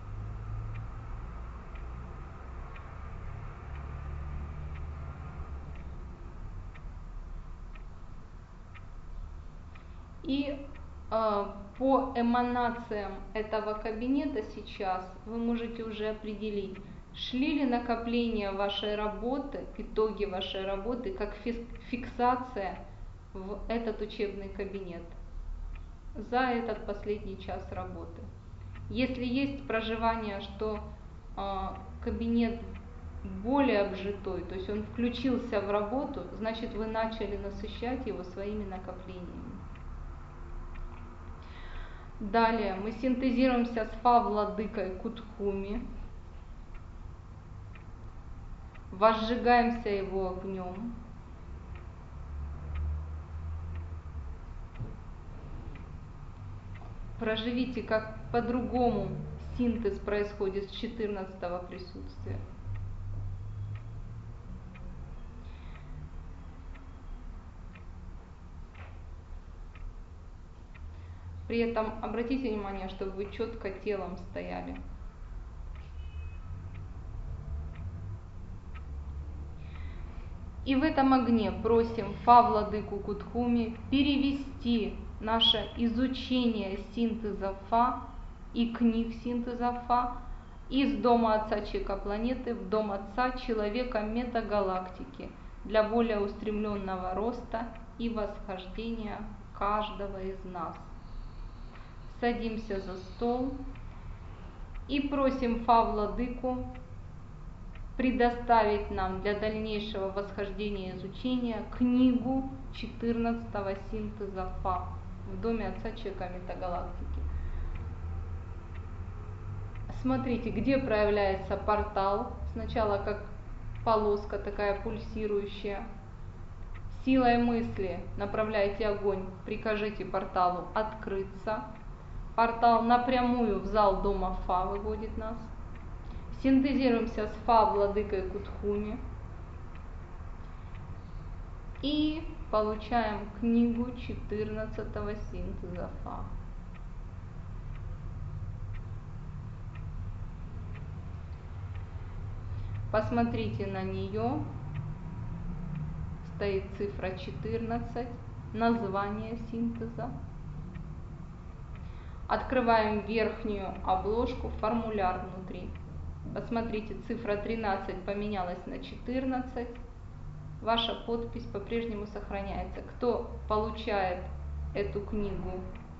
И э, по эманациям этого кабинета сейчас вы можете уже определить, шли ли накопления вашей работы, итоги вашей работы, как фиксация в этот учебный кабинет за этот последний час работы. Если есть проживание, что э, кабинет более обжитой, то есть он включился в работу, значит вы начали насыщать его своими накоплениями. Далее мы синтезируемся с Фа Владыкой Кутхуми, возжигаемся его огнем. Проживите, как по-другому синтез происходит с четырнадцатого присутствия. При этом обратите внимание, чтобы вы четко телом стояли. И в этом огне просим Фа Владыку Кудхуми перевести наше изучение синтеза Фа и книг синтеза Фа из дома Отца Чека планеты в дом Отца Человека Метагалактики для более устремленного роста и восхождения каждого из нас. Садимся за стол и просим Фа Владыку предоставить нам для дальнейшего восхождения и изучения книгу четырнадцатого синтеза Фа в доме Отца Человека Метагалактики. Смотрите, где проявляется портал. Сначала как полоска такая пульсирующая. Силой мысли направляйте огонь, прикажите порталу открыться. Портал напрямую в зал дома Фа выводит нас. Синтезируемся с Фа Владыкой Кудхуми и получаем книгу четырнадцатого синтеза Фа. Посмотрите на нее, стоит цифра четырнадцать, название синтеза. Открываем верхнюю обложку, формуляр внутри. Посмотрите, цифра тринадцать поменялась на четырнадцать. Ваша подпись по-прежнему сохраняется. Кто получает эту книгу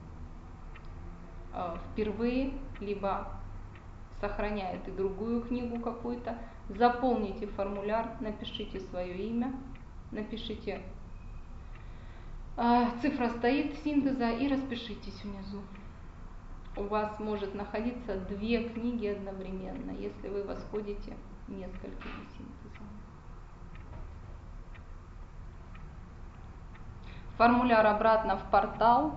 э, впервые, либо сохраняет и другую книгу какую-то, заполните формуляр, напишите свое имя, напишите, э, цифра стоит синтеза и распишитесь внизу. У вас может находиться две книги одновременно, если вы восходите несколькими синтезами. Формуляр обратно в портал.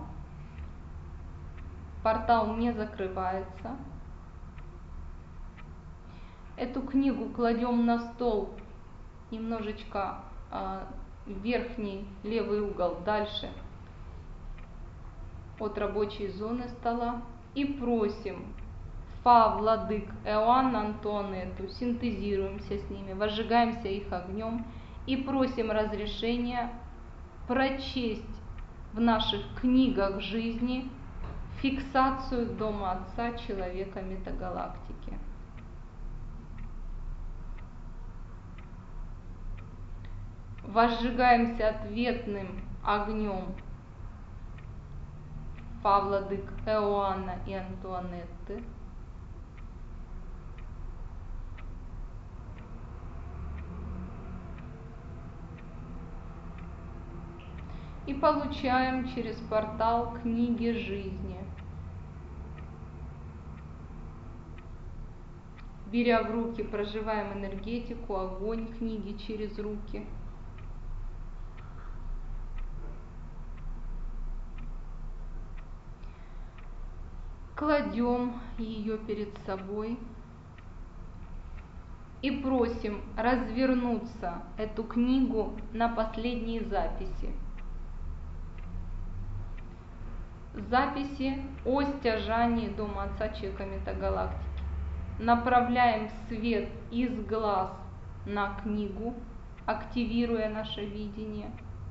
Портал не закрывается. Эту книгу кладем на стол немножечко э, в верхний левый угол, дальше от рабочей зоны стола. И просим Фа Владык Иоанна Антуанетту, синтезируемся с ними, возжигаемся их огнем и просим разрешения прочесть в наших книгах жизни фиксацию дома Отца Человека Метагалактики. Возжигаемся ответным огнем Фа Владык Иоанна и Антуанетты. И получаем через портал книги жизни. Беря в руки, проживаем энергетику, огонь книги через руки. Кладем ее перед собой и просим развернуться эту книгу на последние записи. Записи о стяжании дома Отца Человека Метагалактики. Направляем свет из глаз на книгу, активируя наше видение.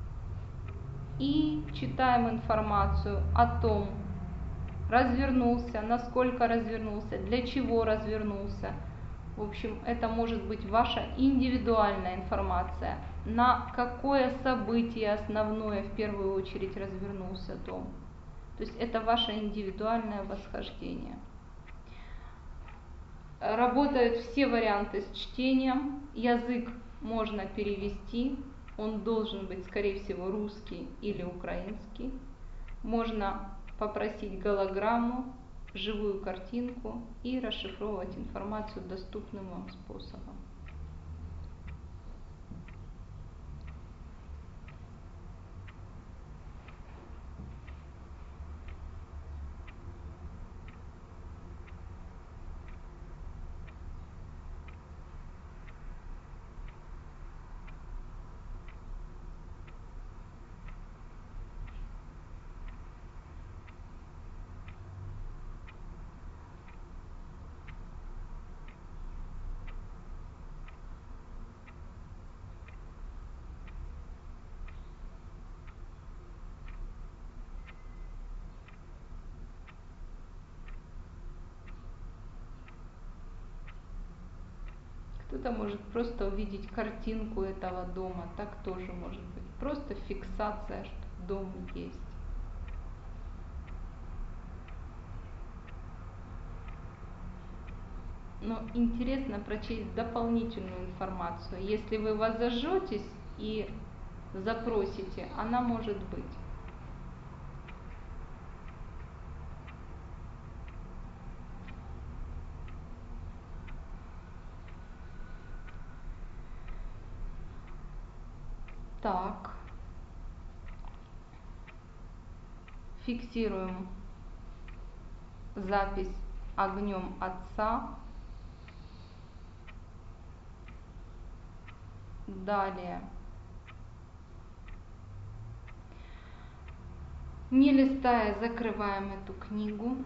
И читаем информацию о том, развернулся, насколько развернулся, для чего развернулся. В общем, это может быть ваша индивидуальная информация, на какое событие основное в первую очередь развернулся дом. То есть это ваше индивидуальное восхождение. Работают все варианты с чтением. Язык можно перевести. Он должен быть, скорее всего, русский или украинский. Можно попросить голограмму, живую картинку и расшифровывать информацию доступным вам способом. Кто-то может просто увидеть картинку этого дома, так тоже может быть. Просто фиксация, что дом есть. Но интересно прочесть дополнительную информацию. Если вы воззажетесь и запросите, она может быть. Так. Фиксируем запись огнем Отца. Далее. Не листая, закрываем эту книгу.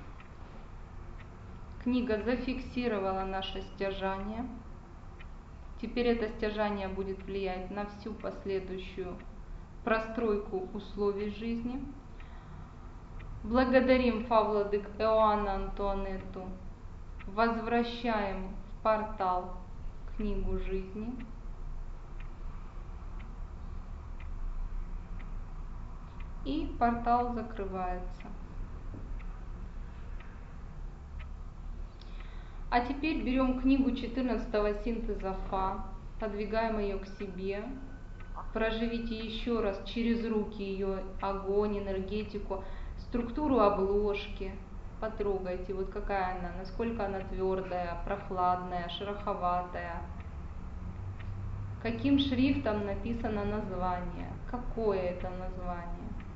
Книга зафиксировала наше стяжание. Теперь это стяжание будет влиять на всю последующую простройку условий жизни. Благодарим Фа-Владык Иоанна Антуанетту. Возвращаем в портал книгу жизни. И портал закрывается. А теперь берем книгу четырнадцатого синтеза Фа, подвигаем ее к себе, проживите еще раз через руки ее огонь, энергетику, структуру обложки, потрогайте, вот какая она, насколько она твердая, прохладная, шероховатая, каким шрифтом написано название, какое это название.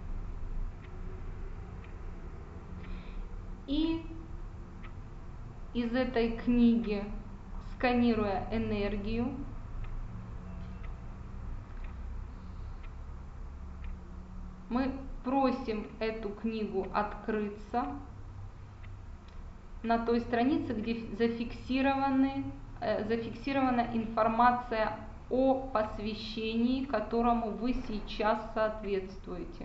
И из этой книги, сканируя энергию, мы просим эту книгу открыться на той странице, где зафиксированы, э, зафиксирована информация о посвящении, которому вы сейчас соответствуете.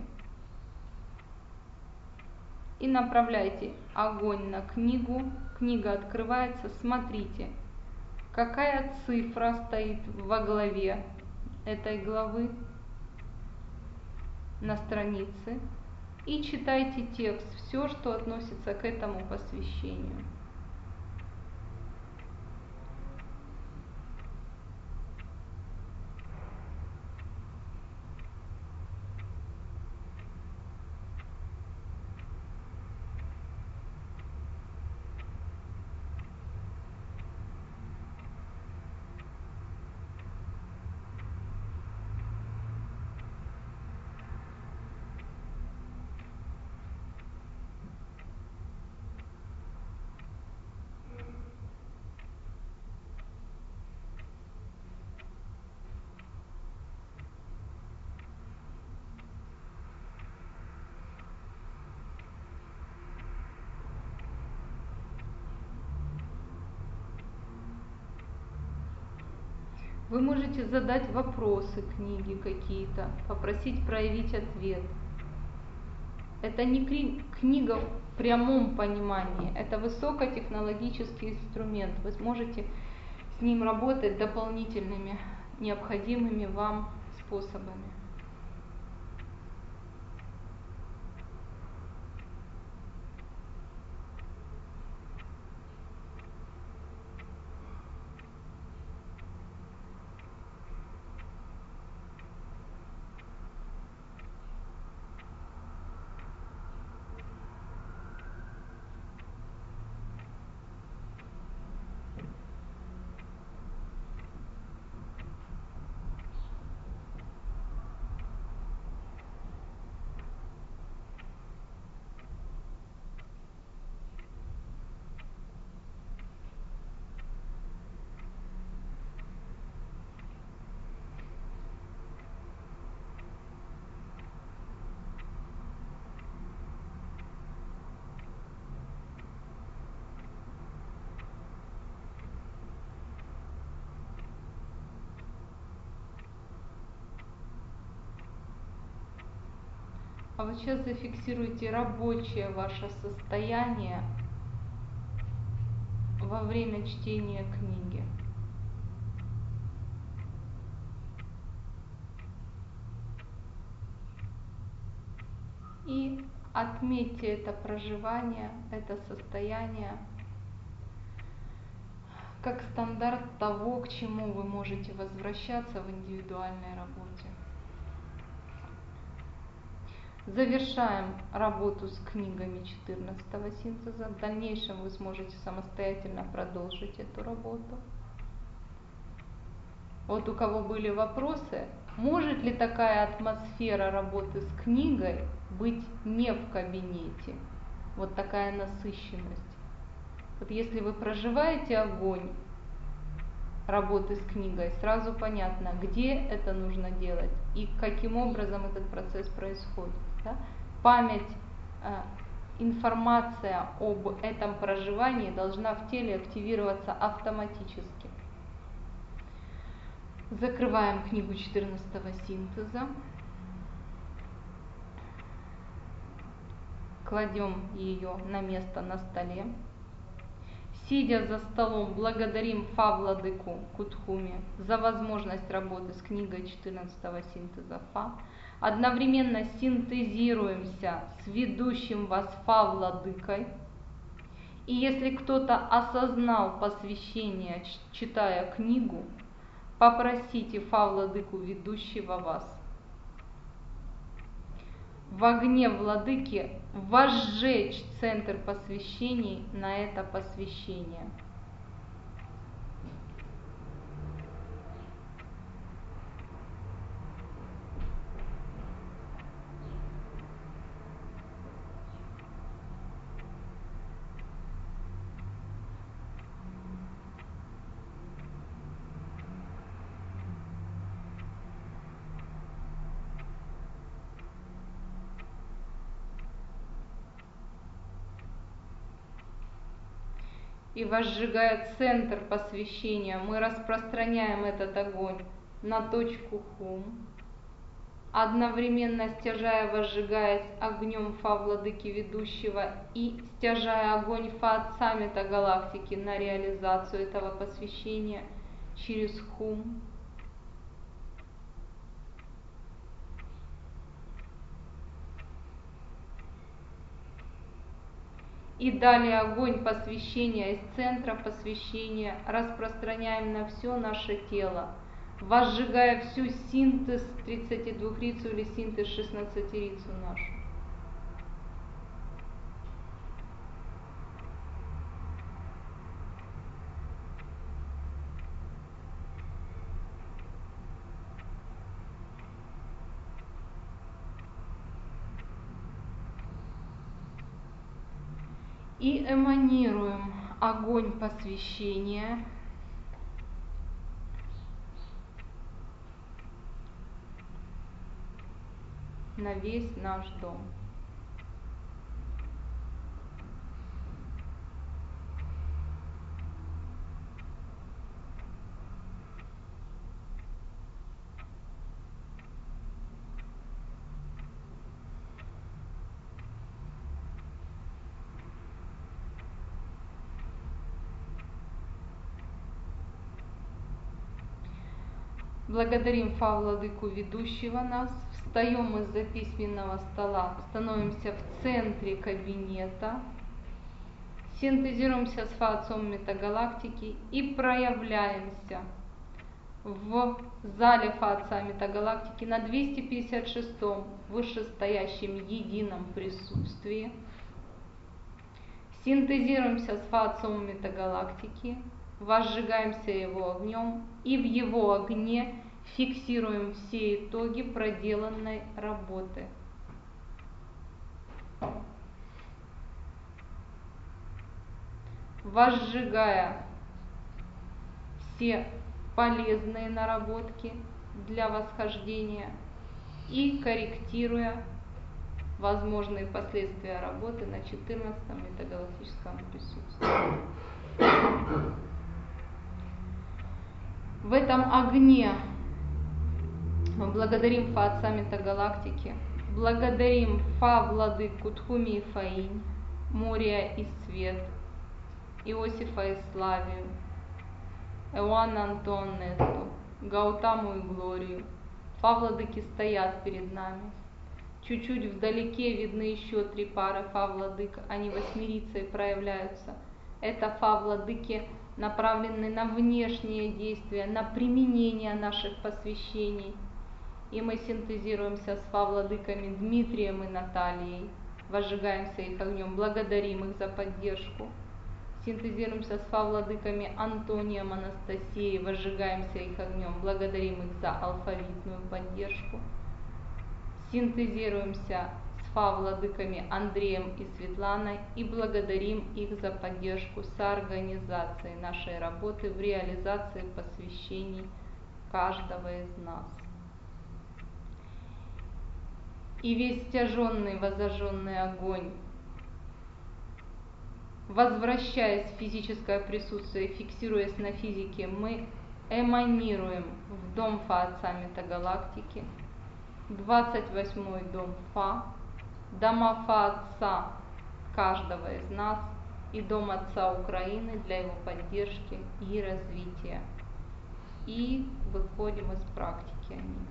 И направляйте огонь на книгу. Книга открывается. Смотрите, какая цифра стоит во главе этой главы на странице. И читайте текст, все, что относится к этому посвящению. Вы можете задать вопросы книге какие-то, попросить проявить ответ. Это не книга в прямом понимании, это высокотехнологический инструмент. Вы сможете с ним работать дополнительными, необходимыми вам способами. А вот сейчас зафиксируйте рабочее ваше состояние во время чтения книги. И отметьте это проживание, это состояние как стандарт того, к чему вы можете возвращаться в индивидуальной работе. Завершаем работу с книгами четырнадцатого синтеза. В дальнейшем вы сможете самостоятельно продолжить эту работу. Вот у кого были вопросы, может ли такая атмосфера работы с книгой быть не в кабинете? Вот такая насыщенность. Вот если вы проживаете огонь работы с книгой, сразу понятно, где это нужно делать и каким образом этот процесс происходит. Да? Память, э, информация об этом проживании должна в теле активироваться автоматически. Закрываем книгу четырнадцатого синтеза. Кладем ее на место на столе. Сидя за столом, благодарим Фа Владыку Кутхуми за возможность работы с книгой четырнадцатого синтеза Фа. Одновременно синтезируемся с ведущим вас Фа Владыкой. И если кто-то осознал посвящение, читая книгу, попросите Фа Владыку ведущего вас в огне Владыки возжечь центр посвящений на это посвящение. И возжигая центр посвящения, мы распространяем этот огонь на точку Хум, одновременно стяжая, возжигаясь огнем Фа Владыки ведущего и стяжая огонь Фа Отца Метагалактики на реализацию этого посвящения через Хум. И далее огонь посвящения из центра посвящения распространяем на все наше тело, возжигая всю синтез тридцатидвухрицу или синтез шестнадцатирицу нашу. И эманируем огонь посвящения на весь наш дом. Благодарим Фа Владыку ведущего нас. Встаем из-за письменного стола, становимся в центре кабинета, синтезируемся с Фа Отцом Метагалактики и проявляемся в зале Фа Отца Метагалактики на двести пятьдесят шестом вышестоящем едином присутствии. Синтезируемся с Фа Отцом Метагалактики, возжигаемся его огнем и в его огне фиксируем все итоги проделанной работы. Возжигая все полезные наработки для восхождения и корректируя возможные последствия работы на четырнадцатом метагалактическом присутствии. В этом огне мы благодарим Фа Отца Метагалактики, благодарим Фа Владыку Тхуми и Фаинь, Мория и Свет, Иосифа и Славию, Эуана Антуанетту, Гаутаму и Глорию. Фа Владыки стоят перед нами. Чуть-чуть вдалеке видны еще три пары фа владык, они восьмерицей проявляются. Это фа владыки, направленные на внешние действия, на применение наших посвящений. И мы синтезируемся с фа владыками Дмитрием и Натальей, возжигаемся их огнем, благодарим их за поддержку. Синтезируемся с фа владыками Антонием, Анастасией, возжигаемся их огнем, благодарим их за алфавитную поддержку. Синтезируемся с фа владыками Андреем и Светланой и благодарим их за поддержку соорганизации нашей работы в реализации посвящений каждого из нас. И весь стяженный возожженный огонь, возвращаясь в физическое присутствие, фиксируясь на физике, мы эманируем в дом Фа Отца Метагалактики, двадцать восьмой дом Фа, дома Фа Отца каждого из нас и дом Отца Украины для его поддержки и развития. И выходим из практики о них.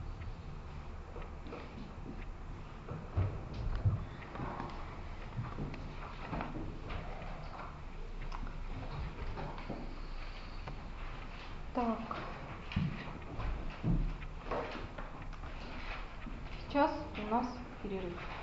Так, сейчас у нас перерыв.